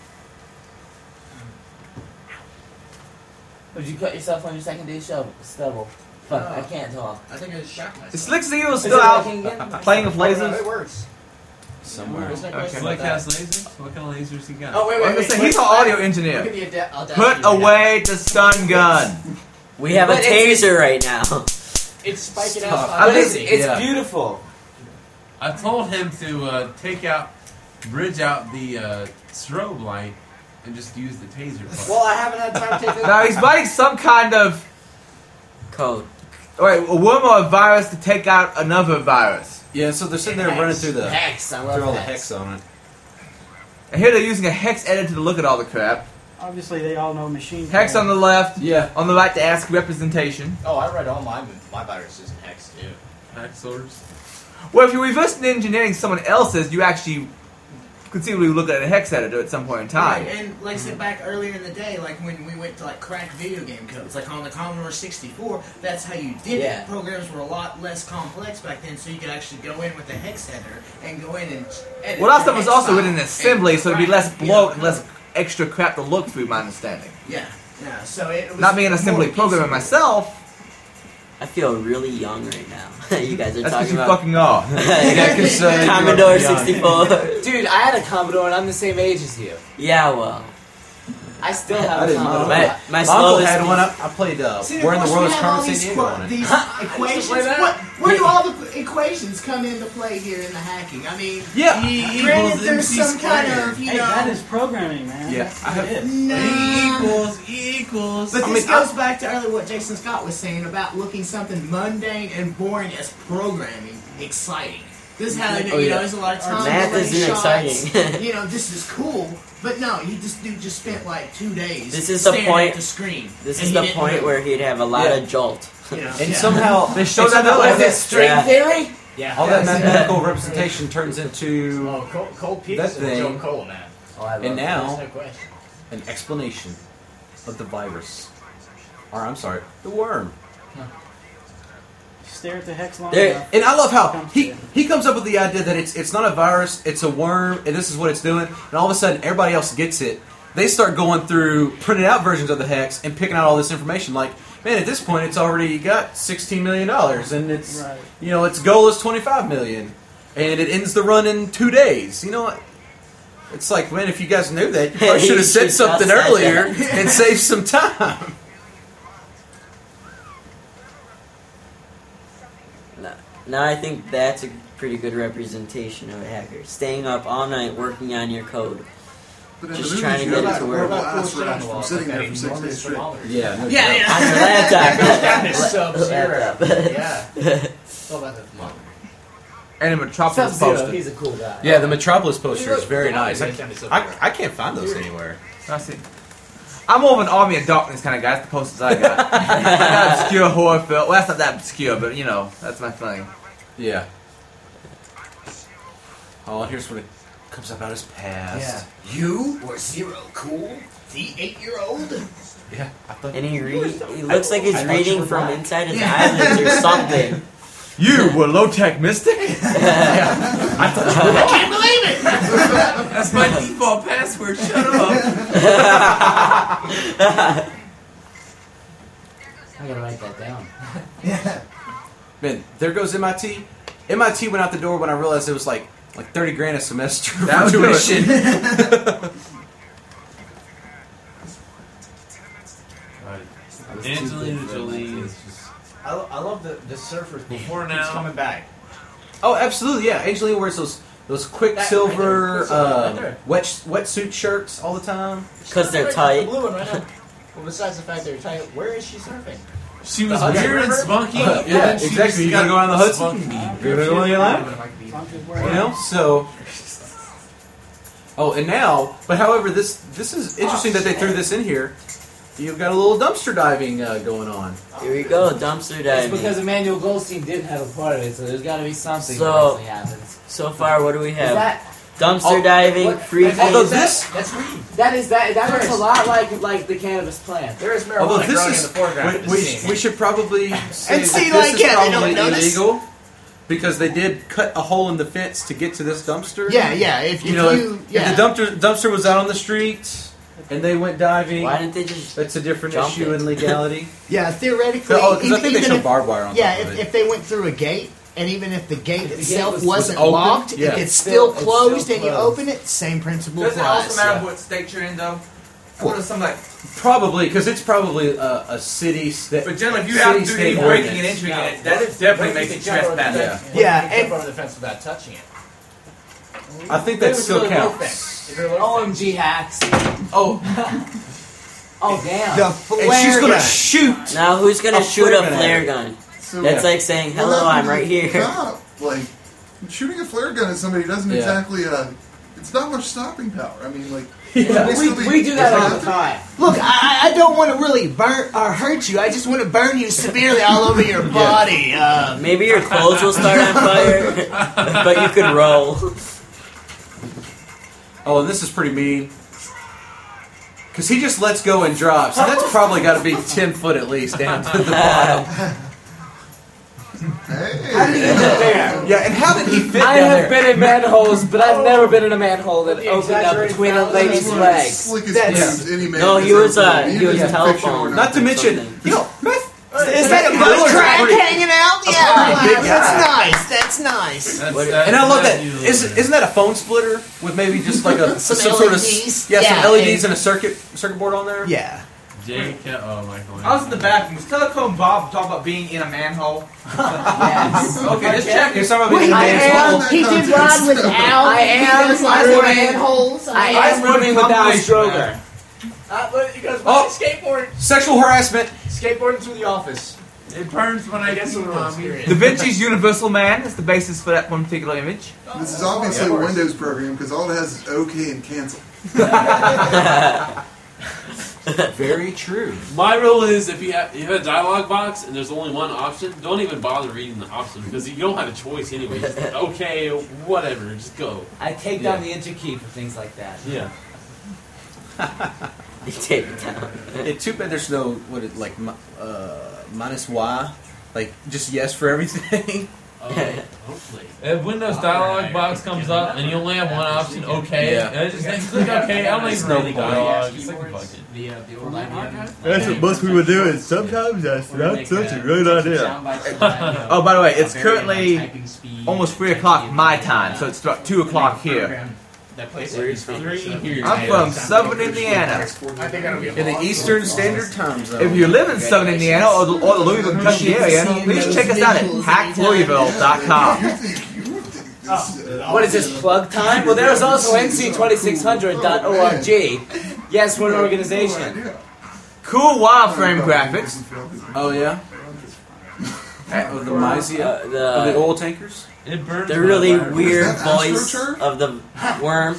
Speaker 12: Did you cut yourself on your second day stubble? Fuck, I can't talk.
Speaker 15: I think I just shot myself.
Speaker 1: Is Slick Zero
Speaker 12: Is
Speaker 1: still
Speaker 12: it
Speaker 1: out
Speaker 12: working again?
Speaker 1: playing with
Speaker 15: No, it
Speaker 1: lasers?
Speaker 15: works.
Speaker 3: Somewhere.
Speaker 15: Isn't that
Speaker 1: Okay.
Speaker 15: close?
Speaker 10: Slick has lasers? What kind of lasers he got?
Speaker 15: Oh, wait,
Speaker 1: I was
Speaker 15: wait,
Speaker 1: gonna say,
Speaker 15: wait.
Speaker 1: he's an audio
Speaker 15: Look
Speaker 1: engineer.
Speaker 15: at the audacity
Speaker 1: Put
Speaker 15: right now.
Speaker 1: away the stun gun.
Speaker 13: We have a
Speaker 12: But it's-
Speaker 13: taser right now.
Speaker 15: It's spiking
Speaker 3: Stop.
Speaker 15: out.
Speaker 12: But it's
Speaker 3: Yeah.
Speaker 12: beautiful.
Speaker 10: I told him to bridge out the strobe light and just use the taser part.
Speaker 15: Well, I haven't had time to take this.
Speaker 1: Now he's writing some kind of
Speaker 13: Code.
Speaker 1: a worm or a virus to take out another virus.
Speaker 3: Yeah, so they're sitting there running through the
Speaker 12: Hex. I
Speaker 3: through all
Speaker 12: love
Speaker 3: the
Speaker 12: hex.
Speaker 3: hex on it.
Speaker 1: And here they're using a hex editor to look at all the crap.
Speaker 16: Obviously, they all know machine
Speaker 1: Hex
Speaker 16: code.
Speaker 1: on the left,
Speaker 3: Yeah.
Speaker 1: on the right to ask representation.
Speaker 15: Oh, I read all my viruses in hex too.
Speaker 10: Hacksaws.
Speaker 1: Well, if you're reverse engineering someone else's, you actually conceivably look at a hex editor at some point in time.
Speaker 9: Right, and like I said back earlier in the day, like when we went to like crack video game codes, like on the Commodore 64, that's how you did
Speaker 12: Yeah.
Speaker 9: it. Programs were a lot less complex back then, so you could actually go in with a hex editor and go in and edit.
Speaker 1: Well, that
Speaker 9: the
Speaker 1: stuff was
Speaker 9: hex
Speaker 1: also
Speaker 9: file
Speaker 1: written in assembly,
Speaker 9: and
Speaker 1: so it'd be
Speaker 9: crack
Speaker 1: less
Speaker 9: it.
Speaker 1: bloat and less extra crap to look through, my understanding.
Speaker 9: Yeah, yeah. So it was
Speaker 1: Not being an assembly
Speaker 9: more
Speaker 1: programmer
Speaker 9: easier.
Speaker 1: myself,
Speaker 13: I feel really young right now. You guys are
Speaker 1: That's
Speaker 13: talking
Speaker 1: because you
Speaker 13: about
Speaker 1: fucking are.
Speaker 3: Yeah, 'cause,
Speaker 13: Commodore
Speaker 3: you're young.
Speaker 13: 64.
Speaker 12: Dude, I had a Commodore and I'm the same age as you.
Speaker 13: Yeah, well.
Speaker 12: I still have
Speaker 3: I
Speaker 12: a
Speaker 3: didn't know.
Speaker 12: Commodore.
Speaker 13: My
Speaker 3: uncle
Speaker 13: slowest
Speaker 3: had one. I played
Speaker 9: See,
Speaker 3: Where in the
Speaker 9: once
Speaker 3: World
Speaker 9: we
Speaker 3: is
Speaker 9: have all
Speaker 3: Carmen
Speaker 9: these
Speaker 3: Sandiego on it.
Speaker 9: these equations.
Speaker 12: play that.
Speaker 9: Where do all the equations come into play here in the hacking? I mean,
Speaker 3: Yeah.
Speaker 9: granted, there's some kind of, you
Speaker 16: Hey,
Speaker 9: know.
Speaker 16: that is programming, man.
Speaker 3: Yeah,
Speaker 16: That's
Speaker 3: I have-
Speaker 16: it.
Speaker 10: Equals.
Speaker 9: But this goes back to earlier what Jason Scott was saying about looking something mundane and boring as programming exciting. This is how they do.
Speaker 3: Oh,
Speaker 9: You
Speaker 3: yeah.
Speaker 9: know, there's a lot of time.
Speaker 13: Math
Speaker 9: delayed
Speaker 13: isn't
Speaker 9: shots.
Speaker 13: exciting.
Speaker 9: You know, this is cool. But no, this dude just spent like 2 days.
Speaker 13: This is the
Speaker 9: staring
Speaker 13: point.
Speaker 9: At the screen.
Speaker 13: This
Speaker 9: and
Speaker 13: is
Speaker 9: he
Speaker 13: the
Speaker 9: didn't
Speaker 13: point
Speaker 9: move.
Speaker 13: where he'd have a lot
Speaker 3: Yeah.
Speaker 13: of jolt.
Speaker 9: You know,
Speaker 3: And
Speaker 9: yeah.
Speaker 3: somehow
Speaker 1: They showed that
Speaker 3: somehow
Speaker 1: was
Speaker 12: Is it string
Speaker 13: Yeah.
Speaker 12: theory?
Speaker 9: Yeah.
Speaker 3: all that mathematical representation turns into
Speaker 9: Cold
Speaker 3: that thing,
Speaker 9: Cole, man.
Speaker 3: and now
Speaker 9: There's no question.
Speaker 3: an explanation of the virus. Or I'm sorry, the worm.
Speaker 16: Stare at the hex long
Speaker 13: There-
Speaker 16: enough.
Speaker 3: And I love how
Speaker 16: Comes to
Speaker 3: he
Speaker 16: you.
Speaker 3: he comes up with the idea that it's not a virus, it's a worm, and this is what it's doing. And all of a sudden, everybody else gets it. They start going through printed out versions of the hex and picking out all this information. Like, man, at this point, it's already got $16 million, and it's
Speaker 16: Right.
Speaker 3: its goal is $25 million, and it ends the run in 2 days. You know what? It's like, man, if you guys knew that, you probably should have said
Speaker 13: You should
Speaker 3: something
Speaker 13: have said
Speaker 3: earlier
Speaker 13: that.
Speaker 3: and saved some time.
Speaker 13: Now I think that's a pretty good representation of a hacker. Staying up all night working on your code.
Speaker 14: But in
Speaker 13: Just
Speaker 14: the
Speaker 13: trying to
Speaker 14: movies,
Speaker 13: get
Speaker 14: you're
Speaker 13: it to
Speaker 14: like,
Speaker 13: work.
Speaker 14: "Well, ass rash from sitting there for 6 days straight."
Speaker 3: Yeah, no
Speaker 9: Yeah,
Speaker 3: doubt.
Speaker 9: yeah.
Speaker 13: On your laptop.
Speaker 9: Down to Sub-Zero.
Speaker 13: Laptop.
Speaker 9: Yeah. What about the
Speaker 1: And the Metropolis
Speaker 12: Sub-Zero,
Speaker 1: poster.
Speaker 12: he's a cool guy.
Speaker 3: Yeah, the Metropolis poster is very nice.
Speaker 9: I
Speaker 3: I can't find those anywhere.
Speaker 1: I see. I'm more of an Army of Darkness kind of guy. That's the posters I got. I got obscure horror film. Well, that's not that obscure, but you know, that's my thing.
Speaker 3: Yeah. Oh, here's what it comes about his past.
Speaker 9: You were Zero cool? The 8-year-old?
Speaker 3: Yeah. I thought
Speaker 13: And he looks like he's
Speaker 3: I thought you
Speaker 13: reading
Speaker 3: were
Speaker 13: from
Speaker 3: black.
Speaker 13: inside his eyelids or something.
Speaker 1: You were low-tech mystic?
Speaker 9: I can't believe it!
Speaker 10: That's my default password. Shut up.
Speaker 12: I gotta write that down.
Speaker 3: Man, there goes MIT. MIT went out the door when I realized it was like $30,000 a semester
Speaker 1: That
Speaker 3: for
Speaker 1: was
Speaker 3: tuition.
Speaker 10: Angelina Jolie is just.
Speaker 15: I love the surfers
Speaker 10: Before
Speaker 15: keeps
Speaker 10: now.
Speaker 15: coming back.
Speaker 3: Oh, absolutely, yeah. Angelina wears those Quicksilver
Speaker 15: right there.
Speaker 3: wetsuit shirts all the time.
Speaker 13: Because they're
Speaker 15: The
Speaker 13: tight.
Speaker 15: blue one right now. Well, besides the fact they're tight, where is she surfing?
Speaker 10: She was
Speaker 15: The Hudson
Speaker 10: weird and
Speaker 15: River?
Speaker 10: spunky.
Speaker 3: Yeah,
Speaker 10: and then she
Speaker 3: exactly.
Speaker 10: just
Speaker 3: You gotta
Speaker 10: got
Speaker 3: go around the Hudson.
Speaker 10: spunky.
Speaker 3: You're gonna go on your life. You know, so. Oh, and now, but however, this is interesting that they threw this in here. You've got a little dumpster diving going on.
Speaker 13: Here we go, dumpster
Speaker 12: It's
Speaker 13: diving.
Speaker 12: because Emmanuel Goldstein did have a part of it, so there's gotta be something
Speaker 13: So-
Speaker 12: that actually happens.
Speaker 13: So far, what do we
Speaker 12: Is
Speaker 13: have?
Speaker 12: that
Speaker 13: Dumpster diving,
Speaker 12: what-
Speaker 13: free.
Speaker 3: Although
Speaker 12: That's
Speaker 3: this,
Speaker 15: That's weed.
Speaker 12: that looks a lot like the cannabis plant.
Speaker 15: There is
Speaker 3: although
Speaker 15: marijuana
Speaker 3: this
Speaker 15: growing in
Speaker 3: is,
Speaker 15: the foreground. of
Speaker 3: we
Speaker 15: this scene.
Speaker 3: we should probably say
Speaker 9: And see,
Speaker 3: that
Speaker 9: like,
Speaker 3: this
Speaker 9: yeah,
Speaker 3: is
Speaker 9: they don't
Speaker 3: probably
Speaker 9: notice.
Speaker 3: illegal because they did cut a hole in the fence to get to this dumpster.
Speaker 9: Yeah, yeah. If
Speaker 3: You know,
Speaker 9: you,
Speaker 3: if the dumpster was out on the street and they went diving,
Speaker 13: Why didn't they just?
Speaker 3: that's a different
Speaker 13: jump
Speaker 3: issue
Speaker 13: it?
Speaker 3: in legality.
Speaker 9: yeah, theoretically,
Speaker 3: Oh, because I think they
Speaker 9: even
Speaker 3: showed
Speaker 9: if-
Speaker 3: barbed wire on
Speaker 9: Yeah,
Speaker 3: top of it.
Speaker 9: if they went through a gate, and even if the gate
Speaker 12: the
Speaker 9: itself
Speaker 12: gate was
Speaker 9: wasn't
Speaker 3: open,
Speaker 9: locked,
Speaker 3: yeah.
Speaker 9: if it's
Speaker 12: Still-
Speaker 9: still
Speaker 12: it's
Speaker 9: closed
Speaker 12: still
Speaker 9: and you
Speaker 12: closed.
Speaker 9: open it, same principle
Speaker 1: Does it
Speaker 9: applies.
Speaker 1: also matter
Speaker 9: yeah.
Speaker 1: what state you're in, though? What are some like?
Speaker 3: Probably because it's probably a city.
Speaker 1: But generally, if you have to do
Speaker 3: state
Speaker 1: any breaking and
Speaker 3: ordinance.
Speaker 1: entering in it, that is definitely makes it trespassing.
Speaker 3: Yeah.
Speaker 9: Yeah,
Speaker 15: You
Speaker 9: and-
Speaker 15: jump over the fence without touching it.
Speaker 3: I think that
Speaker 15: If it's
Speaker 3: still
Speaker 15: really low
Speaker 3: counts.
Speaker 15: fence. If you're low fence.
Speaker 12: OMG hacks.
Speaker 3: Oh,
Speaker 12: Oh damn.
Speaker 9: The
Speaker 3: and
Speaker 9: flare
Speaker 3: she's gonna
Speaker 9: gun.
Speaker 3: shoot.
Speaker 13: Now who's gonna
Speaker 3: A
Speaker 13: shoot
Speaker 3: flare
Speaker 13: a
Speaker 3: gun at
Speaker 13: flare
Speaker 3: her.
Speaker 13: gun?
Speaker 14: So,
Speaker 13: That's like saying,
Speaker 14: Well,
Speaker 13: "Hello,
Speaker 14: that
Speaker 13: I'm right
Speaker 14: would
Speaker 13: here."
Speaker 14: stop. Like shooting a flare gun at somebody doesn't
Speaker 3: Yeah.
Speaker 14: exactly. It's not much stopping power. I mean, like
Speaker 3: Yeah.
Speaker 12: We do that all the time.
Speaker 9: Look, I don't want to really burn or hurt you. I just want to burn you severely all over your body.
Speaker 13: Maybe your clothes will start on fire, but you could roll.
Speaker 3: Oh, and this is pretty mean. Because he just lets go and drops. And that's probably got to be 10 foot at least down to the bottom.
Speaker 12: How did he get there?
Speaker 3: Yeah, and how did he fit
Speaker 12: I
Speaker 3: down
Speaker 12: have
Speaker 3: there?
Speaker 12: been in manholes, but I've never been in a manhole that opened up
Speaker 15: exaggerated
Speaker 12: between a
Speaker 15: fallacy.
Speaker 12: lady's
Speaker 14: one of the
Speaker 12: legs.
Speaker 14: slickest
Speaker 3: That's-
Speaker 14: things any man
Speaker 13: No,
Speaker 14: has
Speaker 13: he was
Speaker 14: ever done,
Speaker 13: he
Speaker 14: even
Speaker 13: was
Speaker 14: in fiction or
Speaker 13: telephone.
Speaker 3: Not to mention,
Speaker 13: something.
Speaker 3: you know, meth.
Speaker 9: Is that a butt crack hanging out? Yeah,
Speaker 3: big guy.
Speaker 9: That's nice.
Speaker 3: And I love that. Isn't that a phone splitter with maybe just like some sort of
Speaker 9: LEDs?
Speaker 3: some
Speaker 9: Yeah,
Speaker 3: LEDs and a circuit board on there?
Speaker 9: Yeah.
Speaker 10: Michael.
Speaker 1: I was in the bathroom. Was Telecom Bob talking about being in a manhole?
Speaker 9: Yes.
Speaker 1: Okay, just checking.
Speaker 3: He's talking about being in a
Speaker 9: I
Speaker 3: manhole.
Speaker 9: am. He did ride with Al.
Speaker 12: I am.
Speaker 9: He does lots of manholes.
Speaker 12: I am rooming with Al Stroger.
Speaker 7: You guys
Speaker 3: Oh.
Speaker 7: skateboard.
Speaker 3: Sexual harassment.
Speaker 7: Skateboarding through the office.
Speaker 10: It burns when I see mommy.
Speaker 1: Da Vinci's Universal Man is the basis for that one particular image.
Speaker 14: This is obviously a Windows program because all it has is OK and cancel.
Speaker 3: Very true.
Speaker 4: My rule is if you have a dialogue box and there's only one option, don't even bother reading the option because you don't have a choice anyway. Just okay, whatever, just go.
Speaker 12: I take down the enter key for things like that.
Speaker 4: Yeah.
Speaker 13: You take it down.
Speaker 3: It's too bad there's no minus Y, like just yes for everything.
Speaker 4: Hopefully. If Windows dialog box comes up and you only have one option, okay, and just click okay. I don't even read the dialogue. Just like fuck it.
Speaker 11: The old idea.
Speaker 18: That's what most people do, and sometimes that's not such a great idea.
Speaker 1: Oh, by the way, it's currently almost 3 o'clock my time, so it's about 2 o'clock here. I'm from Southern Indiana.
Speaker 3: In the Eastern Standard Time Zone.
Speaker 1: If you live in Southern Indiana or the Louisville, Kentucky area, please check us out at hacklouisville.com.
Speaker 12: What is this, plug time? Well, there's also nc2600.org. Yes, we're an organization.
Speaker 1: Cool wireframe graphics.
Speaker 3: Oh, yeah? Of the Mysia? Of the oil tankers?
Speaker 4: It burns.
Speaker 13: The really weird voice of the worm.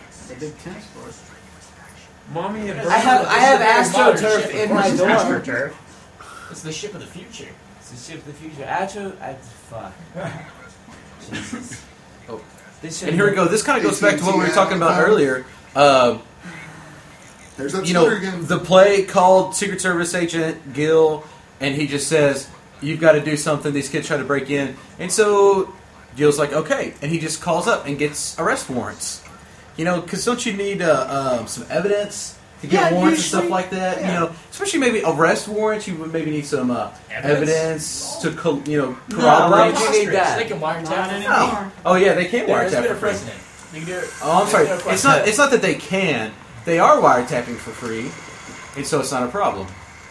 Speaker 4: Mommy, it burns.
Speaker 12: I have AstroTurf in my dorm.
Speaker 7: AstroTurf. It's the ship of the future.
Speaker 12: It's the ship of the future. Fuck. Jesus.
Speaker 3: Oh. And here we go. This kind of goes back to what we were talking about earlier.
Speaker 14: There's that
Speaker 3: You know,
Speaker 14: again.
Speaker 3: the play called Secret Service Agent Gil, and he just says, you've got to do something. These kids try to break in. And so Gil's like, okay. And he just calls up and gets arrest warrants. You know, because don't you need some evidence to get warrants and stuff like that?
Speaker 9: Yeah.
Speaker 3: You know, especially maybe arrest warrants. You would maybe need some evidence to, corroborate.
Speaker 12: Why would you need that?
Speaker 7: They can wiretap
Speaker 3: anymore. Oh yeah, they can
Speaker 7: There's
Speaker 3: wiretap
Speaker 7: been a
Speaker 3: for free.
Speaker 7: precedent. You can do it.
Speaker 3: Oh, I'm sorry.
Speaker 7: There's no
Speaker 3: It's not.
Speaker 7: question.
Speaker 3: It's not that they can. They are wiretapping for free, and so it's not a problem.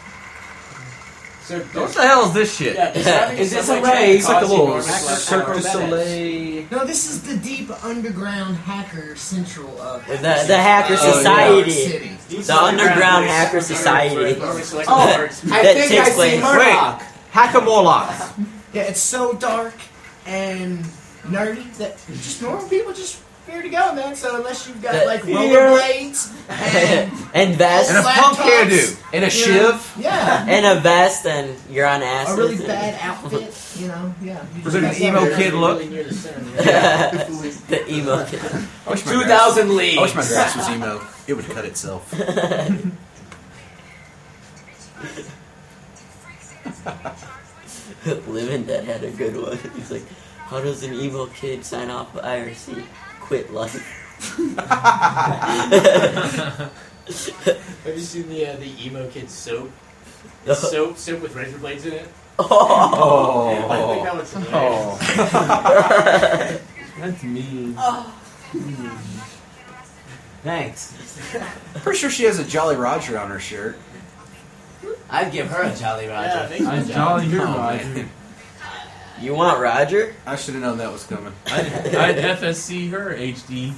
Speaker 1: What the hell is this shit?
Speaker 12: Is this a raid?
Speaker 3: It's like a little
Speaker 12: Cirque
Speaker 3: Cirque du Soleil.
Speaker 9: No, this is the deep underground hacker central of
Speaker 13: The Hacker Society.
Speaker 9: City.
Speaker 13: The Underground Hacker Society.
Speaker 9: Oh,
Speaker 13: that takes place.
Speaker 1: Wait, Hacker Morlocks.
Speaker 9: Yeah, it's so dark and nerdy that just normal people just fear to go, man. So unless you've got like rollerblades
Speaker 13: And vest.
Speaker 1: And a punk hairdo.
Speaker 3: And a shiv.
Speaker 9: Yeah.
Speaker 13: And a vest, and you're on acid.
Speaker 9: A really bad outfit, yeah.
Speaker 1: Was it an emo kid look?
Speaker 13: The emo kid.
Speaker 12: 2,000 leagues.
Speaker 3: I wish my grass was emo. It would cut itself.
Speaker 13: Living Dead had a good one. He's like, how does an emo kid sign off IRC? Quit life.
Speaker 7: Have you seen the emo kid soap? It's soap with razor blades in it.
Speaker 13: Oh.
Speaker 7: I think that was hilarious.
Speaker 10: That's mean.
Speaker 12: Thanks.
Speaker 3: Pretty sure she has a Jolly Roger on her shirt.
Speaker 12: I'd give her a Jolly Roger.
Speaker 10: I jolly your
Speaker 3: Oh,
Speaker 10: Roger.
Speaker 3: man.
Speaker 13: You want Roger?
Speaker 3: I should have known that was coming.
Speaker 10: I'd FSC her HD.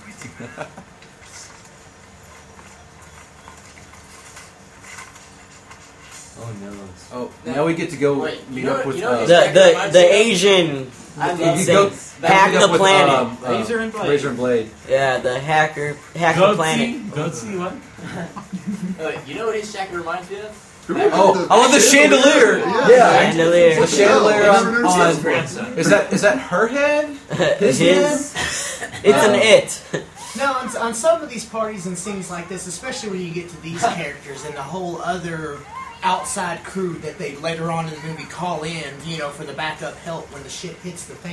Speaker 12: Oh no.
Speaker 3: Oh, now we get to go meet up with
Speaker 13: the Asian.
Speaker 3: you go
Speaker 13: hack
Speaker 3: meet
Speaker 13: the
Speaker 3: up with,
Speaker 13: planet.
Speaker 10: Razor and Blade.
Speaker 3: Razor and Blade.
Speaker 13: Yeah, the hack the planet.
Speaker 10: Goatsy, what?
Speaker 7: You know what his jacket reminds me of?
Speaker 3: Oh, I love the chandelier.
Speaker 13: Yeah, chandelier.
Speaker 3: The chandelier on
Speaker 7: grandson.
Speaker 3: Is that her head? His head?
Speaker 13: It's an it.
Speaker 9: No, on some of these parties and things like this, especially when you get to these characters and the whole other outside crew that they later on in the movie call in, for the backup help when the shit hits the fan.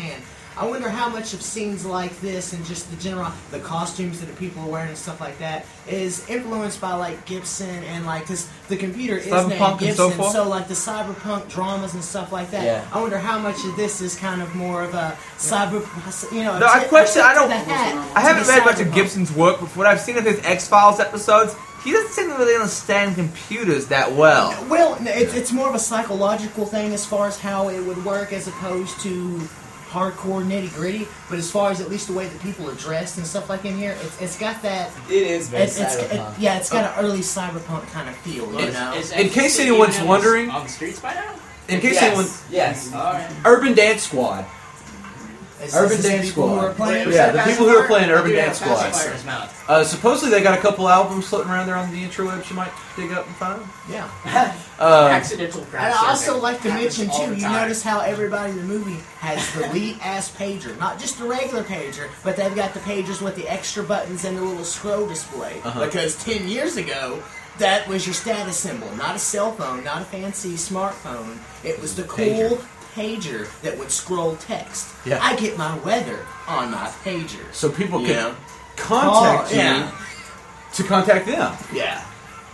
Speaker 9: I wonder how much of scenes like this and just the costumes that the people are wearing and stuff like that is influenced by like Gibson and like because the computer is named Gibson, so like the cyberpunk dramas and stuff like that.
Speaker 13: Yeah.
Speaker 9: I wonder how much of this is kind of more of a cyber,
Speaker 1: No, I haven't read much of Gibson's work, but what I've seen of his X-Files episodes, he doesn't seem to really understand computers that well.
Speaker 9: Well, it's more of a psychological thing as far as how it would work as opposed to hardcore nitty gritty. But as far as at least the way that people are dressed and stuff like in here, it's got that.
Speaker 12: It is very cyberpunk.
Speaker 9: It's got an early cyberpunk kind of feel. You know.
Speaker 3: In case anyone's wondering,
Speaker 6: on the streets by now.
Speaker 3: in case anyone,
Speaker 12: Yes.
Speaker 6: All right.
Speaker 3: Urban Dance Squad. Urban Dance Squad. Yeah, the people who are playing Urban Dance Squad. Supposedly they got a couple albums floating around there on the intrawebs you might dig up and find.
Speaker 9: Yeah.
Speaker 6: Accidental crash.
Speaker 9: I'd also like to mention too, you notice how everybody in the movie has the elite ass pager. Not just the regular pager, but they've got the pagers with the extra buttons and the little scroll display. Because 10 years ago, that was your status symbol. Not a cell phone, not a fancy smartphone. It was the cool pager that would scroll text.
Speaker 3: Yeah.
Speaker 9: I get my weather on my pager.
Speaker 3: So people
Speaker 9: You
Speaker 3: can
Speaker 9: know?
Speaker 3: contact you
Speaker 9: Yeah.
Speaker 3: to contact them.
Speaker 9: Yeah.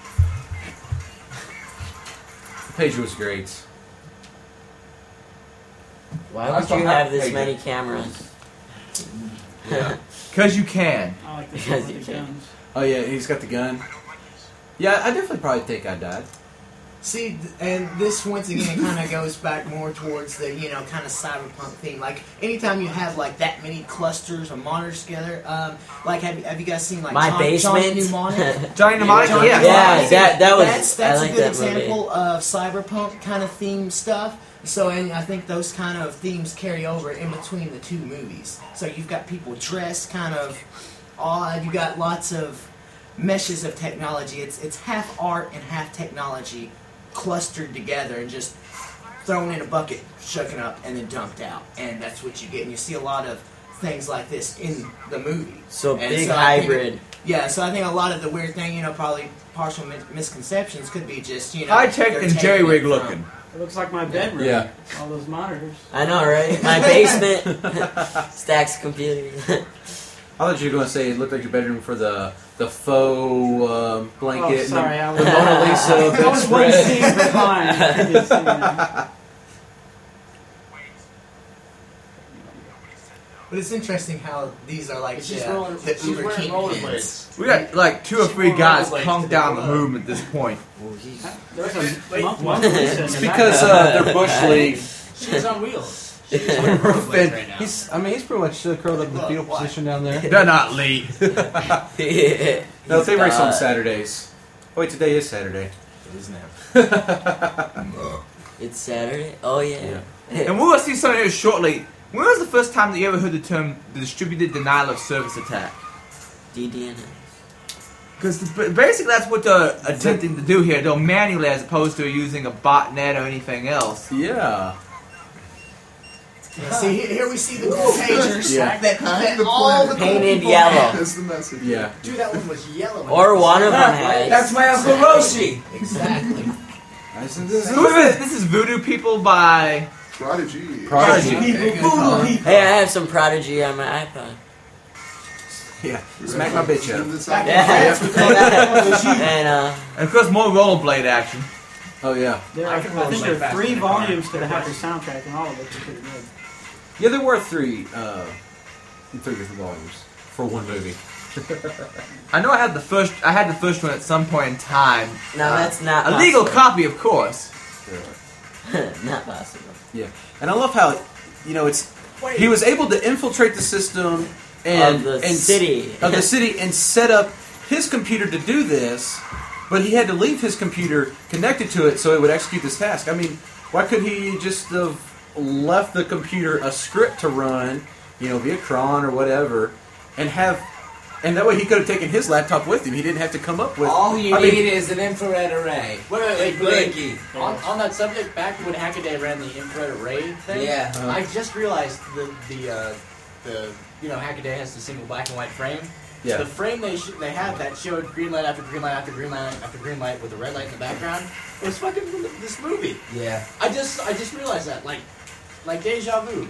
Speaker 3: The pager was great.
Speaker 13: Why would you have this many cameras?
Speaker 1: Because you can.
Speaker 16: I like this
Speaker 13: Because
Speaker 16: one
Speaker 13: you
Speaker 16: with the
Speaker 13: can.
Speaker 16: guns.
Speaker 3: Oh yeah, he's got the gun. Yeah, I definitely probably think I died.
Speaker 9: See, and this once again kind of goes back more towards the, kind of cyberpunk theme. Like, anytime you have, like, that many clusters of monitors together, like, have you guys seen, like,
Speaker 13: My Basement?
Speaker 9: Johnny Mnemonic?
Speaker 1: Johnny Mnemonic, yeah.
Speaker 13: Yeah, that was.
Speaker 9: That's
Speaker 13: I like
Speaker 9: a good
Speaker 13: that movie.
Speaker 9: example of cyberpunk kind of themed stuff. So, and I think those kind of themes carry over in between the two movies. So you've got people dressed kind of odd. You got lots of meshes of technology. It's half art and half technology clustered together and just thrown in a bucket, shaken up, and then dumped out. And that's what you get. And you see a lot of things like this in the movie.
Speaker 13: So
Speaker 9: And
Speaker 13: big
Speaker 9: I think-
Speaker 13: hybrid.
Speaker 9: Yeah, so I think a lot of the weird thing, probably partial misconceptions could be just,
Speaker 1: High tech
Speaker 9: they're
Speaker 1: and
Speaker 9: taking
Speaker 1: jerry rig
Speaker 9: it from-
Speaker 1: looking.
Speaker 16: It looks like my bedroom.
Speaker 3: Yeah.
Speaker 16: All those monitors.
Speaker 13: I know, right? My basement stacks computers.
Speaker 3: I thought you were going to say it looked like your bedroom for the faux blanket.
Speaker 16: Oh, sorry, I
Speaker 3: and the
Speaker 16: was-
Speaker 3: Mona Lisa
Speaker 16: That was one
Speaker 3: bedspread.
Speaker 16: scene behind the previous scene.
Speaker 9: But it's interesting how these are like
Speaker 6: She's
Speaker 9: the Uber
Speaker 6: wearing
Speaker 9: Kingpins.
Speaker 6: rollerblades.
Speaker 1: We got like 2 or 3 guys conked down the movement at this point.
Speaker 16: There's a month
Speaker 3: It's because they're bush league.
Speaker 6: She's on wheels.
Speaker 3: He's pretty much curled up in the fetal position down there.
Speaker 1: They're not Lee.
Speaker 3: No, they race on Saturdays. Oh, wait, today is Saturday.
Speaker 9: It is now.
Speaker 13: It's Saturday? Oh, yeah.
Speaker 1: And we'll see something here shortly. When was the first time that you ever heard the term the distributed denial of service attack?
Speaker 13: DDNS.
Speaker 1: Because basically that's what they're attempting to do here. They'll manually as opposed to using a botnet or anything else.
Speaker 3: Yeah.
Speaker 9: Yeah, see, here we see the cool pagers
Speaker 3: Yeah.
Speaker 9: that all the cool
Speaker 13: Painted
Speaker 9: people
Speaker 13: yellow.
Speaker 9: have.
Speaker 14: That's the message.
Speaker 3: Yeah.
Speaker 9: Dude, that one was yellow.
Speaker 13: Or one of them has.
Speaker 12: That's my Uncle Roshi.
Speaker 9: Exactly.
Speaker 1: This is Voodoo People by
Speaker 14: Prodigy.
Speaker 13: Hey, I have some Prodigy on my iPod.
Speaker 3: Yeah. Smack my bitch out.
Speaker 1: And of course more rollerblade action.
Speaker 3: Oh, yeah.
Speaker 16: I think there are 3 volumes to the Hacker soundtrack, and all of it is pretty good.
Speaker 3: Yeah, there were 3 different volumes for one movie.
Speaker 1: I know I had the first one at some point in time.
Speaker 13: No, that's not
Speaker 1: a legal
Speaker 13: possible.
Speaker 1: copy, of course.
Speaker 13: Not possible.
Speaker 3: Yeah, and I love how he was able to infiltrate the system and
Speaker 13: city
Speaker 3: and set up his computer to do this, but he had to leave his computer connected to it so it would execute this task. I mean, why could he just have left the computer a script to run, via cron or whatever, and that way he could have taken his laptop with him. He didn't have to come up with.
Speaker 12: All you need is an infrared array.
Speaker 6: Wait,
Speaker 12: Blinky.
Speaker 6: On that subject, back when Hackaday ran the infrared array thing,
Speaker 12: Yeah.
Speaker 6: I just realized the Hackaday has the single black and white frame.
Speaker 3: Yeah.
Speaker 6: The frame they had that showed green light after green light after green light after green light with a red light in the background. It was fucking from this movie.
Speaker 12: Yeah.
Speaker 6: I just realized that like deja vu.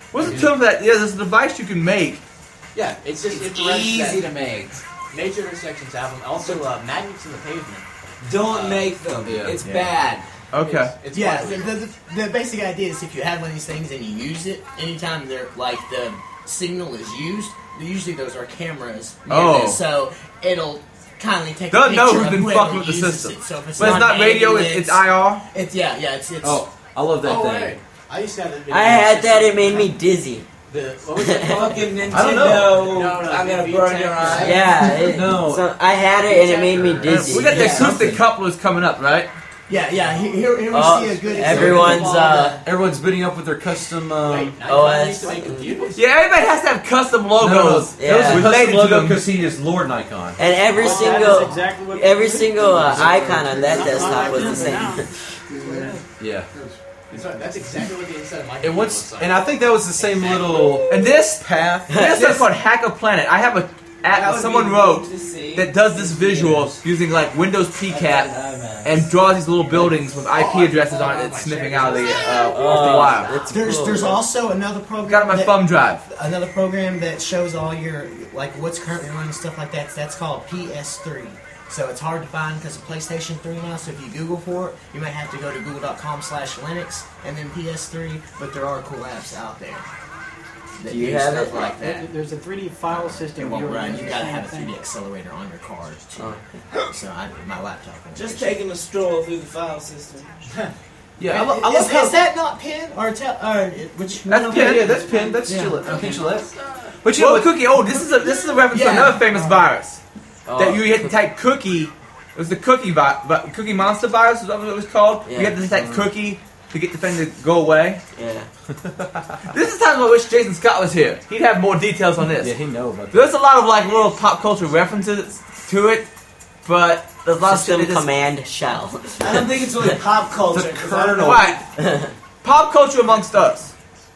Speaker 1: What's the term for that? Yeah, there's a device you can make.
Speaker 12: Yeah,
Speaker 19: It's just
Speaker 12: it's
Speaker 19: infrared
Speaker 12: easy
Speaker 19: that-
Speaker 12: to make.
Speaker 19: Major intersections have them. Also, magnets in the pavement.
Speaker 12: Don't make them. It's bad.
Speaker 1: Okay.
Speaker 19: It's
Speaker 9: Yeah,
Speaker 19: fun.
Speaker 9: the basic idea is if you have one of these things and you use it, anytime they're like the signal is used, usually those are cameras.
Speaker 1: Oh.
Speaker 9: So it'll kindly take
Speaker 1: Doesn't
Speaker 9: a
Speaker 1: know
Speaker 9: picture
Speaker 1: who's
Speaker 9: of
Speaker 1: been
Speaker 9: whoever
Speaker 1: fucking with the
Speaker 9: uses
Speaker 1: system.
Speaker 9: It. So if it's
Speaker 1: But it's not radio, it's IR?
Speaker 9: It's it's
Speaker 3: Oh, I love that thing.
Speaker 19: Right. I used to have that.
Speaker 13: I had that. It made me dizzy.
Speaker 19: What was it called?
Speaker 12: Fucking Nintendo.
Speaker 3: I don't know.
Speaker 19: No,
Speaker 12: I'm gonna burn your eyes.
Speaker 13: Yeah.
Speaker 3: No.
Speaker 13: So I had it, and it made me dizzy.
Speaker 1: We got the acoustic couplers coming up, right?
Speaker 9: Yeah. Here we
Speaker 13: Oh,
Speaker 9: see a good
Speaker 13: everyone's,
Speaker 3: everyone's bidding up with their custom.
Speaker 13: OS.
Speaker 19: used to make computers.
Speaker 1: Yeah, everybody has to have custom logos.
Speaker 13: Yeah.
Speaker 3: Those are
Speaker 1: Related
Speaker 3: custom
Speaker 1: to
Speaker 3: logo
Speaker 1: them.
Speaker 3: because he is Lord Nikon.
Speaker 13: And every
Speaker 6: That is
Speaker 13: single,
Speaker 6: exactly what
Speaker 13: every single icon on that desktop was the same.
Speaker 3: Yeah.
Speaker 19: That's exactly what the inside of my
Speaker 3: And
Speaker 19: computer
Speaker 3: what's
Speaker 19: looks like.
Speaker 3: and I think that was the same little
Speaker 1: And this
Speaker 3: path.
Speaker 1: this is called Hacker Planet. I have a app that someone wrote that does this visual using like Windows PCAP and draws these little buildings with IP addresses on it that's sniffing out of the off the wire.
Speaker 9: There's also another program.
Speaker 1: Got it on my thumb drive.
Speaker 9: Another program that shows all your like what's currently running stuff like that. That's called PS3. So it's hard to find because of PlayStation 3 now. So if you Google for it, you might have to go to google.com/Linux and then PS3. But there are cool apps out there. That
Speaker 13: Do you
Speaker 9: do
Speaker 13: have
Speaker 9: stuff
Speaker 13: it?
Speaker 9: like that.
Speaker 16: There's a 3D file
Speaker 9: It
Speaker 16: system.
Speaker 9: won't
Speaker 16: you're
Speaker 9: run. You
Speaker 16: using
Speaker 9: gotta
Speaker 16: the
Speaker 9: have a
Speaker 16: same
Speaker 9: 3D
Speaker 16: thing.
Speaker 9: accelerator on your card too.
Speaker 13: Oh.
Speaker 9: So my laptop. won't
Speaker 12: Just
Speaker 9: do
Speaker 12: taking a stroll through the file system.
Speaker 3: Yeah,
Speaker 9: Is that not pin or which?
Speaker 1: That's pin.
Speaker 3: Yeah, that's pin. That's
Speaker 9: Yeah.
Speaker 3: Gillette. I think Gillette.
Speaker 1: But you know what, Cookie? Oh, this is a reference to
Speaker 9: Yeah.
Speaker 1: another famous virus
Speaker 13: Oh.
Speaker 1: that you had to type Cookie. It was the Cookie Cookie Monster virus. Is that what it was called?
Speaker 13: Yeah.
Speaker 1: You had to type Cookie to get the thing to go away.
Speaker 13: Yeah.
Speaker 1: This is time I wish Jason Scott was here. He'd have more details on this.
Speaker 3: Yeah, he know about that.
Speaker 1: There's a lot of like little pop culture references to it, but there's a lot of
Speaker 13: System
Speaker 1: shit that
Speaker 13: command shell.
Speaker 12: I don't think it's really pop culture. 'cause I don't know.
Speaker 1: Right. Pop culture amongst us.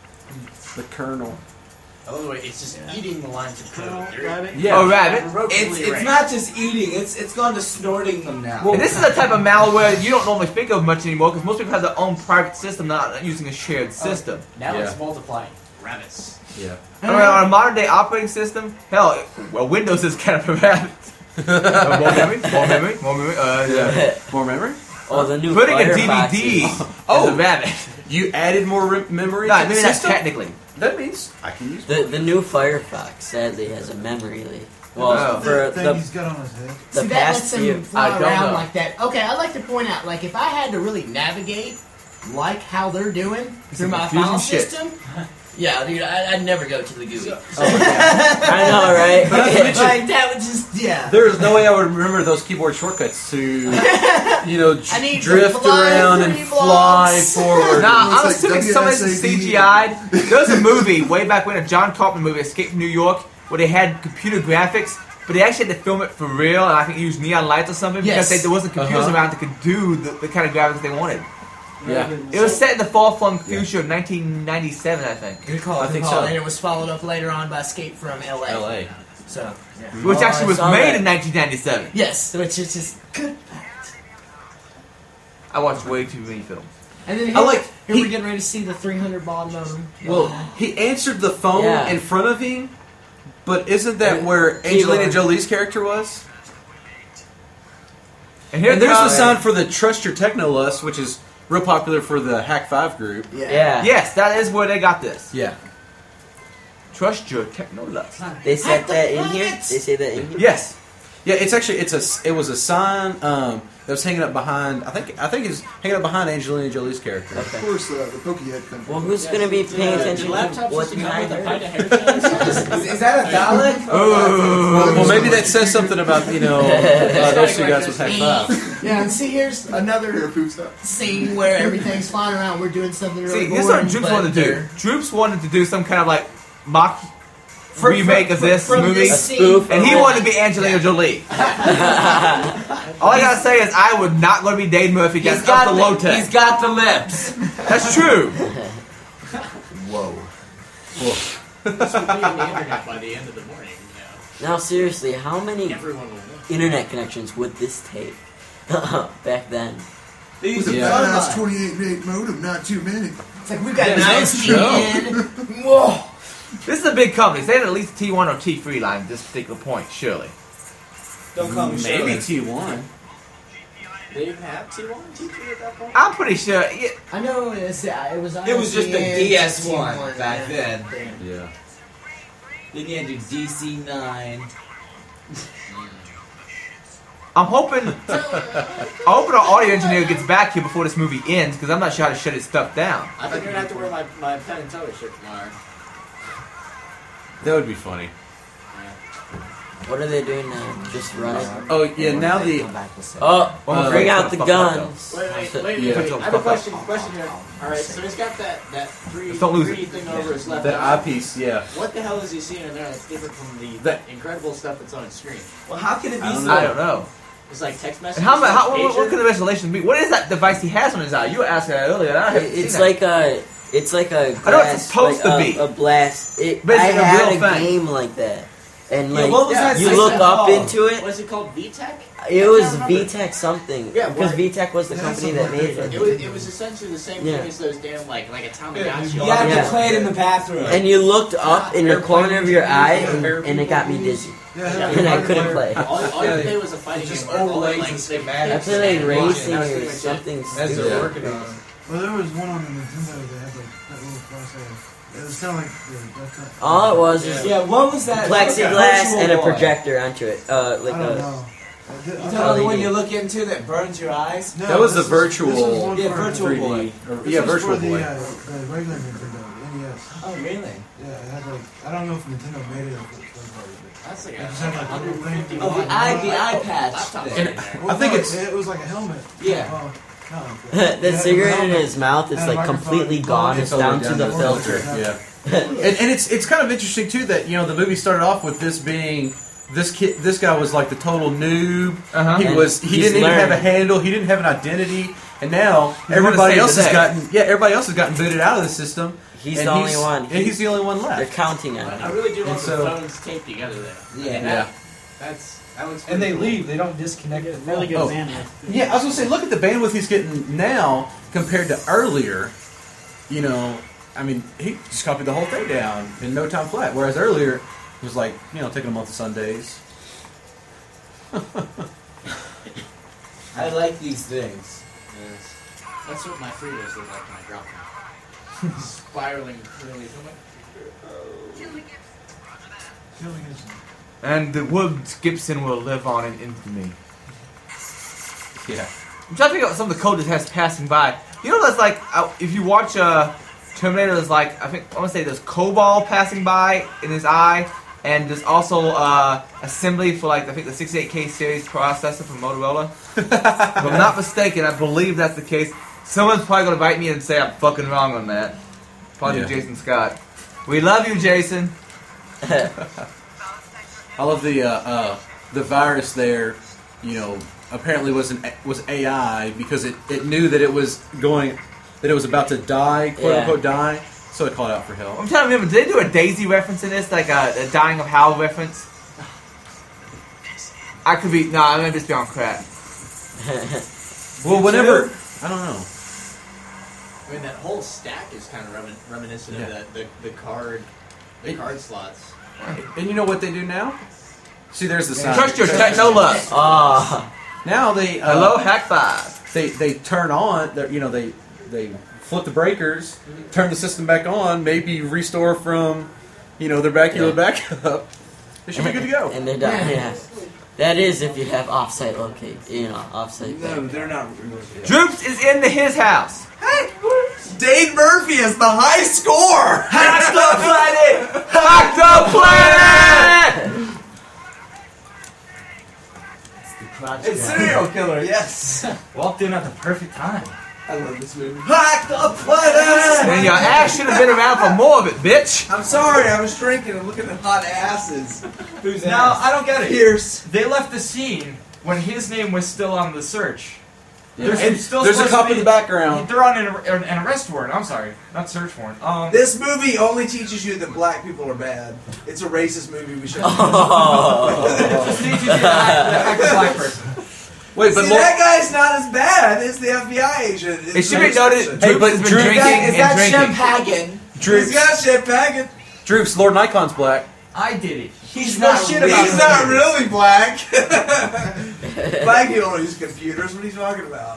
Speaker 3: The Colonel.
Speaker 19: Oh, wait, it's just eating the lines of code.
Speaker 3: Yeah.
Speaker 1: Oh, rabbit.
Speaker 12: It's not just eating. It's gone to snorting them now.
Speaker 1: And this is a type of malware you don't normally think of much anymore because most people have their own private system, not using a shared system.
Speaker 19: Now
Speaker 3: Yeah.
Speaker 19: it's multiplying. Rabbits.
Speaker 3: Yeah.
Speaker 1: I mean, on a modern day operating system, hell, well, Windows is kind of a rabbit. More memory, more memory, more memory. Yeah.
Speaker 3: More memory?
Speaker 13: Oh, the new
Speaker 1: Putting a
Speaker 13: Firefox
Speaker 1: DVD
Speaker 13: is-
Speaker 1: is a rabbit.
Speaker 3: You added more memory
Speaker 1: No,
Speaker 3: to the
Speaker 1: maybe not
Speaker 3: system?
Speaker 1: technically.
Speaker 3: That means I can use
Speaker 13: The new Firefox sadly has a memory leak. Well,
Speaker 1: Oh.
Speaker 13: for
Speaker 14: Thing he's got on his head.
Speaker 13: the
Speaker 9: See, that
Speaker 13: past
Speaker 9: lets them
Speaker 13: few.
Speaker 9: fly
Speaker 1: I don't
Speaker 9: around
Speaker 1: know.
Speaker 9: like that. Okay, I'd like to point out, like, if I had to really navigate like how they're doing through my
Speaker 1: confusing
Speaker 9: file
Speaker 1: shit.
Speaker 9: system, yeah, dude, I'd never go to the GUI.
Speaker 13: I know, right?
Speaker 3: But not to mention,
Speaker 9: Like, that would just, yeah.
Speaker 3: there is no way I would remember those keyboard shortcuts to, you know,
Speaker 9: I need to
Speaker 3: drift
Speaker 9: fly
Speaker 3: around and
Speaker 9: 3
Speaker 3: fly
Speaker 9: blocks.
Speaker 3: forward.
Speaker 1: Nah, I was
Speaker 14: It's like
Speaker 1: assuming some of this is
Speaker 14: WSAD.
Speaker 1: CGI'd. There was a movie way back when, a John Carpenter movie, Escape from New York, where they had computer graphics, but they actually had to film it for real, and I think use neon lights or something because
Speaker 9: Yes.
Speaker 1: there wasn't computers
Speaker 3: Uh-huh.
Speaker 1: around that could do the kind of graphics they wanted.
Speaker 3: Yeah.
Speaker 1: It was set in the far-flung future of 1997, I think.
Speaker 9: Good call,
Speaker 3: I
Speaker 9: good
Speaker 3: think
Speaker 9: call.
Speaker 3: so.
Speaker 9: And it was followed up later on by Escape from LA.
Speaker 3: LA.
Speaker 9: So, yeah.
Speaker 1: Which
Speaker 13: Oh,
Speaker 1: actually
Speaker 13: I
Speaker 1: was
Speaker 13: saw
Speaker 1: made
Speaker 13: that.
Speaker 1: in 1997.
Speaker 9: Yes, which is just good fact.
Speaker 1: I watched way too many films.
Speaker 9: And then here,
Speaker 3: I like-
Speaker 9: here we're getting ready to see the 300 baud modem.
Speaker 3: Well, he answered the phone
Speaker 13: Yeah.
Speaker 3: in front of him, but isn't that where Angelina Jolie's character was?
Speaker 1: And here
Speaker 3: And there's the
Speaker 1: comes-
Speaker 3: sound for the Trust Your Technolust, which is real popular for the Hack 5 group.
Speaker 13: Yeah.
Speaker 1: Yes, that is where they got this.
Speaker 3: Yeah.
Speaker 1: Trust your technolux.
Speaker 13: They set that in here. They say that in here.
Speaker 1: Yes.
Speaker 3: Yeah, it's actually it was a sign that was hanging up behind. I think it's hanging up behind Angelina Jolie's character.
Speaker 14: Of course, the Pokey head comes.
Speaker 13: Well, who's gonna be paying attention to what's behind her?
Speaker 12: Is that a Dalek?
Speaker 1: Oh.
Speaker 3: Well, maybe that says something about those two guys with Hack 5.
Speaker 9: Yeah, and see, here's another scene where everything's flying around. We're doing something really
Speaker 1: See, this is what
Speaker 9: boring,
Speaker 1: Droops
Speaker 9: but
Speaker 1: wanted to do.
Speaker 9: they're-
Speaker 1: Droops wanted to do some kind of like mock remake of this
Speaker 9: from
Speaker 1: movie,
Speaker 9: this scene.
Speaker 1: and he wanted to be Angelina Jolie. All I gotta say is, I would not want to be Dave Murphy.
Speaker 12: He's
Speaker 1: Just up
Speaker 12: got
Speaker 1: the low tech.
Speaker 12: He's got the lips.
Speaker 1: That's true.
Speaker 9: Whoa.
Speaker 6: This will be on the internet by the end of the morning.
Speaker 13: Now, seriously, how many
Speaker 6: Everyone will know.
Speaker 13: internet connections would this take back then?
Speaker 14: With a fast 28-bit modem, not too many.
Speaker 9: It's like we got 19. Whoa.
Speaker 1: This is a big company. They had at least T1 or T3 line at this particular point, surely.
Speaker 12: Don't call me
Speaker 3: Maybe
Speaker 12: Shirley.
Speaker 3: T1.
Speaker 12: They even have T1, T3 at that point?
Speaker 1: I'm pretty sure. Yeah.
Speaker 9: I know it was
Speaker 12: just the DS1 back then.
Speaker 3: Yeah.
Speaker 12: Then you had your DC9.
Speaker 1: I'm hoping our audio engineer gets back here before this movie ends, because I'm not sure how to shut his stuff down.
Speaker 12: I think you're going to have to wear my Penn and Teller shirt tomorrow.
Speaker 3: That would be funny.
Speaker 13: What are they doing now? Just running?
Speaker 3: Oh, yeah, now the...
Speaker 13: Bring out the guns.
Speaker 12: Wait.
Speaker 3: Yeah.
Speaker 12: I have a question here. Alright, so he's got that 3D thing over his left
Speaker 3: That
Speaker 12: eye.
Speaker 3: eyepiece, yeah.
Speaker 12: What the hell is he seeing in there that's different from the incredible stuff that's on his screen?
Speaker 9: Well, how can it be
Speaker 1: I don't know.
Speaker 12: It's like text messages.
Speaker 1: And what could the resolution be? What is that device he has on his eye? You were asking that earlier. I haven't seen
Speaker 13: It's
Speaker 1: that.
Speaker 13: like a. It's like a.
Speaker 1: I know it's supposed to
Speaker 13: like
Speaker 1: be.
Speaker 13: a blast.
Speaker 1: But it's
Speaker 13: I
Speaker 1: like a
Speaker 13: had
Speaker 1: real
Speaker 13: a
Speaker 1: thing.
Speaker 13: game like that, and
Speaker 12: Yeah,
Speaker 13: like
Speaker 12: what was that
Speaker 13: you
Speaker 12: system
Speaker 13: look up
Speaker 12: called?
Speaker 13: into it.
Speaker 12: Was it called VTech?
Speaker 13: It was VTech something.
Speaker 12: Yeah,
Speaker 13: because
Speaker 12: what?
Speaker 13: VTech was the company that made it.
Speaker 12: It was essentially the same
Speaker 13: Yeah.
Speaker 12: thing as those damn like a Tamagotchi.
Speaker 9: You have to play it in the bathroom.
Speaker 13: And you looked up in the corner of your eye, and it got me dizzy. And I couldn't play.
Speaker 12: All you play was a fighting game.
Speaker 15: overlays
Speaker 12: like
Speaker 15: and schematics.
Speaker 13: I played like racing
Speaker 12: That's
Speaker 13: or
Speaker 12: pretty much it.
Speaker 13: something
Speaker 15: As they're
Speaker 13: stupid.
Speaker 15: working on it.
Speaker 11: Well, there was one on the Nintendo that had like that little crosshair. It was kind of like
Speaker 13: All it was is
Speaker 9: what was that?
Speaker 13: plexiglass and a
Speaker 9: Virtual Boy.
Speaker 13: projector onto it. Like
Speaker 11: I don't
Speaker 13: a.
Speaker 11: know.
Speaker 9: You know the one you look into that burns your eyes?
Speaker 11: No,
Speaker 3: That was the
Speaker 11: this
Speaker 3: virtual
Speaker 11: one
Speaker 9: Yeah,
Speaker 11: for
Speaker 9: Virtual
Speaker 3: 3D.
Speaker 9: Boy.
Speaker 11: This
Speaker 3: Yeah,
Speaker 11: was
Speaker 3: Virtual
Speaker 11: for the,
Speaker 3: Boy.
Speaker 11: the regular Nintendo, NES.
Speaker 9: Oh, really?
Speaker 11: Yeah, it had like, I don't know if Nintendo made it or if it was
Speaker 12: That's like
Speaker 11: it just had like a little thing.
Speaker 9: Oh, the eye patch.
Speaker 3: And I think
Speaker 11: it was like a helmet.
Speaker 9: Yeah.
Speaker 11: Oh, no.
Speaker 13: The cigarette in his mouth is like completely gone. It's down to the filter.
Speaker 3: Yeah. and it's kind of interesting too that the movie started off with this being this guy was like the total noob. He didn't even have a handle. He didn't have an identity. And now everybody else has gotten booted out of the system.
Speaker 13: He's the only one.
Speaker 3: And he's the only one left.
Speaker 13: They're counting on
Speaker 12: I
Speaker 13: him.
Speaker 12: really do love
Speaker 3: so-
Speaker 12: the phones taped together there.
Speaker 9: Yeah.
Speaker 12: That looks
Speaker 15: And they leave. They don't disconnect the
Speaker 16: Really good
Speaker 3: Oh.
Speaker 16: bandwidth.
Speaker 3: Yeah, I was gonna say, look at the bandwidth he's getting now compared to earlier. I mean, he just copied the whole thing down in no time flat. Whereas earlier, it was like, taking a month of Sundays.
Speaker 12: I like these things. Yes. That's what my Fritos look like when I drop them. Spiraling really.
Speaker 1: And the Woods Gibson will live on in infamy.
Speaker 3: Yeah.
Speaker 1: I'm trying to figure out some of the code that has passing by. That's like, if you watch Terminator, there's like, I want to say there's COBOL passing by in his eye, and there's also assembly for like, I think the 68K series processor from Motorola. If I'm not mistaken, I believe that's the case. Someone's probably going to bite me and say I'm fucking wrong on that. Probably
Speaker 3: Yeah.
Speaker 1: Jason Scott. We love you, Jason.
Speaker 3: I love the virus there. Apparently was AI because it knew that it was about to die, quote unquote die. So it called out for help.
Speaker 1: I'm trying to remember, did they do a Daisy reference in this, like a Dying of Hal reference? I could be. No, I'm gonna just be on crack.
Speaker 3: Well, whenever I don't know.
Speaker 12: I mean, that whole stack is kind of reminiscent of the card slots.
Speaker 3: And you know what they do now? See, there's the sign.
Speaker 1: Trust your techno love.
Speaker 3: Now they
Speaker 1: Hello, Hack 5.
Speaker 3: They turn on. They flip the breakers, turn the system back on, maybe restore from their backup backup. They should be good to go.
Speaker 13: And they're done. Yeah. That is if you have offsite locate. Offsite.
Speaker 15: No, they're not.
Speaker 1: Droops is in his house.
Speaker 15: Dane Murphy has the high score.
Speaker 1: Hack the planet! Hack the planet!
Speaker 15: It's serial killer. Yes.
Speaker 19: Walked in at the perfect time.
Speaker 15: I love this movie. Hack the planet.
Speaker 1: And your ass should have been around for more of it, bitch.
Speaker 15: I'm sorry, I was drinking and looking at hot asses. Who's
Speaker 7: Now,
Speaker 15: ass?
Speaker 7: I don't get it.
Speaker 15: Pierce.
Speaker 7: They left the scene when his name was still on the search.
Speaker 3: Yeah.
Speaker 7: It's still
Speaker 3: There's a
Speaker 7: supposed to
Speaker 3: cop
Speaker 7: be-
Speaker 3: in the background.
Speaker 7: They're on an arrest warrant. I'm sorry, not search warrant.
Speaker 15: This movie only teaches you that black people are bad. It's a racist movie. We should.
Speaker 7: Just teaches you to act like a black person.
Speaker 3: Wait, but
Speaker 20: See, that guy's not as bad as the FBI agent.
Speaker 1: It should be noted,
Speaker 3: Hey, but
Speaker 1: Droops has been
Speaker 3: Droops-
Speaker 1: drinking
Speaker 3: Is
Speaker 1: and drinking.
Speaker 12: Hagen?
Speaker 20: He's got Champagne.
Speaker 3: Droops, Lord Nikon's black.
Speaker 15: I did it.
Speaker 20: He's not really black. Black people don't use computers. What are you talking about?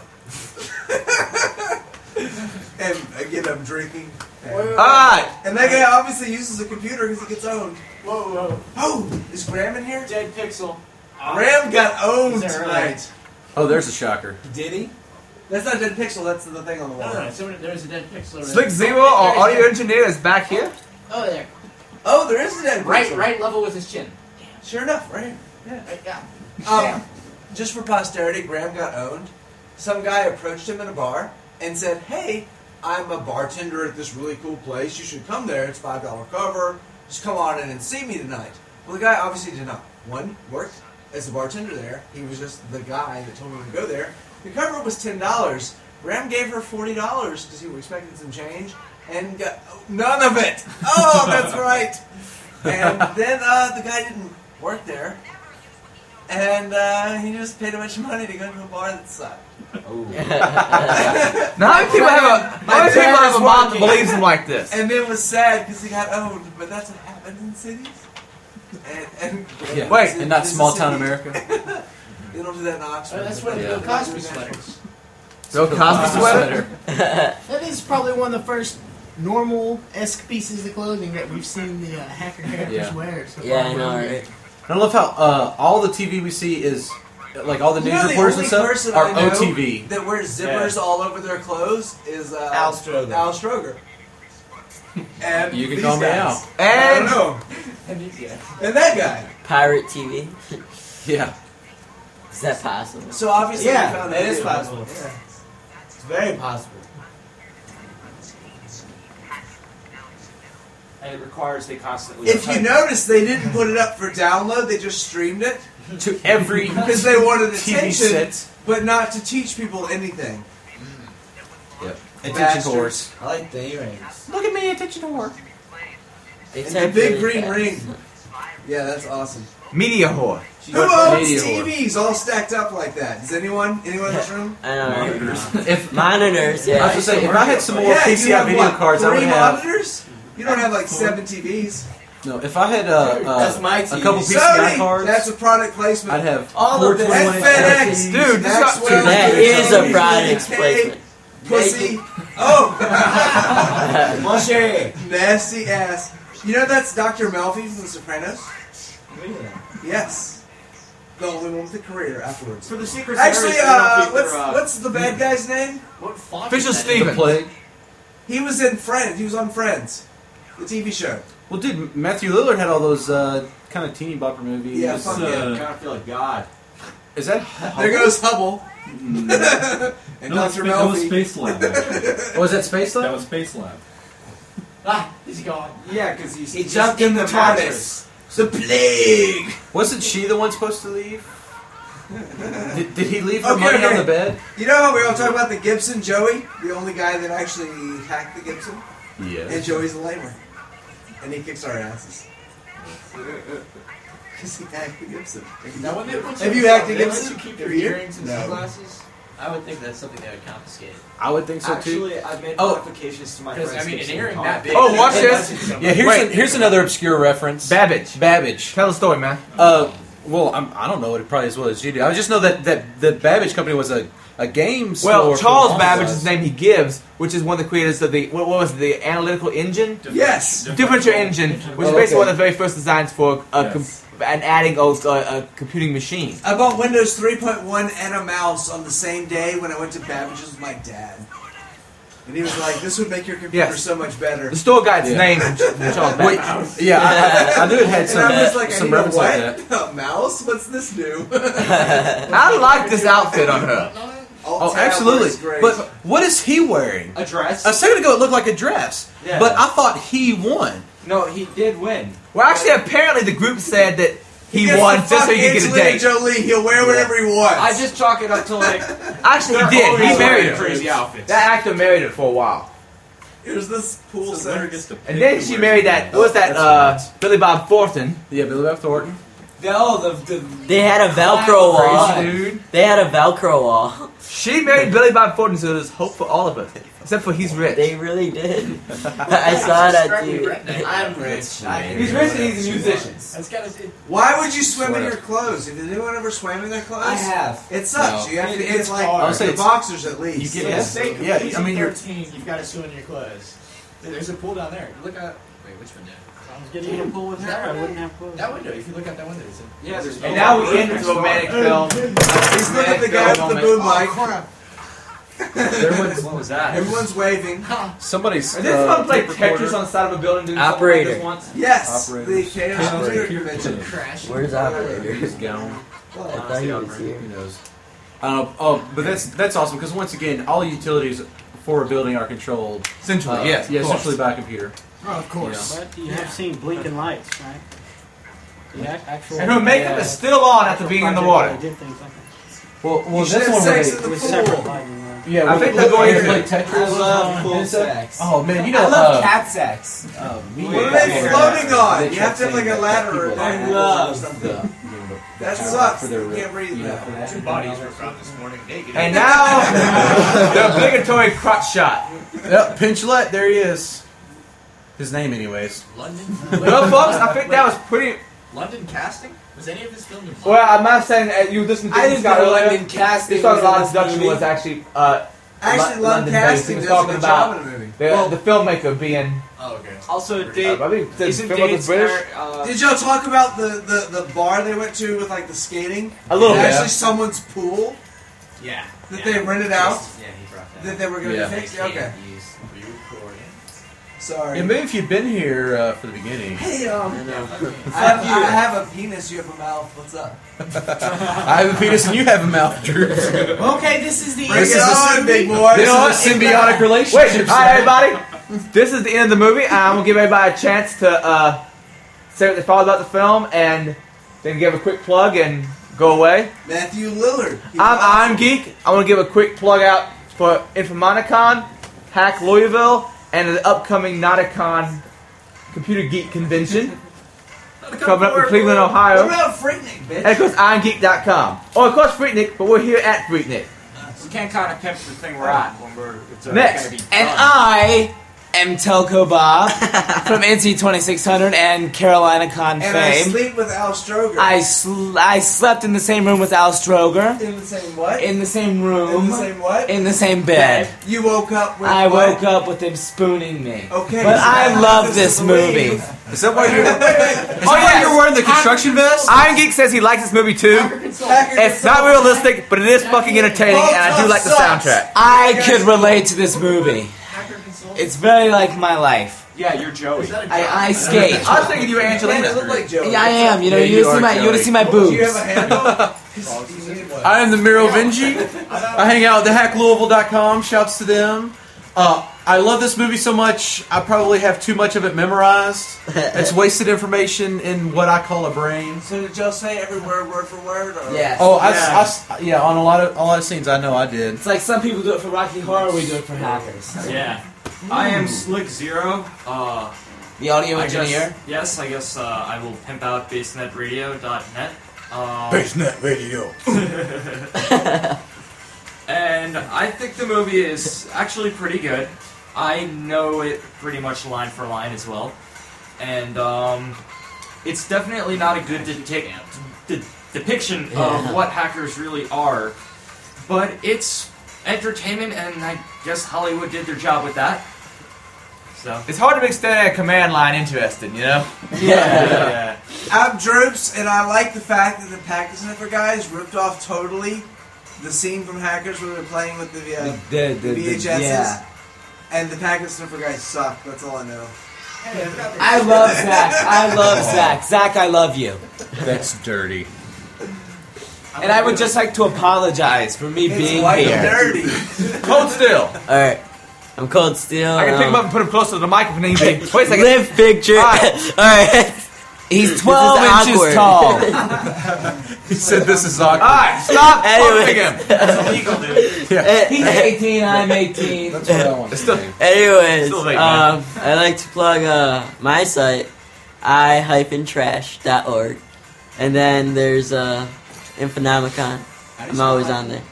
Speaker 20: And again, I'm drinking.
Speaker 1: Alright.
Speaker 20: And that guy obviously uses a computer because he gets owned.
Speaker 6: Whoa.
Speaker 20: Oh, is Graham in here?
Speaker 6: Dead Pixel.
Speaker 20: Graham got owned
Speaker 6: Is that right?
Speaker 20: tonight.
Speaker 3: Oh, there's a shocker.
Speaker 20: Did he? That's not Dead Pixel. That's the thing on the wall.
Speaker 6: No, there's a Dead Pixel.
Speaker 1: Slick Zero, our audio engineer, is back here.
Speaker 6: Oh, there.
Speaker 20: Oh, there is a Dead Pixel.
Speaker 15: Right level with his chin.
Speaker 20: Sure enough, right?
Speaker 6: Yeah.
Speaker 20: Just for posterity, Graham got owned. Some guy approached him in a bar and said, "Hey, I'm a bartender at this really cool place. You should come there. It's $5 cover. Just come on in and see me tonight." Well, the guy obviously did not. One, work as a bartender there. He was just the guy that told him to go there. The cover was $10. Graham gave her $40 because he was expecting some change and got none of it. Oh, that's right. And then the guy didn't work there. And he just paid a bunch of money to go to a bar that sucked.
Speaker 1: Now, how many people have a mom that believes him like this?
Speaker 20: And then was sad because he got owned, but that's what happens in cities. And
Speaker 3: Yeah.
Speaker 1: Wait,
Speaker 3: in that small town
Speaker 20: Mississippi.
Speaker 3: America.
Speaker 20: They don't do that in Oxford.
Speaker 6: That's where the Bill Cosby sweaters.
Speaker 1: Bill Cosby sweater?
Speaker 9: That is probably one of the first normal-esque pieces of clothing that we've seen the hacker characters wear. So
Speaker 13: Yeah, I know, right?
Speaker 3: I love how all the TV we see is like all the news reporters and stuff are OTV.
Speaker 20: That wears zippers all over their clothes is
Speaker 12: Al Stroger.
Speaker 20: Al Stroger. And
Speaker 3: You can
Speaker 20: these
Speaker 3: call me
Speaker 20: guys.
Speaker 3: Al.
Speaker 20: I don't know. And that guy.
Speaker 13: Pirate TV.
Speaker 3: Yeah.
Speaker 13: Is that possible?
Speaker 20: So obviously,
Speaker 12: Yeah,
Speaker 20: we found
Speaker 12: it
Speaker 20: the
Speaker 12: is
Speaker 20: video.
Speaker 12: possible.
Speaker 20: Yeah.
Speaker 12: It's very possible.
Speaker 15: And it requires they constantly.
Speaker 20: If you notice, they didn't put it up for download; they just streamed it
Speaker 3: to every
Speaker 20: because they wanted
Speaker 3: TV
Speaker 20: attention,
Speaker 3: set.
Speaker 20: but not to teach people anything.
Speaker 3: Yep.
Speaker 20: Bastards.
Speaker 3: Attention horse.
Speaker 12: I like the earrings.
Speaker 3: Look at me, attention whore.
Speaker 20: And the big green ring. Yeah, that's awesome.
Speaker 1: Media whore.
Speaker 20: Who owns
Speaker 3: Media whore.
Speaker 20: TVs all stacked up like that? Does anyone in this room?
Speaker 13: I know.
Speaker 3: If
Speaker 13: Monitors, yeah.
Speaker 3: I was gonna say, if I had some more
Speaker 20: Yeah, you
Speaker 3: PCI
Speaker 20: have
Speaker 3: video
Speaker 20: what,
Speaker 3: cards, I would
Speaker 20: 3
Speaker 3: have.
Speaker 20: monitors? You don't have like 7 TVs.
Speaker 3: No, if I had
Speaker 12: That's my
Speaker 3: a
Speaker 12: TV.
Speaker 3: couple PCI
Speaker 20: Sony!
Speaker 3: cards,
Speaker 20: That's a product placement.
Speaker 3: I'd have
Speaker 12: All
Speaker 3: four
Speaker 12: of this.
Speaker 3: 21
Speaker 20: And FedEx.
Speaker 3: TVs.
Speaker 1: Dude, this is not
Speaker 20: Maxwell,
Speaker 13: That is a product
Speaker 20: UK,
Speaker 13: placement.
Speaker 20: Pussy. Oh!
Speaker 12: Moshe.
Speaker 20: Nasty ass. You know that's Dr. Melfi from The Sopranos? Yes. The only one with a career afterwards.
Speaker 15: For the Secret
Speaker 20: Actually,
Speaker 15: Service,
Speaker 20: what's the bad guy's name?
Speaker 15: what font
Speaker 1: Fisher
Speaker 15: is that?
Speaker 3: The
Speaker 1: Stevens.
Speaker 3: plague.
Speaker 20: He was in Friends. He was on Friends, the TV show.
Speaker 3: Well, dude, Matthew Lillard had all those kind of teeny bopper movies.
Speaker 20: Yeah, fuck
Speaker 15: I
Speaker 20: yeah.
Speaker 15: kind of feel like God.
Speaker 3: Is that?
Speaker 20: There goes Hubble. And
Speaker 17: No,
Speaker 20: Dr.
Speaker 17: that was
Speaker 20: Melfi.
Speaker 17: Space Lab. Actually.
Speaker 3: Was that Space
Speaker 17: That
Speaker 3: Lab?
Speaker 17: was Space Lab.
Speaker 6: Ah, he's gone.
Speaker 15: Yeah, because
Speaker 12: He jumped in the TARDIS.
Speaker 20: The plague.
Speaker 3: Wasn't she the one supposed to leave? Did he leave her
Speaker 20: Okay,
Speaker 3: money
Speaker 20: okay.
Speaker 3: on the bed?
Speaker 20: You know how we all talk about the Gibson, Joey? The only guy that actually hacked the Gibson?
Speaker 3: Yeah.
Speaker 20: And Joey's a lamer. And he kicks our asses. Because he hacked the Gibson.
Speaker 6: Now, when they
Speaker 20: Have you hacked the
Speaker 6: they let
Speaker 20: Gibson?
Speaker 6: you keep your
Speaker 20: Have you?
Speaker 6: earrings and
Speaker 20: No.
Speaker 6: sunglasses? I would think that's something they would confiscate.
Speaker 3: I would think so too.
Speaker 7: Actually, I've made
Speaker 3: Oh.
Speaker 7: modifications to my
Speaker 6: Because,
Speaker 7: friend's
Speaker 6: I mean, an
Speaker 7: Gibson
Speaker 6: earring
Speaker 7: car.
Speaker 6: that big.
Speaker 1: Oh, watch this.
Speaker 3: Yeah, here's another obscure reference.
Speaker 1: Babbage.
Speaker 3: Babbage.
Speaker 1: Tell the story, man.
Speaker 3: Well, I don't know it probably as well as you do. I just know that the Babbage company was a game store.
Speaker 1: Well,
Speaker 3: for
Speaker 1: Charles
Speaker 3: long
Speaker 1: Babbage
Speaker 3: time.
Speaker 1: is the name he gives, which is one of the creators of the what was it, the analytical engine?
Speaker 20: Yes.
Speaker 1: Differential engine, which is basically one of the very first designs for and adding a computing machine.
Speaker 20: I bought Windows 3.1 and a mouse on the same day when I went to Babbage's with my dad. And he was like, this would make your computer
Speaker 1: Yes.
Speaker 20: so much better.
Speaker 1: The store guy's name is Charles
Speaker 3: Wait,
Speaker 1: Babbage.
Speaker 3: yeah, I knew it had some,
Speaker 20: and I was like,
Speaker 3: some
Speaker 20: I need a
Speaker 3: reference like that.
Speaker 20: what? A mouse? What's this do?
Speaker 1: I like this outfit on her.
Speaker 3: Oh, absolutely. But what is he wearing?
Speaker 15: A dress?
Speaker 3: A second ago, it looked like a dress.
Speaker 15: Yeah.
Speaker 3: But I thought he won.
Speaker 15: No, he did win.
Speaker 1: Well, actually, apparently the group said that he
Speaker 20: gets
Speaker 1: won
Speaker 20: to
Speaker 1: just so
Speaker 20: fuck
Speaker 1: he could get a
Speaker 20: Angelina
Speaker 1: date.
Speaker 20: Jolie, he'll wear whatever he wants.
Speaker 15: I just chalk it up to like.
Speaker 1: Actually, he
Speaker 15: they're
Speaker 1: did. He
Speaker 15: always
Speaker 1: married
Speaker 15: wearing
Speaker 1: her.
Speaker 15: crazy outfits.
Speaker 1: That actor married her for a while.
Speaker 20: Here's this pool
Speaker 17: So
Speaker 20: set.
Speaker 17: winner gets to pick
Speaker 1: And then
Speaker 17: who
Speaker 1: she
Speaker 17: wears
Speaker 1: married
Speaker 17: the
Speaker 1: that,
Speaker 17: best.
Speaker 1: what was that, Billy Bob Thornton.
Speaker 3: Yeah, Billy Bob Thornton.
Speaker 13: They had a Velcro wall.
Speaker 1: Dude.
Speaker 13: They had a Velcro wall.
Speaker 1: She married Billy Bob Thornton, so there's hope for all of us. Except for he's rich.
Speaker 13: They really did. I saw that too.
Speaker 20: I'm rich.
Speaker 1: He's rich and he's a musician.
Speaker 20: Why would you swim in your clothes? Did anyone ever swim in their clothes?
Speaker 12: I have.
Speaker 20: It sucks.
Speaker 3: No.
Speaker 20: You have to get
Speaker 9: It's
Speaker 20: like
Speaker 9: hard.
Speaker 3: I would say
Speaker 20: the
Speaker 3: it's-
Speaker 20: boxers at least.
Speaker 3: You
Speaker 9: For
Speaker 3: get
Speaker 9: the sake of
Speaker 3: yeah.
Speaker 9: pleasing
Speaker 3: I mean, you're
Speaker 9: 13, you've got to swim in your clothes. There's a pool down there. Look out. Wait, which window?
Speaker 16: I was getting in a pool with her. I wouldn't have clothes.
Speaker 9: That window. If you look out that window, it's a,
Speaker 7: Yeah, there's.
Speaker 1: And now we end this romantic film.
Speaker 20: He's looking at the guy with the boom mic.
Speaker 7: What was that?
Speaker 20: Everyone's waving.
Speaker 3: somebody's.
Speaker 1: Is this someone play Tetris on the side of a building doing something like this once?
Speaker 20: Yes,
Speaker 3: Operator.
Speaker 20: the Chaos Computer Convention.
Speaker 13: Where's operator?
Speaker 3: He's gone.
Speaker 13: I thought he was here.
Speaker 3: Who knows? Oh, but that's awesome because once again, all utilities for a building are controlled
Speaker 1: Centrally, yes.
Speaker 3: Yeah,
Speaker 1: of course.
Speaker 3: essentially by a computer.
Speaker 9: Oh, of course.
Speaker 16: But you have seen blinking lights, right? The actual.
Speaker 1: And her makeup is still on after being in the water.
Speaker 16: I did things like that.
Speaker 3: Well,
Speaker 20: You should
Speaker 3: this
Speaker 20: have
Speaker 3: one
Speaker 20: sex
Speaker 3: where
Speaker 20: in the
Speaker 16: With separate
Speaker 20: pool.
Speaker 16: lighting.
Speaker 3: yeah,
Speaker 1: I think they're going to
Speaker 3: play Tetris.
Speaker 12: I love pool sex.
Speaker 3: Oh man, you know.
Speaker 12: I love cat sex.
Speaker 20: What are they floating on? You have to have like a ladder or
Speaker 12: I love
Speaker 20: something. That sucks.
Speaker 3: for their
Speaker 20: You can't breathe that.
Speaker 15: Two bodies were found this morning naked.
Speaker 1: And now, the obligatory crotch shot.
Speaker 3: Yep, Pinchlet, there he is. His name, anyways.
Speaker 15: London.
Speaker 1: Well, folks, I think that was pretty.
Speaker 15: London casting? Was any of this filmed in?
Speaker 1: Well, I'm not saying you listened to
Speaker 12: I
Speaker 1: this
Speaker 12: didn't
Speaker 1: guy
Speaker 12: know
Speaker 1: earlier.
Speaker 12: London casting
Speaker 1: This was a
Speaker 12: was
Speaker 1: lot
Speaker 12: in
Speaker 1: of
Speaker 12: this
Speaker 1: production
Speaker 12: movie.
Speaker 1: was actually
Speaker 20: Actually, London
Speaker 1: London-based.
Speaker 20: casting
Speaker 1: He was
Speaker 20: does a
Speaker 1: talking
Speaker 20: good job
Speaker 1: about
Speaker 20: in the movie.
Speaker 1: the filmmaker being.
Speaker 15: Oh, okay.
Speaker 4: Also,
Speaker 1: I think the
Speaker 4: isn't
Speaker 1: filmmaker's
Speaker 4: Dates
Speaker 1: British.
Speaker 20: Did y'all talk about the bar they went to with like the skating?
Speaker 1: A little
Speaker 20: It's
Speaker 1: bit.
Speaker 20: actually someone's pool
Speaker 15: Yeah.
Speaker 20: that they rented out
Speaker 15: Yeah, he brought that.
Speaker 20: that they were going to
Speaker 3: Yeah.
Speaker 20: fix. Okay, sorry.
Speaker 3: Yeah, maybe if you'd been here for the beginning.
Speaker 20: Hey, I have a penis. You have a mouth. What's up?
Speaker 3: I have a penis and you have a mouth, Drew.
Speaker 9: Okay, this is the
Speaker 20: Bring it on, big boy.
Speaker 3: This is a symbiotic relationship.
Speaker 1: Wait, hi everybody. This is the end of the movie. I'm gonna give everybody a chance to say what they thought about the film and then give a quick plug and go away.
Speaker 20: Matthew Lillard.
Speaker 1: I'm Geek. I want to give a quick plug out for Infomonicon, Hack Louisville, and the upcoming Nauticon Computer Geek Convention coming up in Cleveland,
Speaker 20: What
Speaker 1: Ohio.
Speaker 20: about Freaknik, bitch?
Speaker 1: And of course, I'mGeek.com. Or of course, Freaknik, but we're here at Freaknik.
Speaker 7: We can't kind of pimp the thing we're at when we're it's
Speaker 1: Next.
Speaker 7: gonna be
Speaker 12: And
Speaker 7: done.
Speaker 12: I am Telco Bob from NC 2600 and Carolina Con
Speaker 20: And I
Speaker 12: fame.
Speaker 20: sleep with Al Stroger.
Speaker 12: I slept in the same room with Al Stroger.
Speaker 20: in the same what?
Speaker 12: In the same room.
Speaker 20: In the same what?
Speaker 12: In the same bed.
Speaker 20: You woke up with
Speaker 12: I
Speaker 20: what?
Speaker 12: woke up with him spooning me.
Speaker 20: Okay,
Speaker 12: But
Speaker 20: so
Speaker 12: I
Speaker 20: that
Speaker 12: love
Speaker 20: leads
Speaker 12: this
Speaker 20: us to believe-
Speaker 12: movie.
Speaker 3: Is that why you're?
Speaker 20: Wait, wait.
Speaker 3: Is that why you're wearing the construction vest?
Speaker 1: I'mGeek says he likes this movie too. It's not realistic, but it is fucking entertaining, and I do like the soundtrack.
Speaker 12: I could relate to this movie. It's very like my life.
Speaker 7: Yeah, you're Joey.
Speaker 12: I skate.
Speaker 1: I was thinking you were Angelina.
Speaker 20: Man, it looked like Joey.
Speaker 12: Yeah, I am. You know,
Speaker 3: Yeah,
Speaker 12: you
Speaker 3: you
Speaker 12: want to
Speaker 3: are
Speaker 12: see my, you want to see my
Speaker 20: Do
Speaker 12: boobs.
Speaker 20: you have a handle?
Speaker 3: I am the Merovingi. I hang out at thehacklouisville.com. Shouts to them. I love this movie so much, I probably have too much of it memorized. It's wasted information in what I call a brain.
Speaker 20: So did y'all say every word for word? Or?
Speaker 12: Yes.
Speaker 3: Oh, yeah, on a lot of scenes I know I did.
Speaker 12: It's like some people do it for Rocky Horror, we do it for hackers.
Speaker 7: Yeah. I am Slick Zero.
Speaker 12: The audio
Speaker 7: I
Speaker 12: engineer.
Speaker 7: Guess, I guess I will pimp out basenetradio.net.
Speaker 18: Basenet Radio.
Speaker 7: And I think the movie is actually pretty good. I know it pretty much line for line as well. And it's definitely not a good depiction of what hackers really are. But it's entertainment, and I guess Hollywood did their job with that. So
Speaker 1: It's hard to make standing a command line interesting, you know?
Speaker 7: yeah.
Speaker 20: I'm Droops, and I like the fact that the Packet Sniffer guys ripped off totally the scene from Hackers where they were playing with the VHSs.
Speaker 12: Yeah.
Speaker 20: And the Packet Sniffer guys suck, that's all I know.
Speaker 12: I love Zach. I love Zach. Zach, I love you.
Speaker 3: That's dirty.
Speaker 12: And I would just like to apologize for me being here.
Speaker 20: Dirty.
Speaker 1: Cold Steel.
Speaker 13: Alright. I'm Cold Steel.
Speaker 1: I can pick him up and put him closer to the microphone. Wait a second.
Speaker 13: Live picture. Alright.
Speaker 12: He's 12 inches
Speaker 13: awkward.
Speaker 12: tall.
Speaker 3: He said this is awkward.
Speaker 1: Alright, stop
Speaker 13: Anyways.
Speaker 1: pumping him.
Speaker 7: That's illegal, dude.
Speaker 3: Yeah.
Speaker 12: He's 18, I'm 18.
Speaker 3: That's what I want to say.
Speaker 13: Anyways,
Speaker 1: Still late, man.
Speaker 13: I like to plug my site, i-trash.org. And then there's Infonomicon. I'm always on there.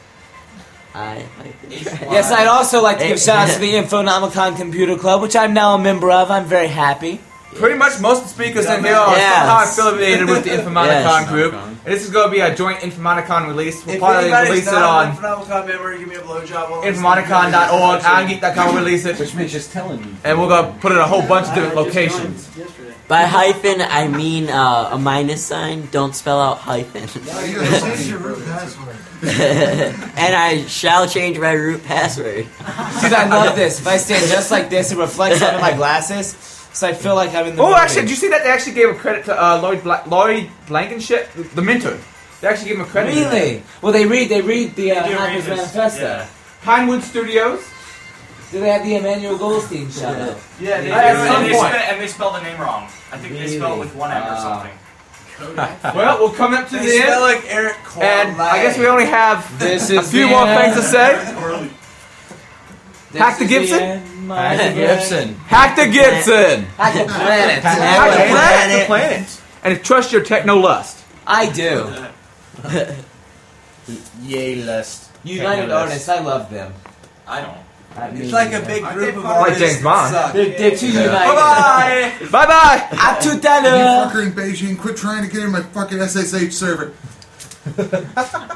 Speaker 12: Yes, I'd also like to give shout out to the Infonomicon Computer Club, which I'm now a member of. I'm very happy.
Speaker 1: Pretty much most of the speakers in here are somehow affiliated with the Infonomicon group. And this is going to be a joint Infonomicon release. We'll probably release it on
Speaker 20: Infonomicon member, give me a blowjob.
Speaker 1: Infonomicon.org, irongeek.com will release it.
Speaker 3: Which means just telling you.
Speaker 1: And we're going to put it in a whole bunch of different locations.
Speaker 13: By hyphen, I mean a minus sign. Don't spell out hyphen.
Speaker 11: Change your root password.
Speaker 13: And I shall change my root password.
Speaker 12: See, I love this. If I stand just like this, it reflects onto my glasses, so I feel like I'm in the
Speaker 1: Oh,
Speaker 12: movie.
Speaker 1: actually, did you see that they actually gave a credit to Lloyd Blankenship, the mentor? They actually gave him a credit.
Speaker 12: Really? Well, they read the Hackers Manifesto.
Speaker 1: Yeah. Pinewood Studios.
Speaker 12: Do they have the Emmanuel Goldstein shout out?
Speaker 7: Yeah, they do.
Speaker 1: At some point.
Speaker 7: And they spell the name wrong. I think they spell it with one M or something.
Speaker 1: Well, we'll come up to
Speaker 20: They
Speaker 1: the end.
Speaker 20: smell like Eric Corley.
Speaker 1: And I guess we only have
Speaker 12: This
Speaker 1: a
Speaker 12: is
Speaker 1: few
Speaker 12: the
Speaker 1: more
Speaker 12: end.
Speaker 1: things to say. Hack the Gibson.
Speaker 12: Hack the
Speaker 3: Gibson.
Speaker 1: Hack the Gibson.
Speaker 12: Hack the planet.
Speaker 1: Hack the planet. And trust your techno lust.
Speaker 12: I do.
Speaker 3: Yay list.
Speaker 12: United Artists, I love them.
Speaker 7: I don't.
Speaker 20: It's like a big group of
Speaker 1: Like
Speaker 20: artists.
Speaker 1: James Bond.
Speaker 20: that suck.
Speaker 12: They're too united.
Speaker 7: Bye-bye!
Speaker 1: Bye-bye.
Speaker 12: À tout à
Speaker 14: You
Speaker 12: l'heure.
Speaker 14: fucker in Beijing, quit trying to get in my fucking SSH server.